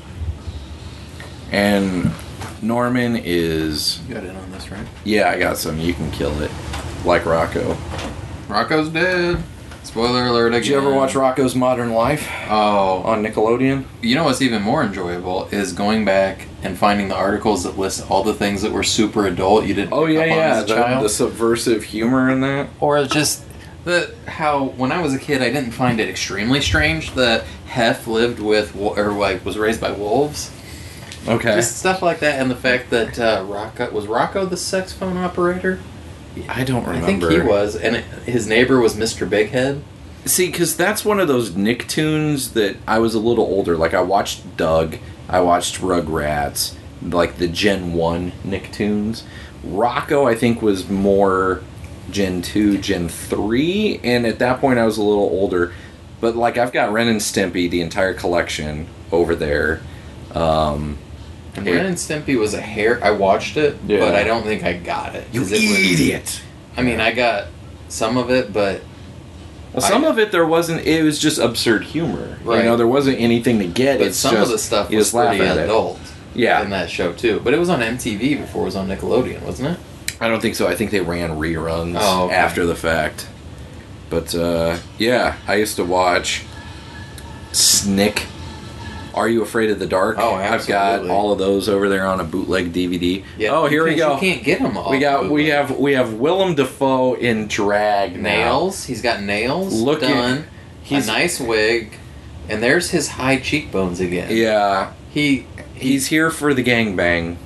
S2: and Norman is.
S3: You got in on this, right?
S2: Yeah, I got some. You can kill it, like Rocco.
S3: Rocco's dead. Spoiler alert again.
S2: Did you ever watch Rocco's Modern Life
S3: Oh,
S2: on Nickelodeon?
S3: you know what's even more enjoyable is going back and finding the articles that list all the things that were super adult you didn't
S2: Oh
S3: pick
S2: yeah,
S3: up on
S2: yeah.
S3: as a child.
S2: The subversive humor in that.
S3: Or just how when I was a kid I didn't find it extremely strange that Hef lived with was raised by wolves.
S2: Okay.
S3: Just stuff like that, and the fact that Rocco the sex phone operator.
S2: I don't remember.
S3: I think he was, and his neighbor was Mr. Bighead.
S2: See, because that's one of those Nicktoons that I was a little older. Like, I watched Doug, I watched Rugrats, like the Gen 1 Nicktoons. Rocco, I think, was more Gen 2, Gen 3, and at that point I was a little older. But, like, I've got Ren and Stimpy, the entire collection, over there.
S3: And Ren and Stimpy was a hair. I watched it,
S2: Yeah.
S3: but I don't think I got it.
S2: You
S3: 'Cause it was-
S2: idiot!
S3: I mean, I got some of it, but
S2: Well, some of it, there wasn't, it was just absurd humor.
S3: Right.
S2: You know, there wasn't anything to get.
S3: but
S2: It's
S3: some
S2: just,
S3: of the stuff
S2: you
S3: was
S2: just laugh
S3: pretty
S2: at it.
S3: adult.
S2: Yeah.
S3: in that show too. But it was on MTV before it was on Nickelodeon, wasn't it?
S2: I don't think so. I think they ran reruns
S3: Oh, okay.
S2: after the fact. But yeah, I used to watch Snick. Are You Afraid of the Dark?
S3: Oh,
S2: I've got
S3: absolutely.
S2: all of those over there on a bootleg DVD.
S3: Yeah.
S2: Oh, here we
S3: because
S2: go.
S3: You can't get them all.
S2: We have Willem Dafoe in drag now.
S3: nails. He's got nails
S2: Look at-
S3: done.
S2: he's-
S3: a nice wig, and there's his high cheekbones again.
S2: Yeah,
S3: He's
S2: he's here for the gangbang.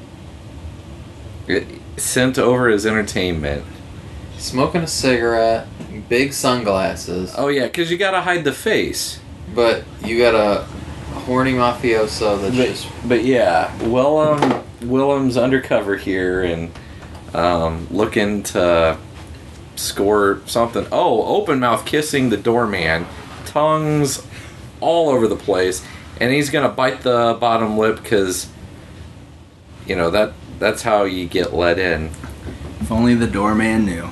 S2: Sent over as entertainment.
S3: smoking a cigarette, big sunglasses,
S2: Oh yeah, because you gotta hide the face.
S3: but you got a horny mafioso that's just
S2: But yeah, Willem's undercover here and looking to score something. Oh, open mouth kissing the doorman, tongues all over the place, and he's gonna bite the bottom lip because you know that's how you get let in.
S4: If only the doorman knew.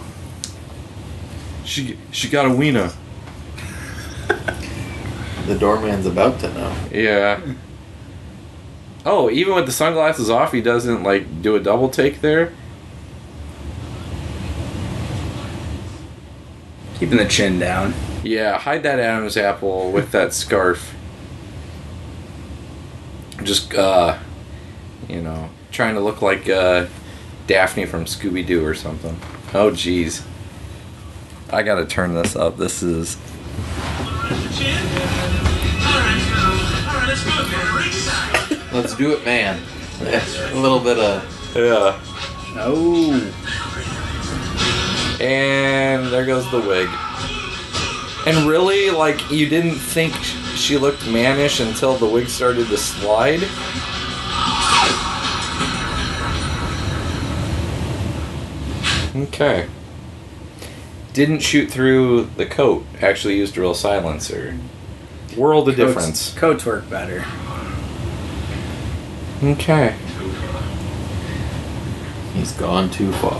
S2: She got a wiener.
S3: the doorman's about to know.
S2: Yeah. Oh, even with the sunglasses off, he doesn't, like, do a double take there?
S4: Keeping the chin down.
S2: Yeah, hide that Adam's apple with that scarf. Just, you know, trying to look like Daphne from Scooby-Doo or something. Oh, jeez. I gotta turn this up. This is...
S3: Let's do it, man. A little bit of...
S2: Yeah.
S4: Oh.
S2: And there goes the wig. And really, like, you didn't think she looked mannish until the wig started to slide? Okay. Didn't shoot through the coat. Actually used a real silencer. World of difference.
S4: Coats work better.
S2: Okay.
S3: He's gone too far.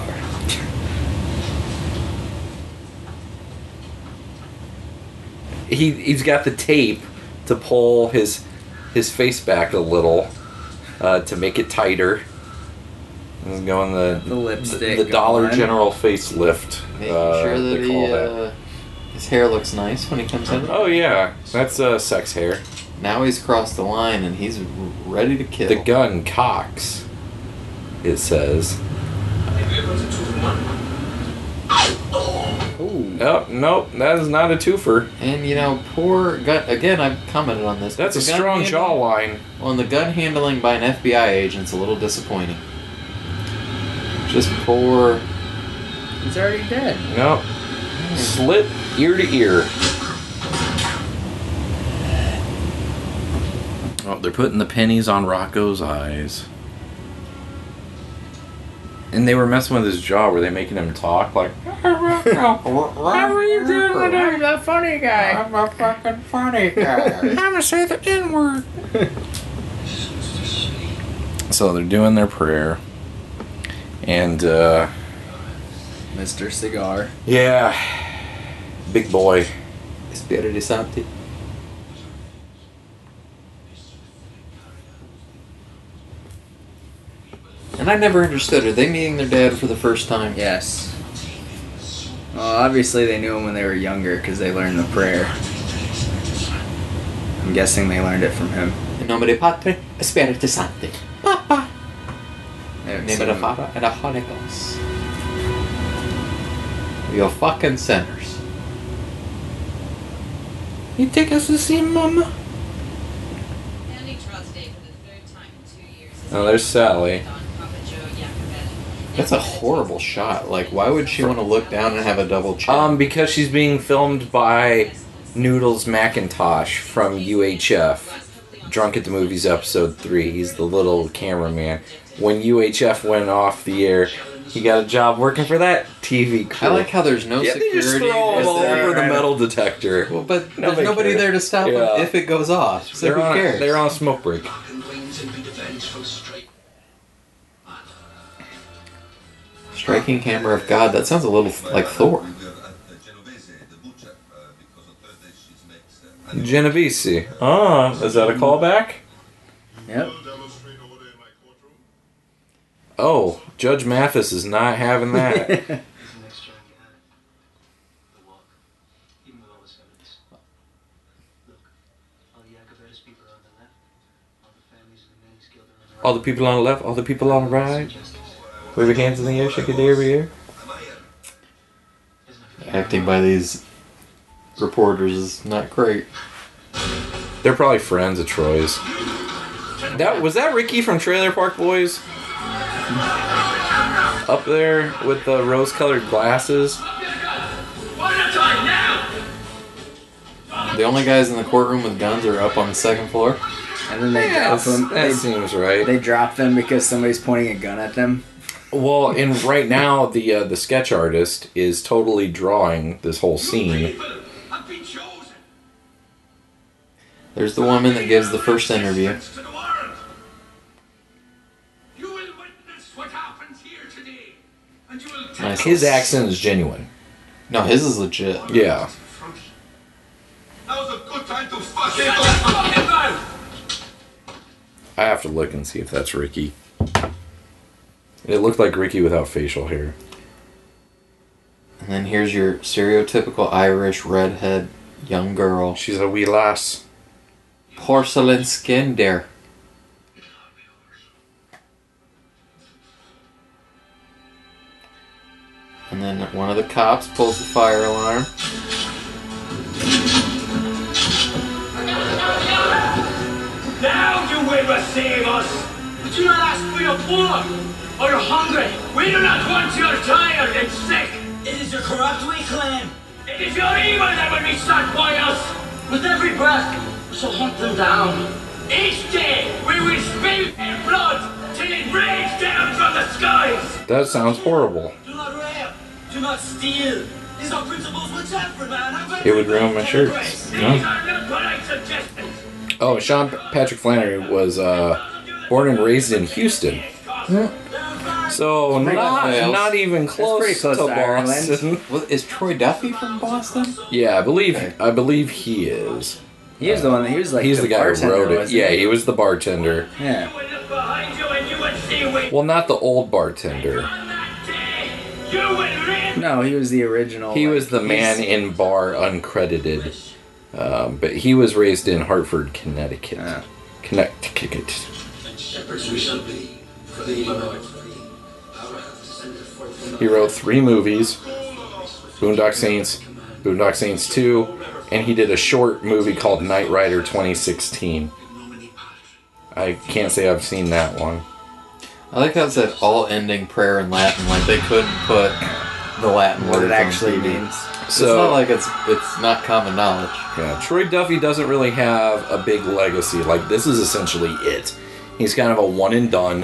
S2: He's got the tape to pull his face back a little to make it tighter. He's going
S4: The lipstick.
S2: the Dollar
S4: going.
S2: General facelift.
S3: Making sure
S2: they call that.
S3: that his hair looks nice when he comes in.
S2: Oh yeah, that's sex hair.
S3: Now he's crossed the line and he's ready to kill.
S2: The gun cocks. It says.
S4: Ooh.
S2: Oh nope, that is not a twofer.
S3: And you know, poor gun. Again, I've commented on this.
S2: That's a
S3: but the gun
S2: strong
S3: handling-
S2: jawline.
S3: Well, and the gun handling by an FBI agent's a little disappointing. Just poor.
S4: He's already dead.
S2: Nope. Slit ear to ear. Oh, they're putting the pennies on Rocco's eyes. And they were messing with his jaw. Were they making him talk? Like,
S3: How are you doing
S4: I'm the funny guy.
S3: I'm a fucking funny guy.
S2: I'm gonna say the N-word. So they're doing their prayer. And,
S4: Mr. Cigar.
S2: yeah. Big boy.
S3: Espiritu Santi. And I never understood. Are they meeting their dad for the first time?
S4: Yes. Well, obviously they knew him when they were younger because they learned the prayer. I'm guessing they learned it from him.
S3: In nome di Padre, Espiritu Santi. Papa.
S4: They haven't
S3: Name
S4: seen
S3: of the
S4: him.
S3: Father and the Holy Ghost. You're fucking sinners.
S2: You take us to see Mama?
S7: Standing trial today for the third time in 2 years.
S2: Oh, there's Sally.
S7: Don Papa Joe Yacovetti.
S3: That's a horrible shot. Like, why would she want to look down and have a double chin?
S2: Because she's being filmed by Noodles McIntosh from UHF. Drunk at the Movies episode 3. He's the little cameraman. When UHF went off the air, he got a job working for that TV crew.
S3: I like how there's no
S2: yeah, they
S3: security.
S2: just throw him
S3: Is
S2: all
S3: there?
S2: over the metal detector.
S3: Well, but
S2: Nobody
S3: there's nobody
S2: cares.
S3: there to stop
S2: Yeah.
S3: him if it goes off. So
S2: They're
S3: who
S2: on,
S3: cares?
S2: they're on a smoke break.
S3: Striking hammer of God. That sounds a little like Thor.
S2: Genovese. Is that a callback?
S4: Yep.
S2: Oh, Judge Mathis is not having that. All the people on the left, all the people on the right. Wave your hands in the air, shake it every year.
S3: Acting by these reporters is not great.
S2: They're probably friends of Troy's. Was that Ricky from Trailer Park Boys? Up there with the rose-colored glasses.
S3: The only guys in the courtroom with guns are up on the second floor.
S4: And then they drop them.
S2: That seems right.
S4: They drop them because somebody's pointing a gun at them.
S2: Well, and right now the sketch artist is totally drawing this whole scene.
S3: There's the woman that gives the first interview. Nice.
S2: His accent is genuine.
S3: No, his is legit.
S2: Yeah. I have to look and see if that's Ricky. It looked like Ricky without facial hair.
S3: And then here's your stereotypical Irish redhead young girl.
S2: She's a wee lass.
S3: Porcelain skin there. And then one of the cops pulls the fire alarm.
S8: Now you will receive us. Do not ask for your poor or you're hungry. We do not want you tired and sick. It is your corrupt we claim. It is your evil that will be sought by us. With every breath, we shall hunt them down. Each day, we will spill their blood till it rains down from the skies.
S2: That sounds horrible.
S8: Do not rape. Do not steal. These are principles which every man have.
S2: It would ruin my shirt.
S8: These are not polite suggestions.
S2: Oh, Sean Patrick Flannery was born and raised in Houston. So not even close,
S4: pretty close
S2: to
S4: to Ireland.
S2: Boston.
S3: Well, is Troy Duffy from Boston?
S2: Yeah, I believe he is.
S4: He was the one. He was like
S2: He's the guy who
S4: bartender,
S2: wrote it.
S4: wasn't
S2: Yeah, he was the bartender.
S4: Yeah.
S8: You will look behind you and you will see we.
S2: Well, not the old bartender.
S8: On that day, you will reap.
S4: No, he was the original.
S2: He
S4: like,
S2: was the man in bar, uncredited. But he was raised in Hartford, Connecticut.
S4: Yeah.
S2: Connecticut.
S5: Shepherds we shall be, for the evil are free. Power hath descended forth from
S2: He wrote 3 movies: Boondock Saints, Boondock Saints 2, and he did a short movie called Knight Rider 2016. I can't say I've seen that one.
S3: I like how it said all ending prayer in Latin, like they couldn't put the Latin
S4: what
S3: word
S4: it actually
S3: on TV.
S4: means.
S3: It's not like it's not common knowledge.
S2: Yeah, Troy Duffy doesn't really have a big legacy. Like, this is essentially it. He's kind of a one and done.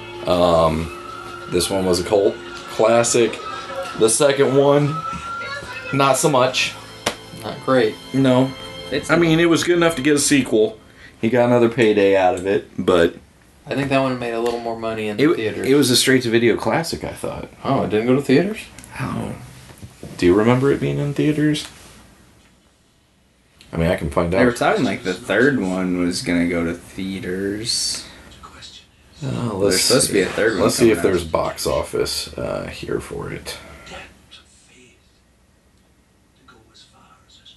S2: This one was a cult classic. The second one, not so much.
S3: Not great.
S2: No.
S4: It's
S2: I mean, it was good enough to get a sequel. He got another payday out of it, but
S3: I think that one made a little more money in the theaters.
S2: it was a straight-to-video classic, I thought.
S3: Oh, it didn't go to theaters?
S2: Oh. Do you remember it being in theaters? I mean, I can find
S4: They were
S2: out.
S4: talking like the third one was gonna go to theaters.
S2: Oh,
S4: There's supposed to be a third one.
S2: Let's see if
S4: coming out.
S2: there's box office here for it.
S5: depths of faith to go as far as is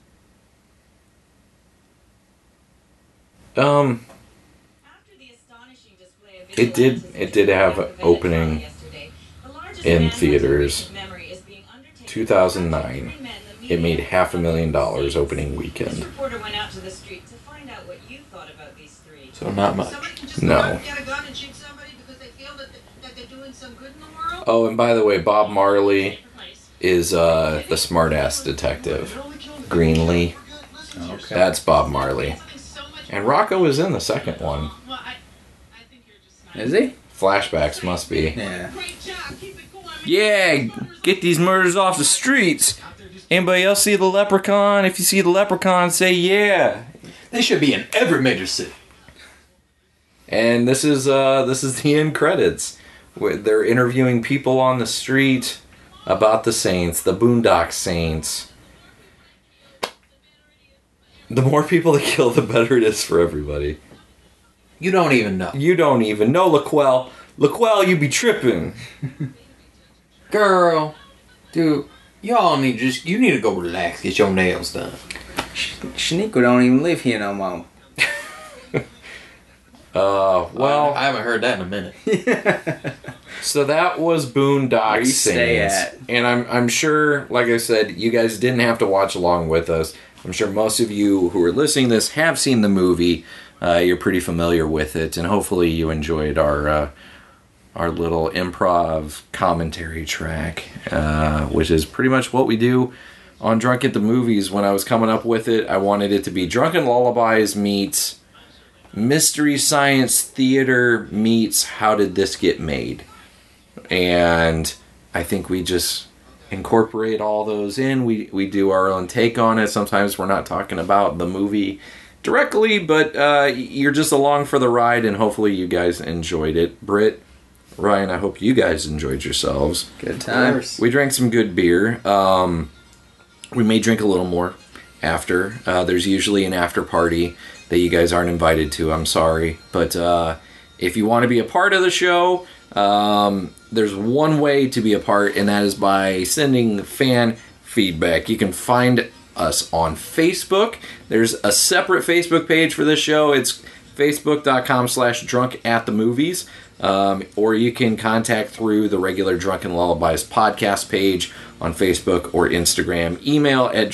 S5: needed.
S7: After the astonishing display of
S2: It did have an opening in theaters. 2009. It made $500,000 opening weekend.
S7: This reporter went out to the street to find out what you thought about these 3.
S3: So not much.
S9: Somebody can just
S2: No.
S9: go out and get a gun and shoot somebody because they feel that they're doing some good in the world.
S2: Oh, and by the way, Bob Marley is the smartass detective. Greenlee.
S4: Okay.
S2: That's Bob Marley. And Rocco is in the second one.
S9: Well, I think you're just not.
S4: Is he?
S2: Flashbacks must be.
S4: Yeah.
S9: Great job. Keep it going.
S2: Yeah, get these murders off the streets. Anybody else see the leprechaun? If you see the leprechaun, say yeah.
S3: They should be in every major city.
S2: And this is the end credits. Where they're interviewing people on the street about the Saints, the Boondock Saints. The more people they kill, the better it is for everybody.
S3: You don't even know.
S2: You don't even know, Laquelle. Laquelle, you be tripping.
S3: Girl, dude, y'all need you need to go relax, get your nails done.
S4: Shaniqua don't even live here no more.
S2: Well,
S3: I haven't heard that in a minute.
S2: so that was Boondock
S4: Where you stay
S2: Saints.
S4: at.
S2: And I'm sure, like I said, you guys didn't have to watch along with us. I'm sure most of you who are listening to this have seen the movie. You're pretty familiar with it, and hopefully you enjoyed our little improv commentary track, which is pretty much what we do on Drunk at the Movies. When I was coming up with it, I wanted it to be Drunken Lullabies meets Mystery Science Theater meets How Did This Get Made? And I think we just incorporate all those in. We do our own take on it. Sometimes we're not talking about the movie directly, but you're just along for the ride, and hopefully you guys enjoyed it. Britt, Ryan, I hope you guys enjoyed yourselves.
S4: Good time.
S2: We drank some good beer. We may drink a little more after. There's usually an after party that you guys aren't invited to. I'm sorry. But if you want to be a part of the show, there's one way to be a part, and that is by sending fan feedback. You can find us on Facebook. There's a separate Facebook page for this show. It's facebook.com/drunkatthemovies. Or you can contact through the regular Drunken Lullabies podcast page on Facebook or Instagram. Email at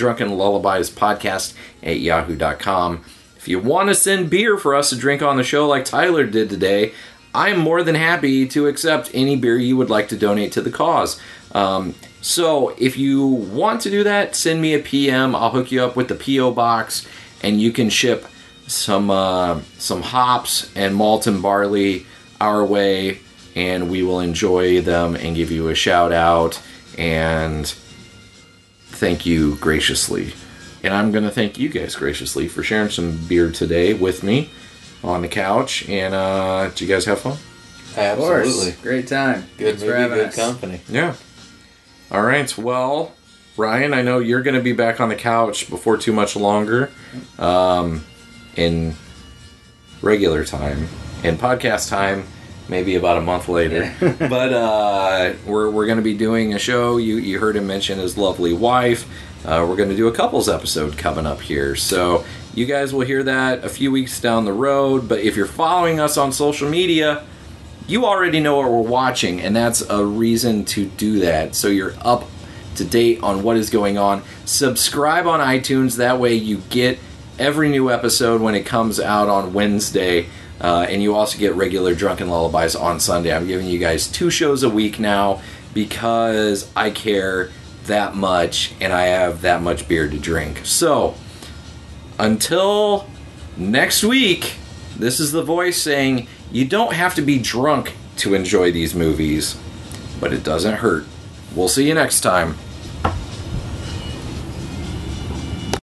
S2: drunkenlullabiespodcast@yahoo.com. If you want to send beer for us to drink on the show like Tyler did today, I'm more than happy to accept any beer you would like to donate to the cause. So if you want to do that, send me a PM. I'll hook you up with the P.O. box, and you can ship some hops and malt and barley our way, and we will enjoy them and give you a shout out and thank you graciously. And I'm going to thank you guys graciously for sharing some beer today with me on the couch. And did you guys have fun?
S3: Absolutely.
S4: Great time.
S3: Good movie, good company.
S2: Yeah. All right. Well, Ryan, I know you're going to be back on the couch before too much longer in regular time. In podcast time, maybe about a month later. But we're going to be doing a show. You heard him mention his lovely wife. We're going to do a couples episode coming up here. So you guys will hear that a few weeks down the road. But if you're following us on social media, you already know what we're watching. And that's a reason to do that. So you're up to date on what is going on. Subscribe on iTunes. That way you get every new episode when it comes out on Wednesday. And you also get regular Drunken Lullabies on Sunday. I'm giving you guys 2 shows a week now because I care that much and I have that much beer to drink. So, until next week, this is the voice saying, you don't have to be drunk to enjoy these movies, but it doesn't hurt. We'll see you next time.